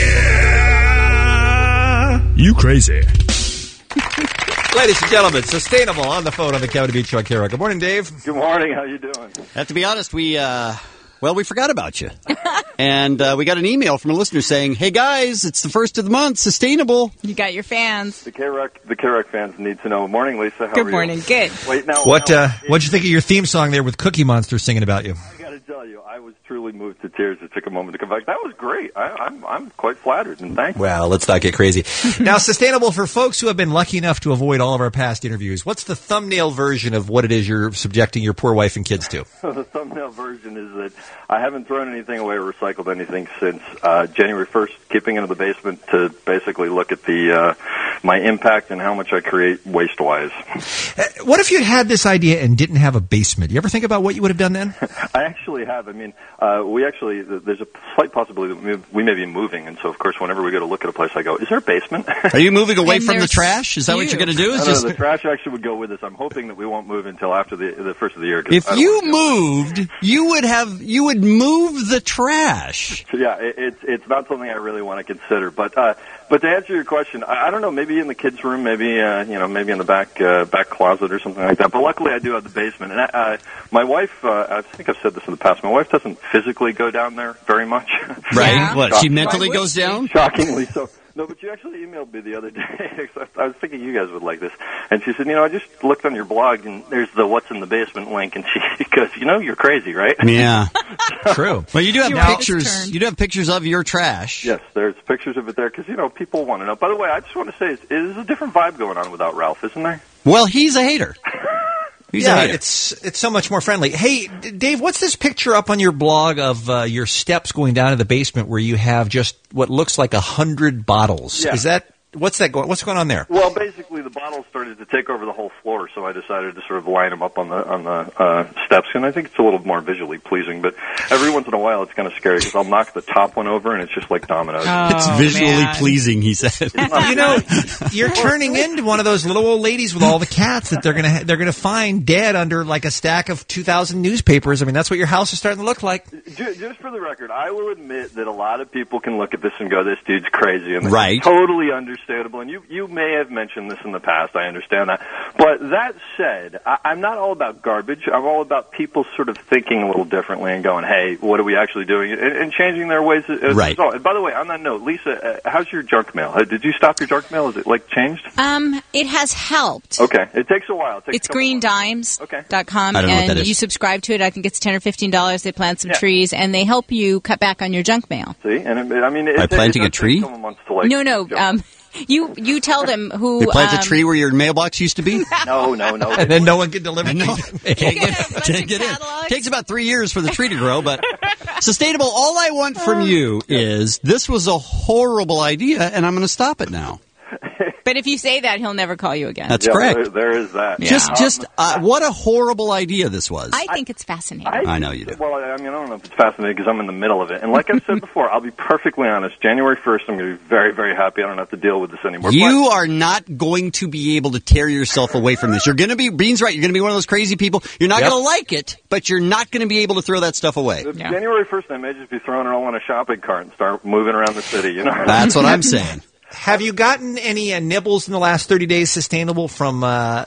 Yeah. You crazy. Ladies and gentlemen, Sustainable on the phone on the County Beach on Kara. Good morning, Dave. Good morning. How you doing? To be honest, we forgot about you. And we got an email from a listener saying, hey, guys, it's the first of the month, Sustainable. You got your fans. The K-Rock fans need to know. Morning, Lisa. How are Good you? morning. Good. Wait, now, What'd you think of your theme song there with Cookie Monster singing about you? I got to tell you, I was truly moved to tears. It took a moment to come back. That was great. I'm quite flattered and thankful. Well, let's not get crazy. Now, Sustainable, for folks who have been lucky enough to avoid all of our past interviews, what's the thumbnail version of what it is you're subjecting your poor wife and kids to? The thumbnail version is that I haven't thrown anything away or recycled anything since January 1st, keeping it in the basement to basically look at the my impact and how much I create waste-wise. What if you had this idea and didn't have a basement? You ever think about what you would have done then? I actually have. I mean, there's a slight possibility that we may be moving, and so, of course, whenever we go to look at a place, I go, is there a basement? Are you moving away from the trash? Is that what you're going to do? No, the trash actually would go with us. I'm hoping that we won't move until after the first of the year. If you moved, you would move the trash. So, yeah, it's not something I really want to consider. But to answer your question, I don't know. Maybe in the kids' room, maybe maybe in the back closet or something like that. But luckily, I do have the basement. And my wife, I think I've said this in the past. My wife doesn't physically go down there very much. Right? Yeah. What? She mentally goes down? Shockingly so. No, but you actually emailed me the other day. I was thinking you guys would like this. And she said, I just looked on your blog, and there's the What's in the Basement link. And she goes, you're crazy, right? Yeah. True. Well, you do have pictures. You do have pictures of your trash. Yes, there's pictures of it there because, people want to know. By the way, I just want to say, there's a different vibe going on without Ralph, isn't there? Well, he's a hater. It's so much more friendly. Hey, Dave, what's this picture up on your blog of your steps going down to the basement where you have just what looks like 100 bottles? Yeah. Is that what's going on there? Well, basically, the bottles started to take over the whole floor, so I decided to sort of line them up on the steps, and I think it's a little more visually pleasing. But every once in a while, it's kind of scary because I'll knock the top one over, and it's just like dominoes. It's visually pleasing, he said. You're turning into one of those little old ladies with all the cats that they're gonna find dead under like a stack of 2,000 newspapers. I mean, that's what your house is starting to look like. Just for the record, I will admit that a lot of people can look at this and go, "This dude's crazy," and right. It's totally understandable. And you may have mentioned this in the past. I understand that. But that said, I'm not all about garbage. I'm all about people sort of thinking a little differently and going, hey, what are we actually doing? And changing their ways as a result. And by the way, on that note, Lisa, how's your junk mail? Did you stop your junk mail? Is it, changed? It has helped. Okay. It takes a while. It's greendimes.com, I don't know what that and is. you subscribe to it. I think it's $10 or $15. They plant some trees, and they help you cut back on your junk mail. See? And by planting a tree? No. You tell them who... They plant a tree where your mailbox used to be? No. And then no one can deliver. No. Can't get in. Takes about 3 years for the tree to grow, but Sustainable, all I want from you is this was a horrible idea, and I'm going to stop it now. But if you say that, he'll never call you again. That's correct. There is that. Yeah. What a horrible idea this was. I think it's fascinating. I know you do. Well, I don't know if it's fascinating because I'm in the middle of it. And like I've said before, I'll be perfectly honest. January 1st, I'm going to be very, very happy. I don't have to deal with this anymore. You are not going to be able to tear yourself away from this. You're going to be, Bean's right, you're going to be one of those crazy people. You're not going to like it, but you're not going to be able to throw that stuff away. January 1st, I may just be throwing it all in a shopping cart and start moving around the city. That's what I'm saying. Have you gotten any nibbles in the last 30 days, Sustainable, from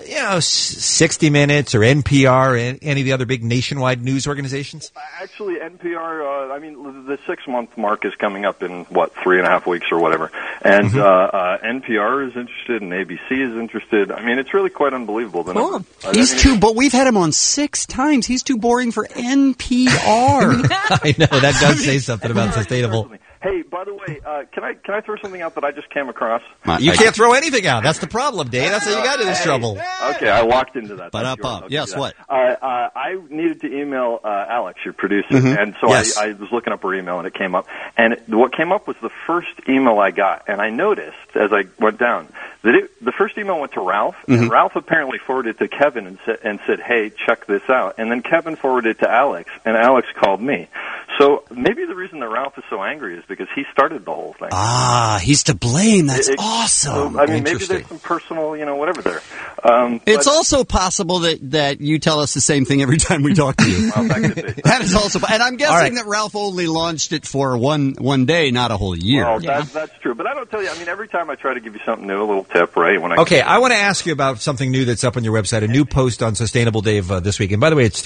60 Minutes or NPR or any of the other big nationwide news organizations? Actually, NPR, the 6-month mark is coming up in, 3.5 weeks or whatever. And NPR is interested and ABC is interested. I mean, it's really quite unbelievable. Cool. But we've had him on 6 times. He's too boring for NPR. I know, that does say something about Sustainable. Hey, by the way, can I throw something out that I just came across? You can't throw anything out. That's the problem, Dave. That's how you got into this trouble. Okay, I walked into that. Yes, what? I needed to email Alex, your producer, and so I was looking up her email, and it came up. And what came up was the first email I got, and I noticed as I went down that the first email went to Ralph, and Ralph apparently forwarded it to Kevin and said, hey, check this out. And then Kevin forwarded it to Alex, and Alex called me. So maybe the reason that Ralph is so angry is because he started the whole thing. He's to blame. That's awesome. So, maybe there's some personal, whatever there. It's also possible that you tell us the same thing every time we talk to you. Well, that could be. That is also, and I'm guessing that Ralph only launched it for one day, not a whole year. Well, that's true. But I don't tell you. Every time I try to give you something new, a little tip, right? I want to ask you about something new that's up on your website, a new post on Sustainable Dave this week. And by the way, it's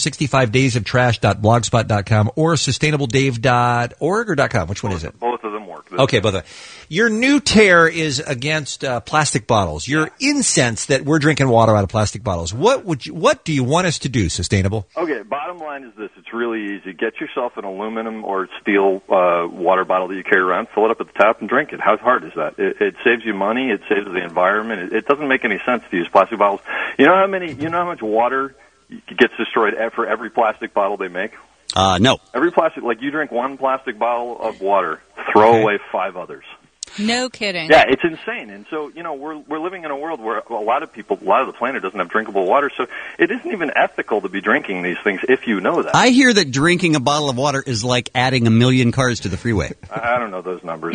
365daysoftrash.blogspot.com or sustainabledave.org or .com. Which one is it? Both of them work. Okay, both of them. Your new tear is against plastic bottles. You're incensed that we're drinking water out of plastic bottles. What do you want us to do, Sustainable? Okay, bottom line is this. It's really easy. Get yourself an aluminum or steel water bottle that you carry around, fill it up at the top, and drink it. How hard is that? It saves you money. It saves the environment. It doesn't make any sense to use plastic bottles. You know how much water gets destroyed for every plastic bottle they make? No. Every plastic, you drink one plastic bottle of water, throw away 5 others. No kidding. Yeah, it's insane. And so, we're living in a world where a lot of the planet doesn't have drinkable water, so it isn't even ethical to be drinking these things if you know that. I hear that drinking a bottle of water is like adding 1 million cars to the freeway. I don't know those numbers.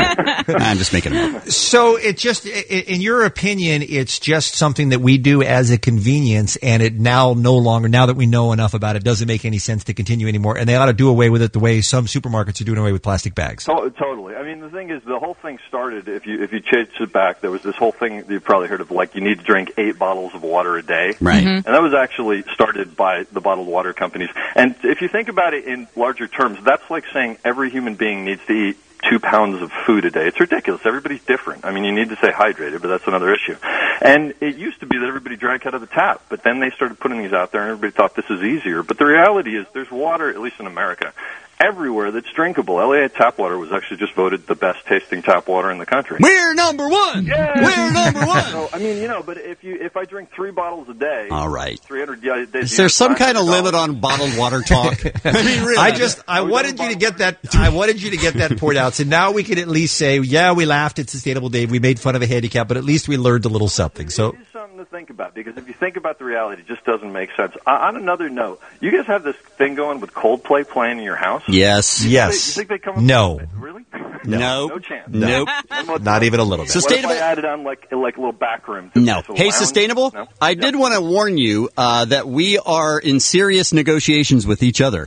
I'm just making them up. So it just, in your opinion, it's just something that we do as a convenience, and it now that we know enough about it, doesn't make any sense to continue anymore, and they ought to do away with it the way some supermarkets are doing away with plastic bags. Totally. I mean, the thing is, the whole thing started, if you chase it back, there was this whole thing that you've probably heard of, like, you need to drink 8 bottles of water a day. Right. And that was actually started by the bottled water companies. And if you think about it in larger terms, that's like saying every human being needs to eat 2 pounds of food a day. It's ridiculous. Everybody's different. I mean, you need to stay hydrated, but that's another issue. And it used to be that everybody drank out of the tap, but then they started putting these out there, and everybody thought this is easier. But the reality is there's water, at least in America, everywhere that's drinkable. LA tap water was actually just voted the best tasting tap water in the country. We're number one. Yeah. We're number one. So, I mean, but if I drink 3 bottles a day, all right, 300 days. Is there some kind of limit on bottled water talk? I mean, really. I wanted you to get that. I wanted you to get that poured out. So now we can at least say, yeah, we laughed at Sustainable Dave. We made fun of a handicap, but at least we learned a little something. So. It is something to think about, because if you think about the reality, it just doesn't make sense. On another note, you guys have this thing going with Coldplay playing in your house? Yes. Yes. You think they come up No. with it? Really? No. No chance. Nope. Not even a little bit. Sustainable. What if I added on like a little back room? No. Hey, lounge? Sustainable, No? I did want to warn you that we are in serious negotiations with each other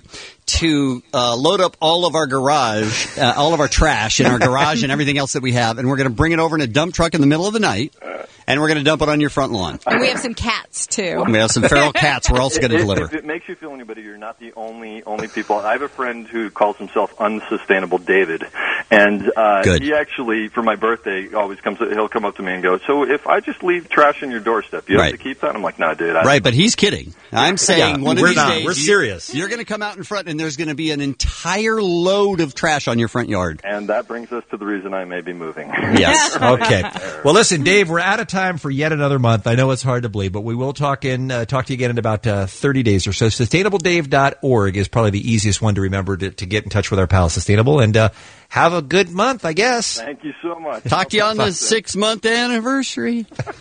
to load up all of our garage, all of our trash in our garage and everything else that we have, and we're going to bring it over in a dump truck in the middle of the night, and we're going to dump it on your front lawn. And we have some cats, too. We have some feral cats we're also going to deliver. If it makes you feel any better, you're not the only people. I have a friend who calls himself Unsustainable David, and he actually, for my birthday, he'll come up to me and go, so if I just leave trash on your doorstep, you have to keep that? I'm like, no, dude. Right, but he's kidding. I'm saying one of these days, we're serious. You're going to come out in front, and there's going to be an entire load of trash on your front yard. And that brings us to the reason I may be moving. Yes. Okay. Well, listen, Dave, we're out of time for yet another month. I know it's hard to believe, but we will talk to you again in about 30 days or so. SustainableDave.org is probably the easiest one to remember to get in touch with our pal Sustainable. And have a good month, I guess. Thank you so much. Talk to you on the 6-month anniversary.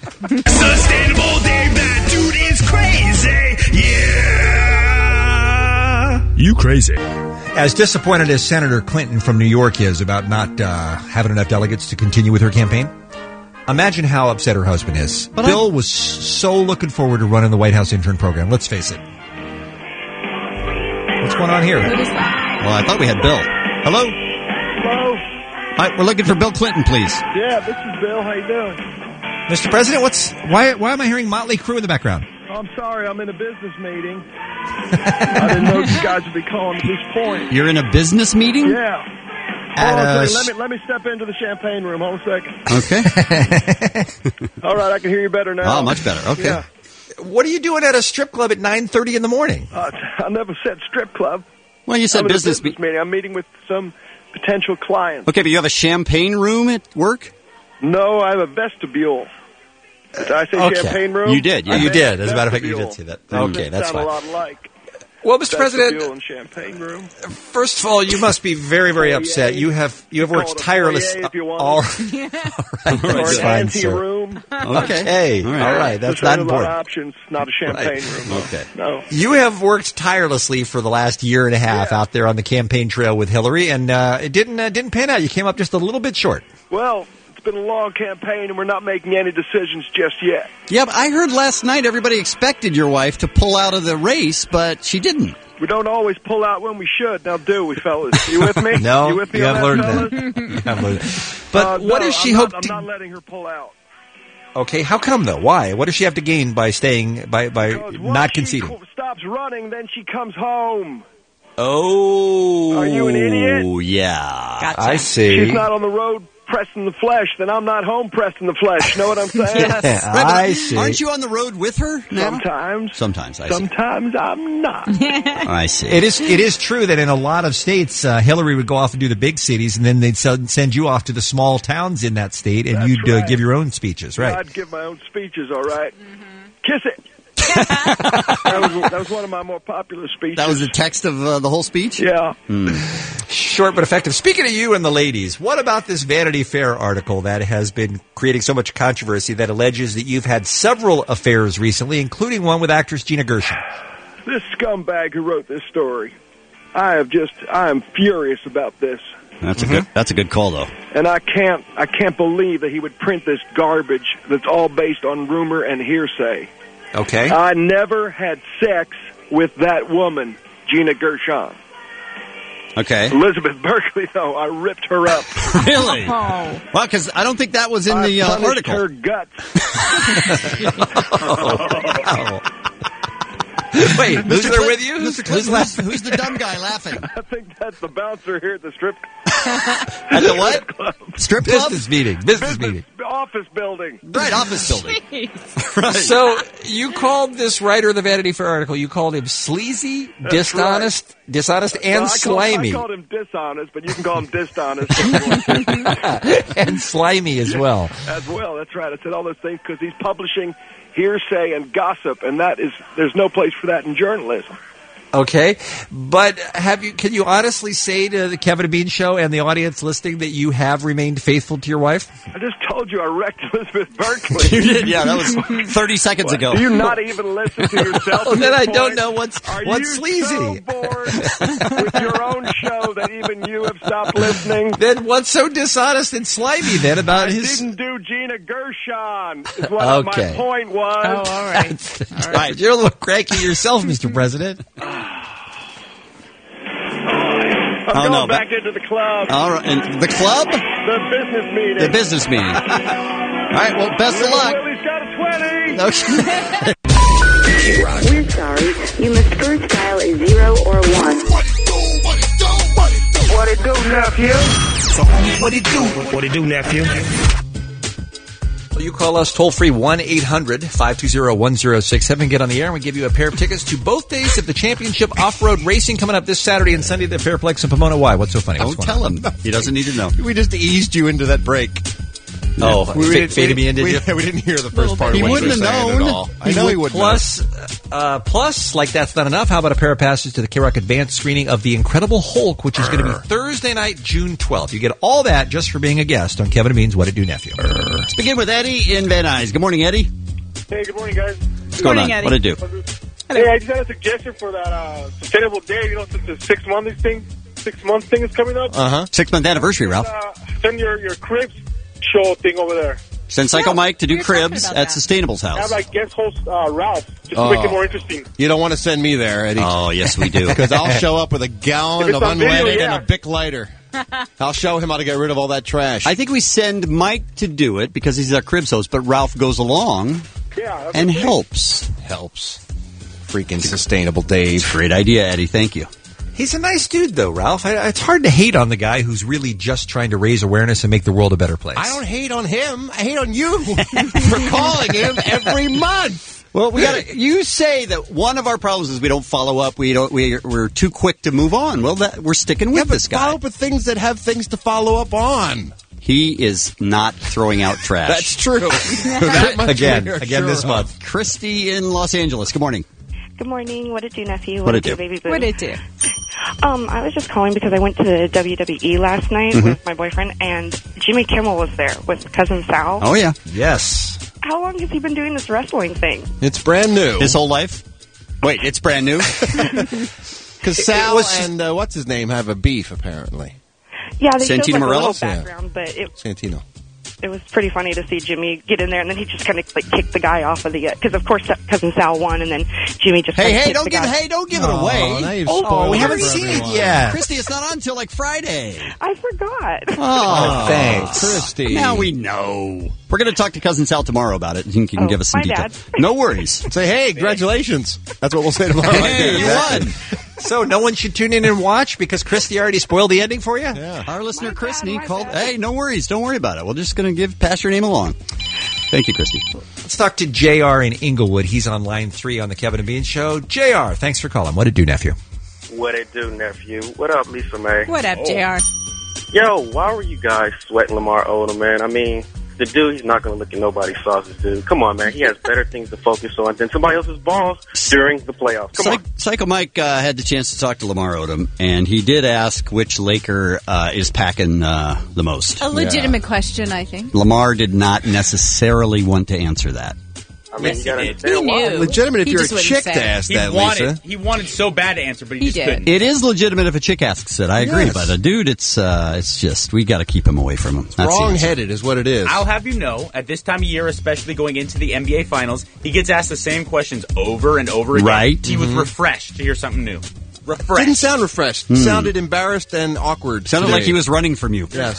Sustainable Dave, that dude is crazy. Yeah. You crazy. As disappointed as Senator Clinton from New York is about not having enough delegates to continue with her campaign, imagine how upset her husband is. But Bill was so looking forward to running the White House intern program. Let's face it. What's going on here? What is that? Well, I thought we had Bill. Hello? Hello? Hi, we're looking for Bill Clinton, please. Yeah, this is Bill. How you doing? Mr. President, why am I hearing Motley Crue in the background? I'm sorry, I'm in a business meeting. I didn't know you guys would be calling at this point. You're in a business meeting? Yeah. Let me step into the champagne room. Hold a second. Okay. All right, I can hear you better now. Oh, much better. Okay. Yeah. What are you doing at a strip club at 9:30 in the morning? I never said strip club. Well, you said I'm in a business meeting. I'm meeting with some potential clients. Okay, but you have a champagne room at work? No, I have a vestibule. Did I say champagne room? You did. Yeah. You did. As a matter of fact, you did say that. Okay, that's fine. fine. A lot alike. Well, Mr. President, Vestibule and champagne room. First of all, you must be very, very upset. You have worked tirelessly. All right, that's fine, sir. Room. Okay, all right, that's not a lot important. of options, not a champagne room. Okay. No. You have worked tirelessly for the last year and a half out there on the campaign trail with Hillary, and it didn't pan out. You came up just a little bit short. Well, it's been a long campaign, and we're not making any decisions just yet. Yeah, but I heard last night everybody expected your wife to pull out of the race, but she didn't. We don't always pull out when we should. Now, do we, fellas? You with me? No, you with me you on have that, learned fellas? that. You have learned that. But what does she hope to... I'm not letting her pull out. Okay, how come, though? Why? What does she have to gain by staying, by not conceding? Once she stops running, then she comes home. Oh. Are you an idiot? Oh, yeah. Gotcha. I see. She's not on the road pressing the flesh, then I'm not home pressing the flesh. You know what I'm saying? Yes. I see. Aren't you on the road with her now? Sometimes. Sometimes, I see. Sometimes I'm not. I see. It is true that in a lot of states, Hillary would go off and do the big cities, and then they'd send you off to the small towns in that state, and That's you'd right. give your own speeches, right? I'd give my own speeches, all right. Kiss it. That was one of my more popular speeches. That was the text of the whole speech? Yeah. Short but effective. Speaking of you and the ladies, what about this Vanity Fair article that has been creating so much controversy that alleges that you've had several affairs recently, including one with actress Gina Gershon? This scumbag who wrote this story, I am furious about this. That's a good call, though. And I can't believe that he would print this garbage that's all based on rumor and hearsay. Okay. I never had sex with that woman, Gina Gershon. Okay. Elizabeth Berkley, though, I ripped her up. Really? Oh. Well, because I don't think that was in the article. Her guts. Wow. Wait, who's there with you? Who's the dumb guy laughing? I think that's the bouncer here at the strip At the what? Strip club? Business meeting. Business meeting. Office building. Right, office building. Right. So you called this writer of the Vanity Fair article, you called him sleazy, dishonest, and slimy. I called him dishonest, but you can call him dishonest. And slimy as well. As well, that's right. I said all those things because he's publishing hearsay and gossip, and there's no place for that in journalism. Okay, but can you honestly say to the Kevin and Bean Show and the audience listening that you have remained faithful to your wife? I just told you I wrecked Elizabeth Berkley. You did, yeah, that was 30 seconds ago. Do you not even listen to yourself? Then I don't know Are what's you sleazy. so bored with your own show that even you have stopped listening? Then what's so dishonest and slimy then about his... didn't do Gina Gershon, is what my point was. Oh, all right. All right. You're a little cranky yourself, Mr. President. I'm going back into the club. All right, and the club? The business meeting. The business meeting. All right, well, best of luck. Willie's got a 20. Okay. We're sorry. You must first dial a 0 or 1. What it do, nephew? What it do, nephew? You call us toll-free 1-800-520-1067. Get on the air and we give you a pair of tickets to both days of the championship off-road racing coming up this Saturday and Sunday at the Fairplex in Pomona. Why? What's so funny? Don't tell him. He doesn't need to know. We just eased you into that break. Oh, faded me in, did you? We didn't hear the first part of He what wouldn't you were have saying known. at all. I know he wouldn't Plus, like that's not enough, how about a pair of passes to the K-Rock Advanced screening of The Incredible Hulk, which is going to be Thursday night, June 12th. You get all that just for being a guest on Kevin and Bean's What It Do, Nephew. Let's begin with Eddie in Van Nuys. Good morning, Eddie. Hey, good morning, guys. What's going on? Eddie. What did it do? Hey, I just had a suggestion for that sustainable day. You know, since the 6 month thing is coming up. 6-month anniversary, Ralph. Send your cribs show thing over there. Send Psycho Mike to do cribs at Sustainable's house. Have like guest host Ralph, just to make it more interesting. You don't want to send me there, Eddie. Oh, yes, we do. Because I'll show up with a gallon of on video, unleaded yeah. and a Bic lighter. I'll show him how to get rid of all that trash. I think we send Mike to do it because he's our cribs host, but Ralph goes along and helps. Freaking sustainable Dave. Great idea, Eddie. Thank you. He's a nice dude, though, Ralph. It's hard to hate on the guy who's really just trying to raise awareness and make the world a better place. I don't hate on him. I hate on you for calling him every month. Well, you say that one of our problems is we don't follow up. We're too quick to move on. Well, we're sticking with this guy. Follow up with things that have things to follow up on. He is not throwing out trash. That's true. That much again sure this month. Christy in Los Angeles. Good morning. Good morning. What it do, nephew? What it do? Baby boo? What it do? I was just calling because I went to the WWE last night with my boyfriend, and Jimmy Kimmel was there with Cousin Sal. Oh, yeah. Yes. How long has he been doing this wrestling thing? It's brand new. His whole life? Wait, it's brand new? Because Sal and what's his name have a beef, apparently. Yeah, they showed Santino like a little Morelos? background, but Santino. It was pretty funny to see Jimmy get in there, and then he just kind of like kicked the guy off of the because of course Cousin Sal won, and then Jimmy just Hey, kicked don't the give guy. it away. Now you've spoiled we it haven't for seen everyone. it yet. Christy, it's not on until like Friday. I forgot. Oh, thanks. Christy. Now we know. We're going to talk to Cousin Sal tomorrow about it. He can give us some my detail. bad. No worries. Say, hey, congratulations. That's what we'll say tomorrow. Hey, you won. So no one should tune in and watch because Christy already spoiled the ending for you? Yeah. Our listener, Christy, called. Hey, no worries. Don't worry about it. We're just going to pass your name along. Thank you, Christy. Let's talk to JR in Inglewood. He's on line 3 on the Kevin and Bean Show. JR, thanks for calling. What it do, nephew? What it do, nephew? What up, Lisa May? What up, JR? Yo, why were you guys sweating Lamar Odom, man? I mean, the dude, he's not going to look at nobody's sausage, dude. Come on, man. He has better things to focus on than somebody else's balls during the playoffs. Come on. Psycho Mike had the chance to talk to Lamar Odom, and he did ask which Laker is packing the most. A legitimate question, I think. Lamar did not necessarily want to answer that. I mean, Yes, you got to he understand He why. knew. Legitimate if He you're just a wouldn't chick say to it. ask that, Lisa. He wanted so bad to answer, but he He just did. couldn't. It is legitimate if a chick asks it. I agree, Yes. but a dude, it's just we got to keep him away from him. That's the answer. Wrong-headed is what it is. I'll have you know, at this time of year, especially going into the NBA Finals, he gets asked the same questions over and over again. Right. He was refreshed to hear something new. Refreshed. Didn't sound refreshed. Sounded embarrassed and awkward. Sounded today. like he was running from you. Yes.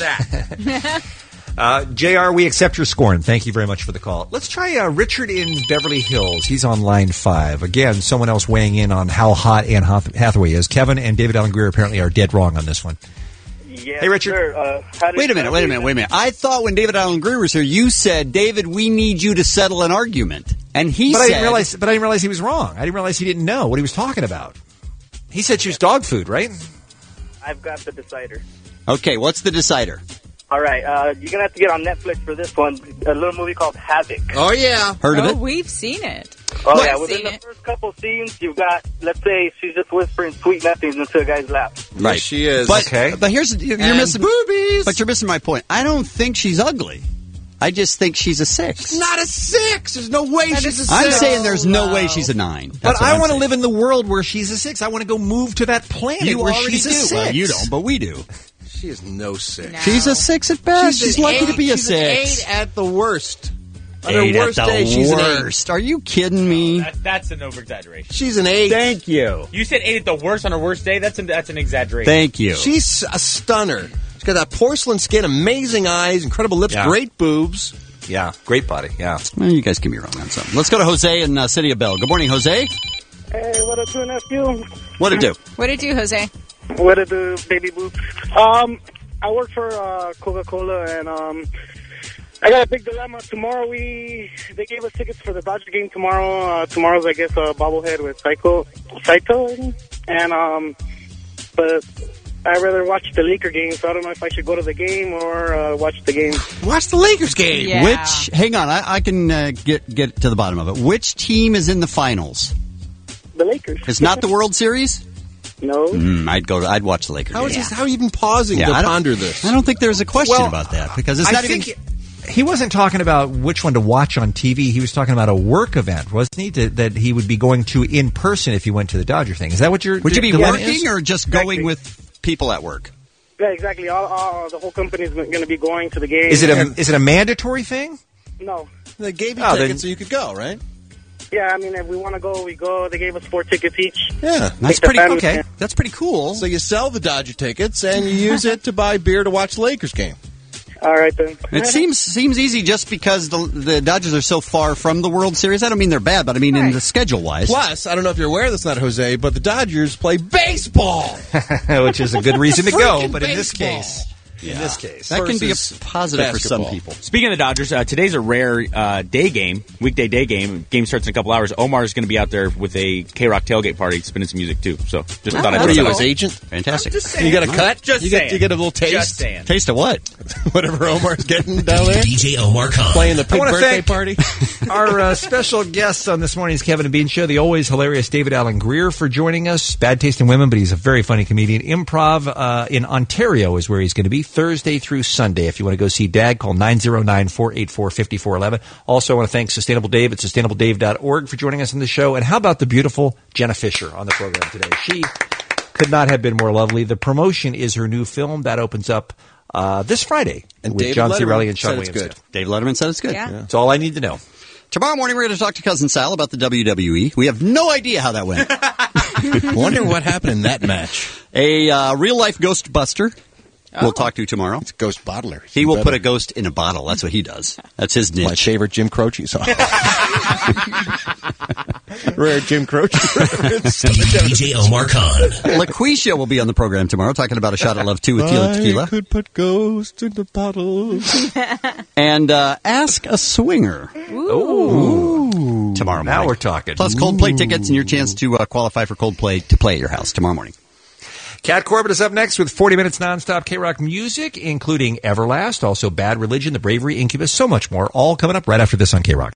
JR, we accept your scorn. Thank you very much for the call. Let's try Richard in Beverly Hills. He's on line 5. Again, someone else weighing in on how hot Anne Hathaway is. Kevin and David Allen Greer apparently are dead wrong on this one. Yes, Hey, Richard. Sir. Wait a minute. I thought when David Allen Greer was here, you said, David, we need you to settle an argument. And he But said... I didn't realize he was wrong. I didn't realize he didn't know what he was talking about. He said she was dog food, right? I've got the decider. Okay, what's the decider? All right, you're going to have to get on Netflix for this one. A little movie called Havoc. Oh, yeah. Heard of it? We've seen it. Oh, yeah. I've Within seen the it. first couple scenes, you've got, let's say, she's just whispering sweet nothings into a guy's lap. Right. Yes, she is. But, Okay. but here's... You're And missing... boobies. But you're missing my point. I don't think she's ugly. I just think she's a 6. Not a 6. There's no way she's a 6. I'm saying there's no way she's a 9. But I want to live in the world where she's a 6. I want to go move to that planet You where already she's a do. 6. Well, you don't, but we do. She is no 6. She's a 6 at best. She's an lucky to 8. be a She's an 6. 8 at the worst. On her 8 at worst the day, she's an 8. worst. Are you kidding me? That's an over-exaggeration. She's an 8. Thank you. You said 8 at the worst on her worst day? That's an exaggeration. Thank you. She's a stunner. She's got that porcelain skin, amazing eyes, incredible lips, Yeah. great boobs. Yeah, great body. Yeah. Well, you guys can be wrong on something. Let's go to Jose in City of Bell. Good morning, Jose. Hey, what up, nephew? What'd it do? What did you do, Jose? What to do, baby boo? I work for Coca-Cola, and I got a big dilemma. Tomorrow they gave us tickets for the Dodger game tomorrow. Tomorrow's, I guess, a bobblehead with Saito, and but I'd rather watch the Laker game, so I don't know if I should go to the game or watch the game. Watch the Lakers game. Yeah. Which? Hang on, I can get to the bottom of it. Which team is in the finals? The Lakers. It's not the World Series. No. I'd watch the Lakers. How is this? How are you even pausing to I don't- ponder this? I don't think there's a question Well, about that because it's I not think even. he wasn't talking about which one to watch on TV. He was talking about a work event, wasn't he? That he would be going to in person if he went to the Dodger thing. Is that what you're? Would you be dilemma working is? or just going with people at work? Yeah, exactly. All the whole company's going to be going to the game. Is it a mandatory thing? No. They gave you Oh, tickets then- so you could go, right? Yeah, I mean, if we want to go, we go. They gave us 4 tickets each. Yeah. That's Take the pretty family okay. in. That's pretty cool. So you sell the Dodger tickets and you use it to buy beer to watch the Lakers game. All right, then. It seems easy just because the Dodgers are so far from the World Series. I don't mean they're bad, but I mean in the schedule wise. Plus, I don't know if you're aware of this, not Jose, but the Dodgers play baseball, which is a good reason to go. Freaking But in this baseball. case, that can be a versus positive for some basketball. people. Speaking of the Dodgers, today's a rare weekday day game. Game starts in a couple hours. Omar's going to be out there with a K-Rock tailgate party, spinning some music too. So just thought I'd What are throw you, that his out. agent? Fantastic. Just saying. You got a cut? Just you saying. Get, you get a little taste? Just saying. Taste of what? Whatever Omar's getting down there. DJ Omar Khan. Playing the I pig wanna birthday thank- party. our special guests on this morning's Kevin and Bean Show, the always hilarious David Allen Greer for joining us. Bad taste in women, but he's a very funny comedian. Improv in Ontario is where he's going to be Thursday through Sunday. If you want to go see Dad, call 909-484-5411. Also, I want to thank Sustainable Dave at sustainabledave.org for joining us on the show. And how about the beautiful Jenna Fisher on the program today? She could not have been more lovely. The promotion is her new film that opens up this Friday And with David John C. Letterman Reilly and Sean said it's Williams. good. Dave Letterman said it's good. Yeah. That's all I need to know. Tomorrow morning, we're going to talk to Cousin Sal about the WWE. We have no idea how that went. Wonder what happened in that match. A real-life Ghostbuster we'll talk to tomorrow. It's Ghost Bottler. He will put a ghost in a bottle. That's what he does. That's his niche. My favorite Jim Croce song. Rare Jim Croce. DJ Omar Khan. LaQuisha will be on the program tomorrow talking about A Shot of Love 2 with Tila I Tequila. could put ghosts in the bottle. And Ask a Swinger. Ooh. Tomorrow morning. Now we're talking. Plus Coldplay tickets and your chance to qualify for Coldplay to play at your house tomorrow morning. Kat Corbett is up next with 40 minutes nonstop K-Rock music, including Everlast, also Bad Religion, The Bravery, Incubus, so much more, all coming up right after this on K-Rock.